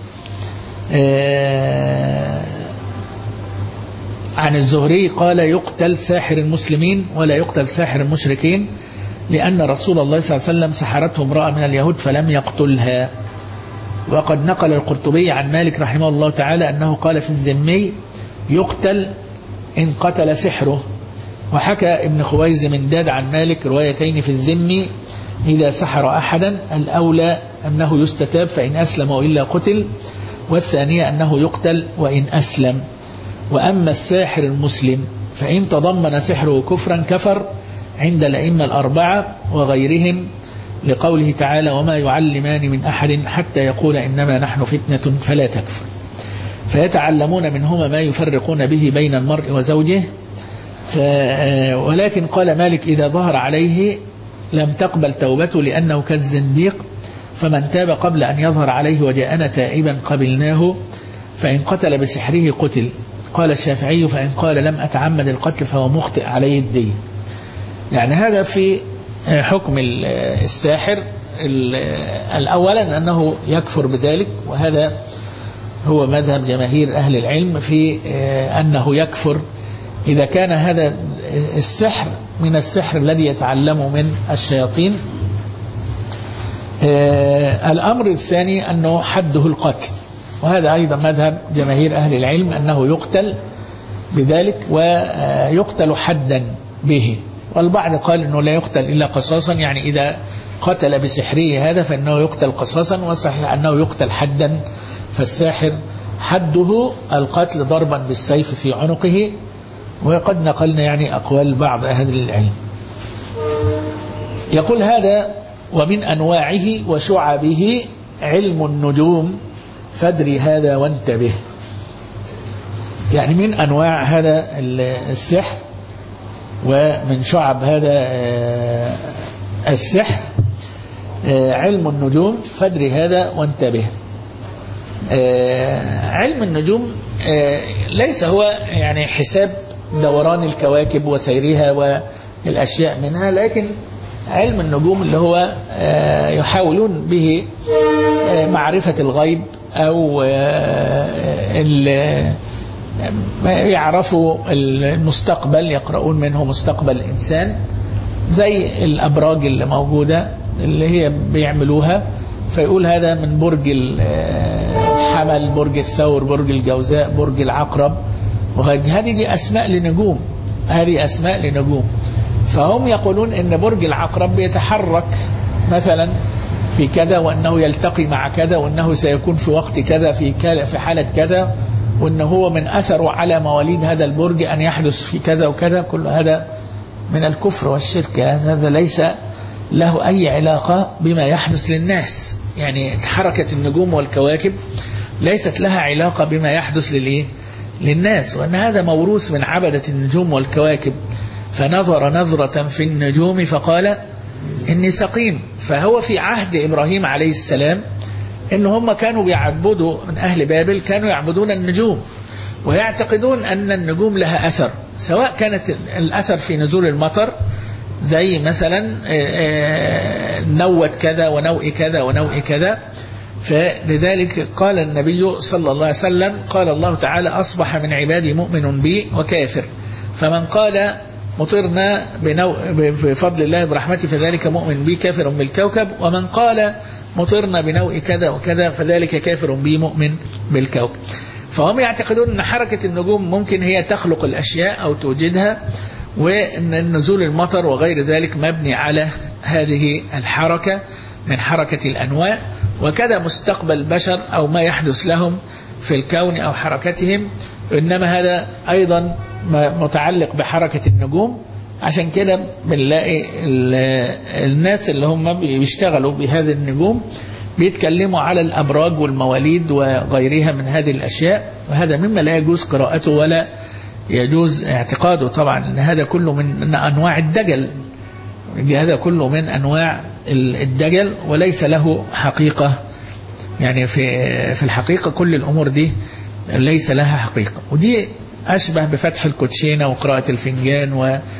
عن الزهري قال يقتل ساحر المسلمين ولا يقتل ساحر المشركين، لأن رسول الله صلى الله عليه وسلم سحرته امرأة من اليهود فلم يقتلها. وقد نقل القرطبي عن مالك رحمه الله تعالى أنه قال في الذمي يقتل إن قتل سحره. وحكى ابن خويز من داد عن مالك روايتين في الذمي إذا سحر أحدا، الأولى أنه يستتاب فإن أسلم وإلا قتل، والثانية أنه يقتل وإن أسلم. وأما الساحر المسلم فإن تضمن سحره كفرا كفر عند الأئمة الأربعة وغيرهم، لقوله تعالى وما يعلمان من أحد حتى يقول إنما نحن فتنة فلا تكفر، فيتعلمون منهما ما يفرقون به بين المرء وزوجه. ولكن قال مالك إذا ظهر عليه لم تقبل توبته لأنه كالزنديق، فمن تاب قبل أن يظهر عليه وجاءنا تائبا قبلناه، فإن قتل بسحره قتل. قال الشافعي فإن قال لم أتعمد القتل فهو مخطئ عليه الدين. يعني هذا في حكم الساحر. الأولا أنه يكفر بذلك، وهذا هو مذهب جماهير أهل العلم في أنه يكفر إذا كان هذا السحر من السحر الذي يتعلم من الشياطين. الأمر الثاني أنه حده القتل، وهذا أيضا مذهب جماهير أهل العلم أنه يقتل بذلك ويقتل حدا به. والبعض قال أنه لا يقتل إلا قصاصا، يعني إذا قتل بسحره هذا فإنه يقتل قصاصا، وصحيح أنه يقتل حدا. فالساحر حده القتل ضربا بالسيف في عنقه. وقد نقلنا يعني أقوال بعض أهل العلم. يقول هذا ومن أنواعه وشعبه علم النجوم فادري هذا وانتبه. يعني من أنواع هذا السحر ومن شعب هذا السحر علم النجوم فادري هذا وانتبه. علم النجوم ليس هو يعني حساب دوران الكواكب وسيرها والأشياء منها، لكن علم النجوم اللي هو يحاولون به معرفة الغيب أو يعرفوا المستقبل، يقرؤون منه مستقبل الإنسان، زي الأبراج اللي موجودة اللي هي بيعملوها، فيقول هذا من برج الحمل، برج الثور، برج الجوزاء، برج العقرب، وهذه دي أسماء لنجوم، هذه أسماء لنجوم. فهم يقولون إن برج العقرب يتحرك مثلا في كذا، وأنه يلتقي مع كذا، وأنه سيكون في وقت كذا في حالة كذا، وأنه هو من أثره على مواليد هذا البرج أن يحدث في كذا وكذا. كل هذا من الكفر والشرك، هذا ليس له أي علاقة بما يحدث للناس. يعني حركة النجوم والكواكب ليست لها علاقة بما يحدث للناس، وأن هذا موروث من عبدة النجوم والكواكب. فنظر نظرة في النجوم فقال إني سقيم. فهو في عهد إبراهيم عليه السلام إن هم كانوا يعبدوا من أهل بابل، كانوا يعبدون النجوم ويعتقدون أن النجوم لها أثر، سواء كانت الأثر في نزول المطر زي مثلا نوة كذا ونوء كذا ونوء كذا. فلذلك قال النبي صلى الله عليه وسلم قال الله تعالى أصبح من عبادي مؤمن بي وكافر، فمن قال مطرنا بفضل الله برحمته فذلك مؤمن بي كافر بالكوكب، ومن قال مطرنا بنوء كذا وكذا فذلك كافر بي مؤمن بالكوكب. فهم يعتقدون أن حركة النجوم ممكن هي تخلق الأشياء أو توجدها، وأن نزول المطر وغير ذلك مبني على هذه الحركة من حركة الأنواع، وكذا مستقبل البشر أو ما يحدث لهم في الكون أو حركتهم، إنما هذا أيضا متعلق بحركة النجوم. عشان كده بنلاقي الناس اللي هم بيشتغلوا بهذه النجوم بيتكلموا على الأبراج والمواليد وغيرها من هذه الأشياء، وهذا مما لا يجوز قراءته ولا يجوز اعتقاده طبعا، ان هذا كله من أنواع الدجل، هذا كله من أنواع الدجل وليس له حقيقة. يعني في الحقيقة كل الأمور دي ليس لها حقيقة، ودي أشبه بفتح الكوتشينة وقراءة الفنجان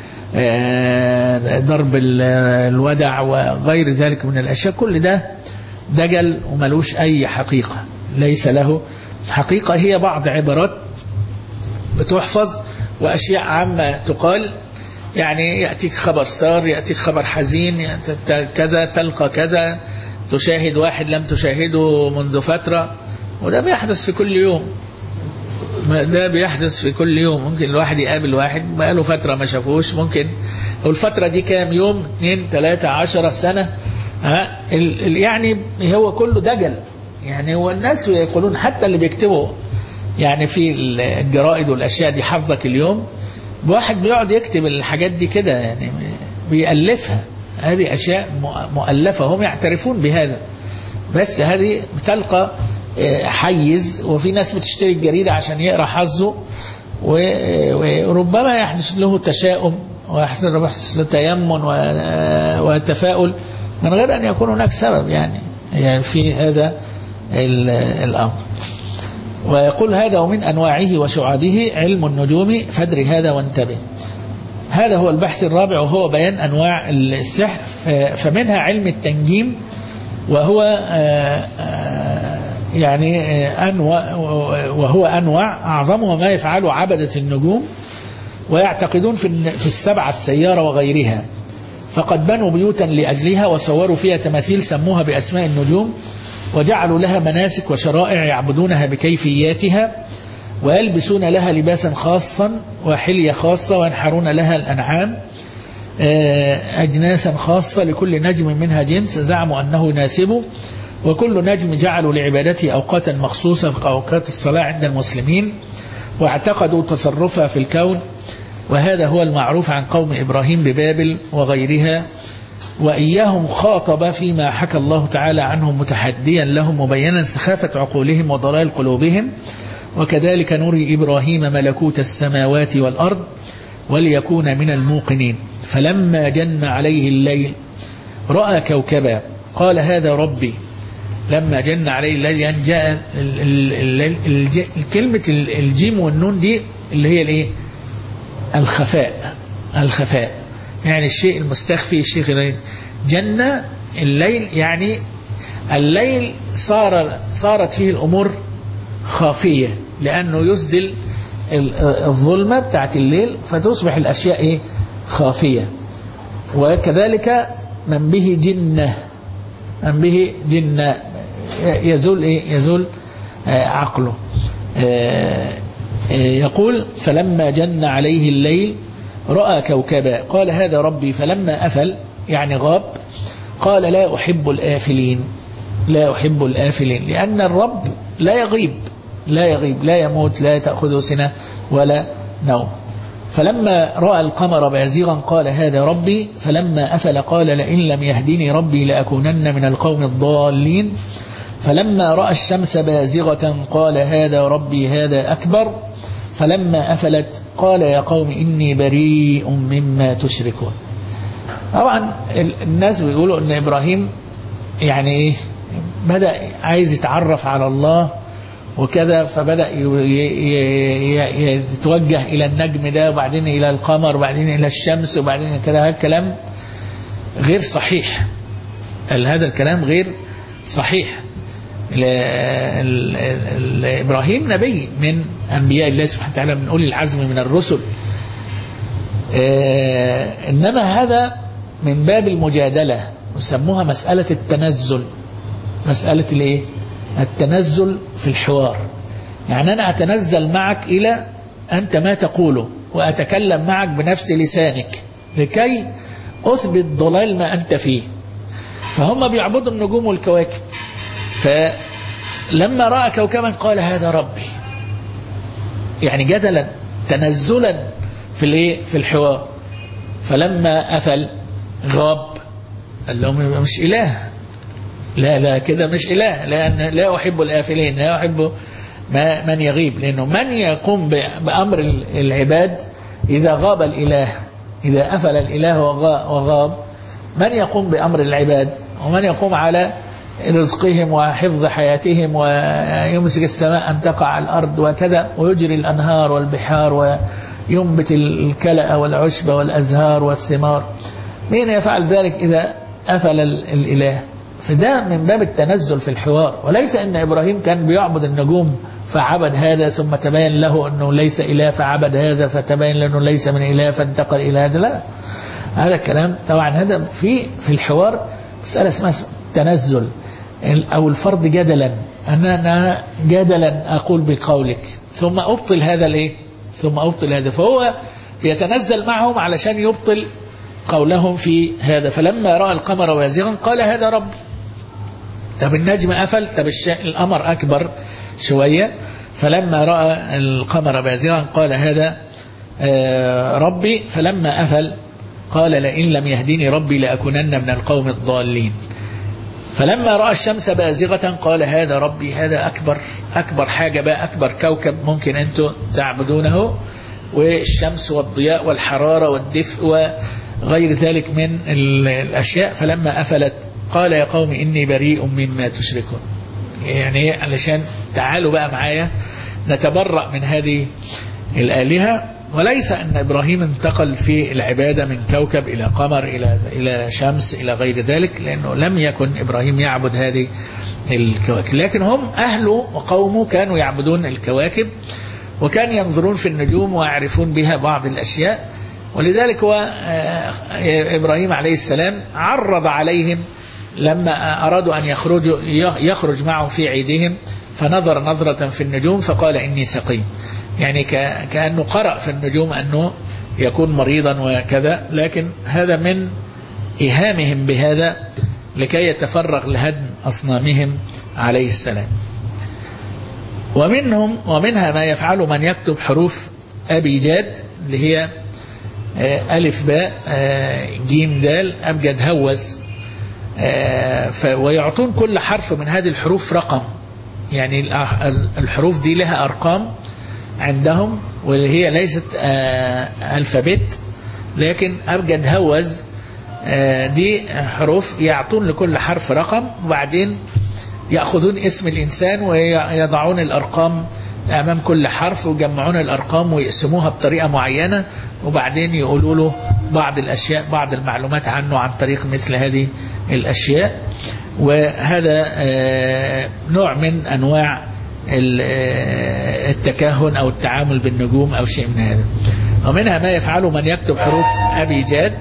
وضرب الودع وغير ذلك من الأشياء، كل ده دجل وملوش أي حقيقة، ليس له حقيقة. هي بعض عبارات بتحفظ وأشياء عامة تقال، يعني يأتيك خبر سار، يأتيك خبر حزين، كذا تلقى كذا، تشاهد واحد لم تشاهده منذ فترة، وده بيحدث في كل يوم، ده بيحدث في كل يوم. ممكن الواحد يقابل واحد بقاله فترة ما شافوش، ممكن والفترة دي كام يوم، 2 3 10 سنة، يعني هو كله دجل. يعني هو الناس يقولون حتى اللي بيكتبوا يعني في الجرائد والأشياء دي حفظك اليوم، واحد بيقعد يكتب الحاجات دي كده، يعني بيألفها، هذه أشياء مؤلفة، هم يعترفون بهذا، بس هذه بتلقى حيز، وفي ناس بتشتري الجريدة عشان يقرأ حظه، وربما يحدث له تشاؤم ويحدث له تيمن وتفاؤل من غير أن يكون هناك سبب يعني في هذا الأمر. ويقول هذا ومن أنواعه وشعابه علم النجوم فادر هذا وانتبه. هذا هو البحث الرابع، وهو بيان أنواع السحر. فمنها علم التنجيم، وهو يعني وهو أنواع أعظمها ما يفعله عبدة النجوم، ويعتقدون في السبعة السيارة وغيرها، فقد بنوا بيوتا لأجلها وصوروا فيها تماثيل سموها بأسماء النجوم، وجعلوا لها مناسك وشرائع يعبدونها بكيفياتها، ويلبسون لها لباسا خاصا وحلية خاصة، وينحرون لها الأنعام أجناسا خاصة، لكل نجم منها جنس زعموا أنه يناسبه، وكل نجم جعلوا لعبادته أوقاتا مخصوصة في أوقات الصلاة عند المسلمين، واعتقدوا تصرفها في الكون. وهذا هو المعروف عن قوم إبراهيم ببابل وغيرها، وإياهم خاطب فيما حكى الله تعالى عنهم متحديا لهم مبينا سخافة عقولهم وضلال قلوبهم. وكذلك نري إبراهيم ملكوت السماوات والأرض وليكون من الموقنين. فلما جن عليه الليل رأى كوكبا قال هذا ربي. لما جن عليه الليل يعني جاء كلمة الجيم والنون دي اللي هي الايه؟ الخفاء، يعني الشيء المستخفي، الشيء غير. جن الليل يعني الليل صارت فيه الأمور خافية، لأنه يسدل الظلمة بتاعت الليل فتصبح الأشياء إيه؟ خافية. وكذلك من به جنة يزول إيه؟ يزول عقله. يقول فلما جن عليه الليل رأى كوكبا قال هذا ربي. فلما أفل يعني غاب قال لا أحب الآفلين، لأن الرب لا يغيب، لا يموت، لا تأخذه سنة ولا نوم. فلما رأى القمر بازغا قال هذا ربي. فلما أفل قال لئن لم يهدني ربي لأكونن من القوم الضالين. فلما رأى الشمس بازغة قال هذا ربي هذا أكبر. فلما أفلت قال يا قوم إني بريء مما تشركون. طبعا الناس بيقولوا أن إبراهيم يعني بدأ عايز يتعرف على الله وكذا، فبدأ يتوجه إلى النجم ده، وبعدين إلى القمر، وبعدين إلى الشمس، وبعدين كذا. هذا الكلام غير صحيح، هذا الكلام غير صحيح. إبراهيم نبي من أنبياء الله سبحانه وتعالى، من أولي العزم من الرسل، إنما هذا من باب المجادلة، يسموها مسألة التنزل. مسألة الإيه؟ التنزل في الحوار، يعني أنا أتنزل معك إلى أنت ما تقوله وأتكلم معك بنفس لسانك لكي أثبت ضلال ما أنت فيه. فهم بيعبدوا النجوم والكواكب، فلما رأى كوكبا قال هذا ربي، يعني جدلا تنزلا في الحوار. فلما أفل غاب قال لهم مش إله، لا كده مش إله، لأن لا أحب الآفلين، لا أحب من يغيب، لأنه من يقوم بأمر العباد إذا غاب الإله، إذا أفل الإله وغاب، من يقوم بأمر العباد ومن يقوم على رزقهم وحفظ حياتهم ويمسك السماء أن تقع على الأرض وكذا ويجري الأنهار والبحار وينبت الكلأ والعشب والأزهار والثمار، مين يفعل ذلك إذا أفل الإله؟ فده من باب التنزل في الحوار، وليس أن إبراهيم كان بيعبد النجوم فعبد هذا ثم تبين له أنه ليس إله فعبد هذا فتبين له أنه ليس من إله فانتقل إلى هذا. لا، هذا الكلام طبعا هذا في الحوار مسألة اسمها تنزل أو الفرض جدلا، أنا جدلا أقول بقولك ثم أبطل هذا ثم أبطل هذا، فهو يتنزل معهم علشان يبطل قولهم في هذا. فلما رأى القمر بازغا قال هذا ربي. طب النجم أفل، طب القمر أكبر شوية، فلما رأى القمر بازغا قال هذا ربي. فلما أفل قال لئن لم يهديني ربي لأكونن من القوم الضالين. فلما رأى الشمس بازغة قال هذا ربي، هذا أكبر حاجة بقى، أكبر كوكب ممكن أنتم تعبدونه، والشمس والضياء والحرارة والدفء وغير ذلك من الأشياء. فلما أفلت قال يا قوم إني بريء مما تشركون، يعني علشان تعالوا بقى معايا نتبرأ من هذه الآلهة. وليس أن إبراهيم انتقل في العبادة من كوكب إلى قمر إلى شمس إلى غير ذلك، لأنه لم يكن إبراهيم يعبد هذه الكواكب، لكن هم أهله وقومه كانوا يعبدون الكواكب وكان ينظرون في النجوم ويعرفون بها بعض الأشياء. ولذلك هو إبراهيم عليه السلام عرض عليهم لما أرادوا أن يخرج معه في عيدهم، فنظر نظرة في النجوم فقال إني سقيم، يعني كأنه قرأ في النجوم أنه يكون مريضا وكذا، لكن هذا من إيهامهم بهذا لكي يتفرغ لهدم أصنامهم عليه السلام. ومنها ما يفعل من يكتب حروف أبيجاد اللي هي ألف باء جيم دال أبجد هوز، ويعطون كل حرف من هذه الحروف رقم، يعني الحروف دي لها أرقام عندهم واللي هي ليست ألفابت، لكن أبجد هوز دي حروف يعطون لكل حرف رقم، وبعدين يأخذون اسم الإنسان ويضعون الأرقام أمام كل حرف ويجمعون الأرقام ويقسموها بطريقة معينة، وبعدين يقولوا له بعض الأشياء بعض المعلومات عنه عن طريق مثل هذه الأشياء. وهذا نوع من أنواع التكهن أو التعامل بالنجوم أو شيء من هذا. ومنها ما يفعله من يكتب حروف أبيجاد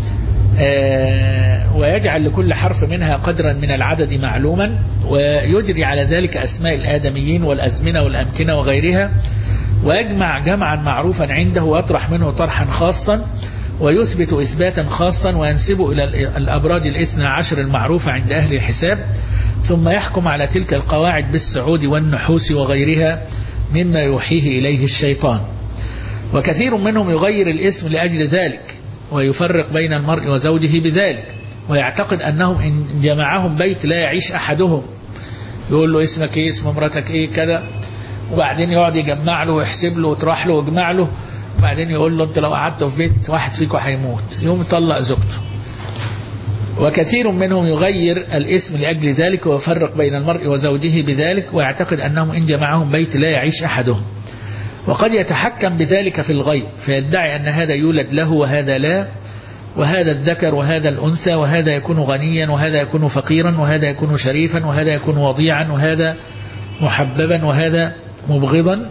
ويجعل لكل حرف منها قدرا من العدد معلوما، ويجري على ذلك أسماء الآدميين والأزمنة والأمكنة وغيرها، ويجمع جمعا معروفا عنده ويطرح منه طرحا خاصا، ويثبت إثباتا خاصا، وينسب إلى الأبراج 12 المعروفة عند أهل الحساب، ثم يحكم على تلك القواعد بالسعود والنحوس وغيرها مما يوحيه إليه الشيطان. وكثير منهم يغير الاسم لأجل ذلك، ويفرق بين المرء وزوجه بذلك، ويعتقد أنهم إن جمعهم بيت لا يعيش أحدهم، يقول له اسمك إيه، اسم مراتك إيه، كذا، وبعدين يقعد يجمع له ويحسب له ويطرح له ويجمع له، وبعدين يقول له أنت لو قعدت في بيت واحد فيكم هيموت، يوم يطلق زوجته. وكثير منهم يغير الاسم لأجل ذلك، ويفرق بين المرء وزوجه بذلك، ويعتقد أنهم إن جمعهم بيت لا يعيش أحدهم. وقد يتحكم بذلك في الغيب، فيدعي أن هذا يولد له وهذا لا، وهذا الذكر وهذا الأنثى، وهذا يكون غنيا وهذا يكون فقيرا، وهذا يكون شريفا وهذا يكون وضيعا، وهذا محببا وهذا مبغضا،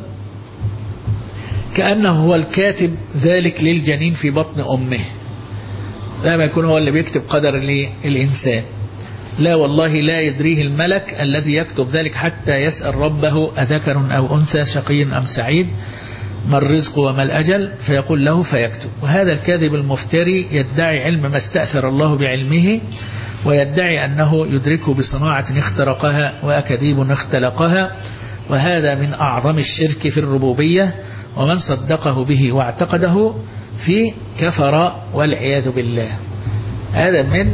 كأنه هو الكاتب ذلك للجنين في بطن أمه، لما يكون هو اللي بيكتب قدر للإنسان. لا والله لا يدريه الملك الذي يكتب ذلك حتى يسأل ربه أذكر أو أنثى شقي أم سعيد ما الرزق وما الأجل فيقول له فيكتب. وهذا الكاذب المفتري يدعي علم ما استأثر الله بعلمه، ويدعي أنه يدركه بصناعة اخترقها وأكاذيب اختلقها، وهذا من أعظم الشرك في الربوبية، ومن صدقه به واعتقده في كفر والعياذ بالله. هذا من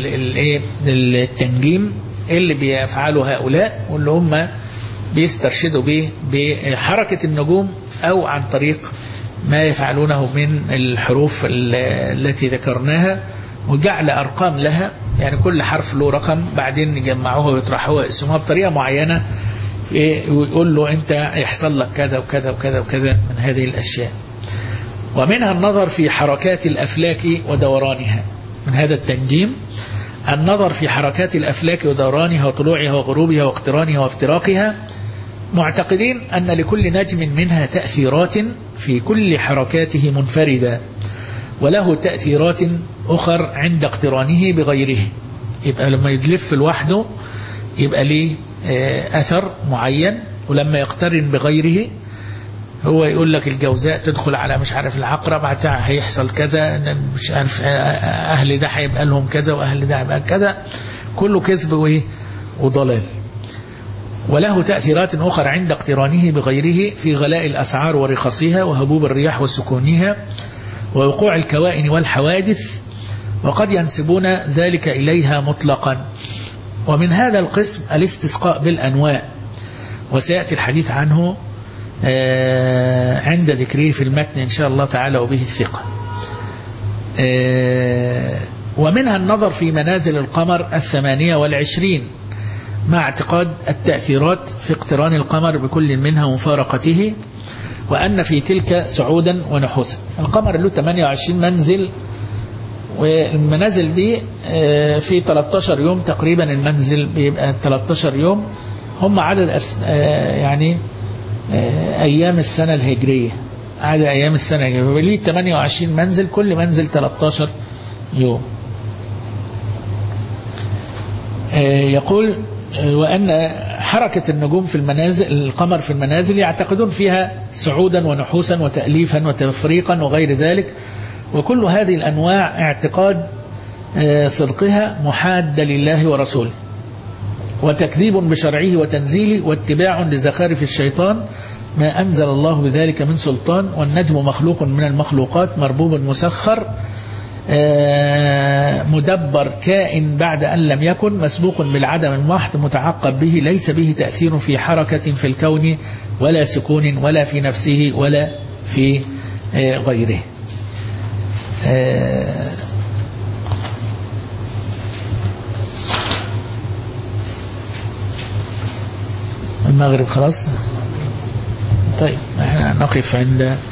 التنجيم اللي بيفعله هؤلاء، واللي هم بيسترشدوا به بحركة النجوم أو عن طريق ما يفعلونه من الحروف التي ذكرناها، وجعل أرقام لها، يعني كل حرف له رقم، بعدين يجمعوه ويطرحوه ويقسموها بطريقة معينة، ويقول له أنت يحصل لك كذا وكذا وكذا وكذا من هذه الأشياء. ومنها النظر في حركات الأفلاك ودورانها. من هذا التنجيم النظر في حركات الأفلاك ودورانها وطلوعها وغروبها واقترانها وافتراقها، معتقدين أن لكل نجم منها تأثيرات في كل حركاته منفردة، وله تأثيرات أخر عند اقترانه بغيره. يبقى لما يلف لوحده يبقى ليه أثر معين، ولما يقترن بغيره هو يقول لك الجوزاء تدخل على مش عارف العقرب هيحصل كذا، مش عارف أهل ده هيبقى لهم كذا وأهل ده هيبقى كذا، كله كذب وضلال. وله تأثيرات أخرى عند اقترانه بغيره في غلاء الأسعار ورخصها وهبوب الرياح وسكونها ووقوع الكوائن والحوادث، وقد ينسبون ذلك إليها مطلقا. ومن هذا القسم الاستسقاء بالأنواء، وسيأتي الحديث عنه عند ذكره في المتن إن شاء الله تعالى وبه الثقة. ومنها النظر في منازل القمر 28 مع اعتقاد التأثيرات في اقتران القمر بكل منها ومفارقته، وأن في تلك سعودا ونحوسا. القمر له 28 منزل، والمنازل دي في 13 يوم تقريبا، المنزل بيبقى 13 يوم، هم عدد يعني أيام السنة الهجرية، عدد أيام السنة الهجرية ليه 28 منزل، كل منزل 13 يوم. يقول وأن حركة النجوم في المنازل، القمر في المنازل يعتقدون فيها سعودا ونحوسا وتأليفا وتفريقا وغير ذلك، وكل هذه الأنواع اعتقاد صدقها محاد لله ورسوله، وتكذيب بشرعه وتنزيله، واتباع لزخارف الشيطان ما أنزل الله بذلك من سلطان. والنجم مخلوق من المخلوقات مربوب مسخر مدبر كائن بعد أن لم يكن، مسبوق بالعدم المحض متعقب به، ليس به تأثير في حركة في الكون ولا سكون ولا في نفسه ولا في غيره. المغرب خلاص. طيب احنا نقف عند